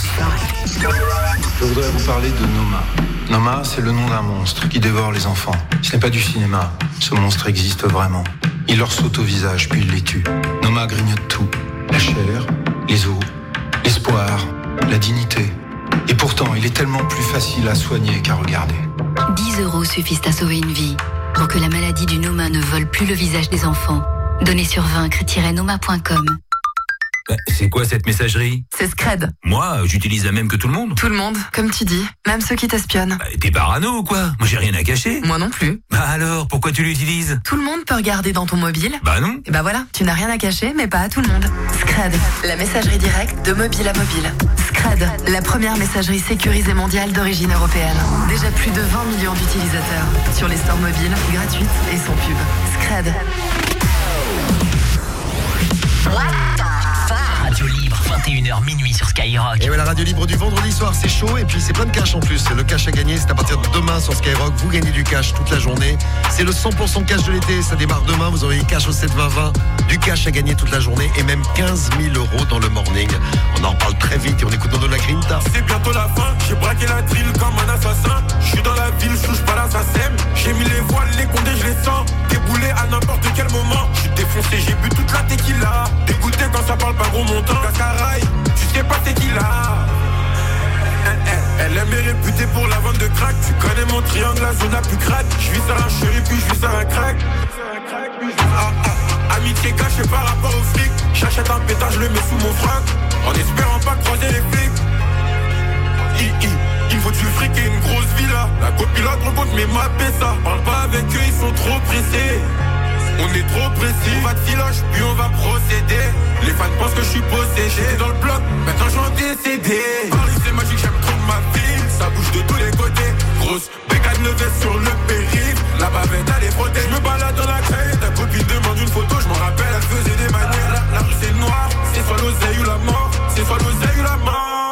[SPEAKER 22] Je voudrais vous parler de Noma. Noma, c'est le nom d'un monstre qui dévore les enfants. Ce n'est pas du cinéma. Ce monstre existe vraiment. Il leur saute au visage, puis il les tue. Noma grignote tout. La chair, les os, l'espoir, la dignité. Et pourtant, il est tellement plus facile à soigner qu'à regarder.
[SPEAKER 23] dix euros suffisent à sauver une vie. Pour que la maladie du Noma ne vole plus le visage des enfants, donnez sur vaincre tiret noma point com.
[SPEAKER 5] C'est quoi cette messagerie?
[SPEAKER 1] C'est Scred.
[SPEAKER 5] Moi, j'utilise la même que tout le monde.
[SPEAKER 1] Tout le monde, comme tu dis. Même ceux qui t'espionnent.
[SPEAKER 5] Bah, t'es parano ou quoi? Moi, j'ai rien à cacher.
[SPEAKER 1] Moi non plus.
[SPEAKER 5] Bah alors, pourquoi tu l'utilises?
[SPEAKER 1] Tout le monde peut regarder dans ton mobile.
[SPEAKER 5] Bah non.
[SPEAKER 1] Et bah voilà, tu n'as rien à cacher, mais pas à tout le monde. Scred, la messagerie directe de mobile à mobile. Scred, la première messagerie sécurisée mondiale d'origine européenne. Déjà plus de vingt millions d'utilisateurs. Sur les stores mobiles, gratuites et sans pub. Scred.
[SPEAKER 5] Radio libre, vingt et une heures minuit sur Skyrock.
[SPEAKER 4] Et ouais, la radio libre du vendredi soir, c'est chaud et puis c'est plein de cash en plus. Le cash à gagner, c'est à partir de demain sur Skyrock. Vous gagnez du cash toute la journée. C'est le cent pour cent cash de l'été. Ça démarre demain. Vous aurez cash au sept vingt vingt. Du cash à gagner toute la journée et même quinze mille euros dans le morning. On en reparle très vite et on écoute Dodo la Grinta.
[SPEAKER 3] C'est bientôt la fin. J'ai braqué la drill comme un assassin. Je suis dans la ville, je touche pas l'assassin. J'ai mis les voiles, les condés, je les sens. Déboulé à n'importe quel moment. Je suis défoncé, j'ai bu toute la tequila. Dégoûté quand ça parle pas gros montant. Cascaraï, tu sais pas c'est qui là. Elle, elle, elle est réputée pour la vente de crack. Tu connais mon triangle, la zone la plus crade. Je vis sur un chéri puis je vis sur un crack. Ah, ah, amitié cachée par rapport au fric. J'achète un pétard, je le mets sous mon frac. En espérant pas croiser les flics. I, I, il faut du fric et une grosse villa. La copilote rencontre mais ma ça. Parle pas avec eux, ils sont trop pressés. On est trop précis, on va de filoche, puis on va procéder. Les fans pensent que je suis possédé. J'étais dans le bloc, maintenant j'en décédé. Paris c'est magique, j'aime trop ma ville. Ça bouge de tous les côtés. Grosse bécane levée sur le périph'. La bavette elle est frottée. Je me balade dans la crème.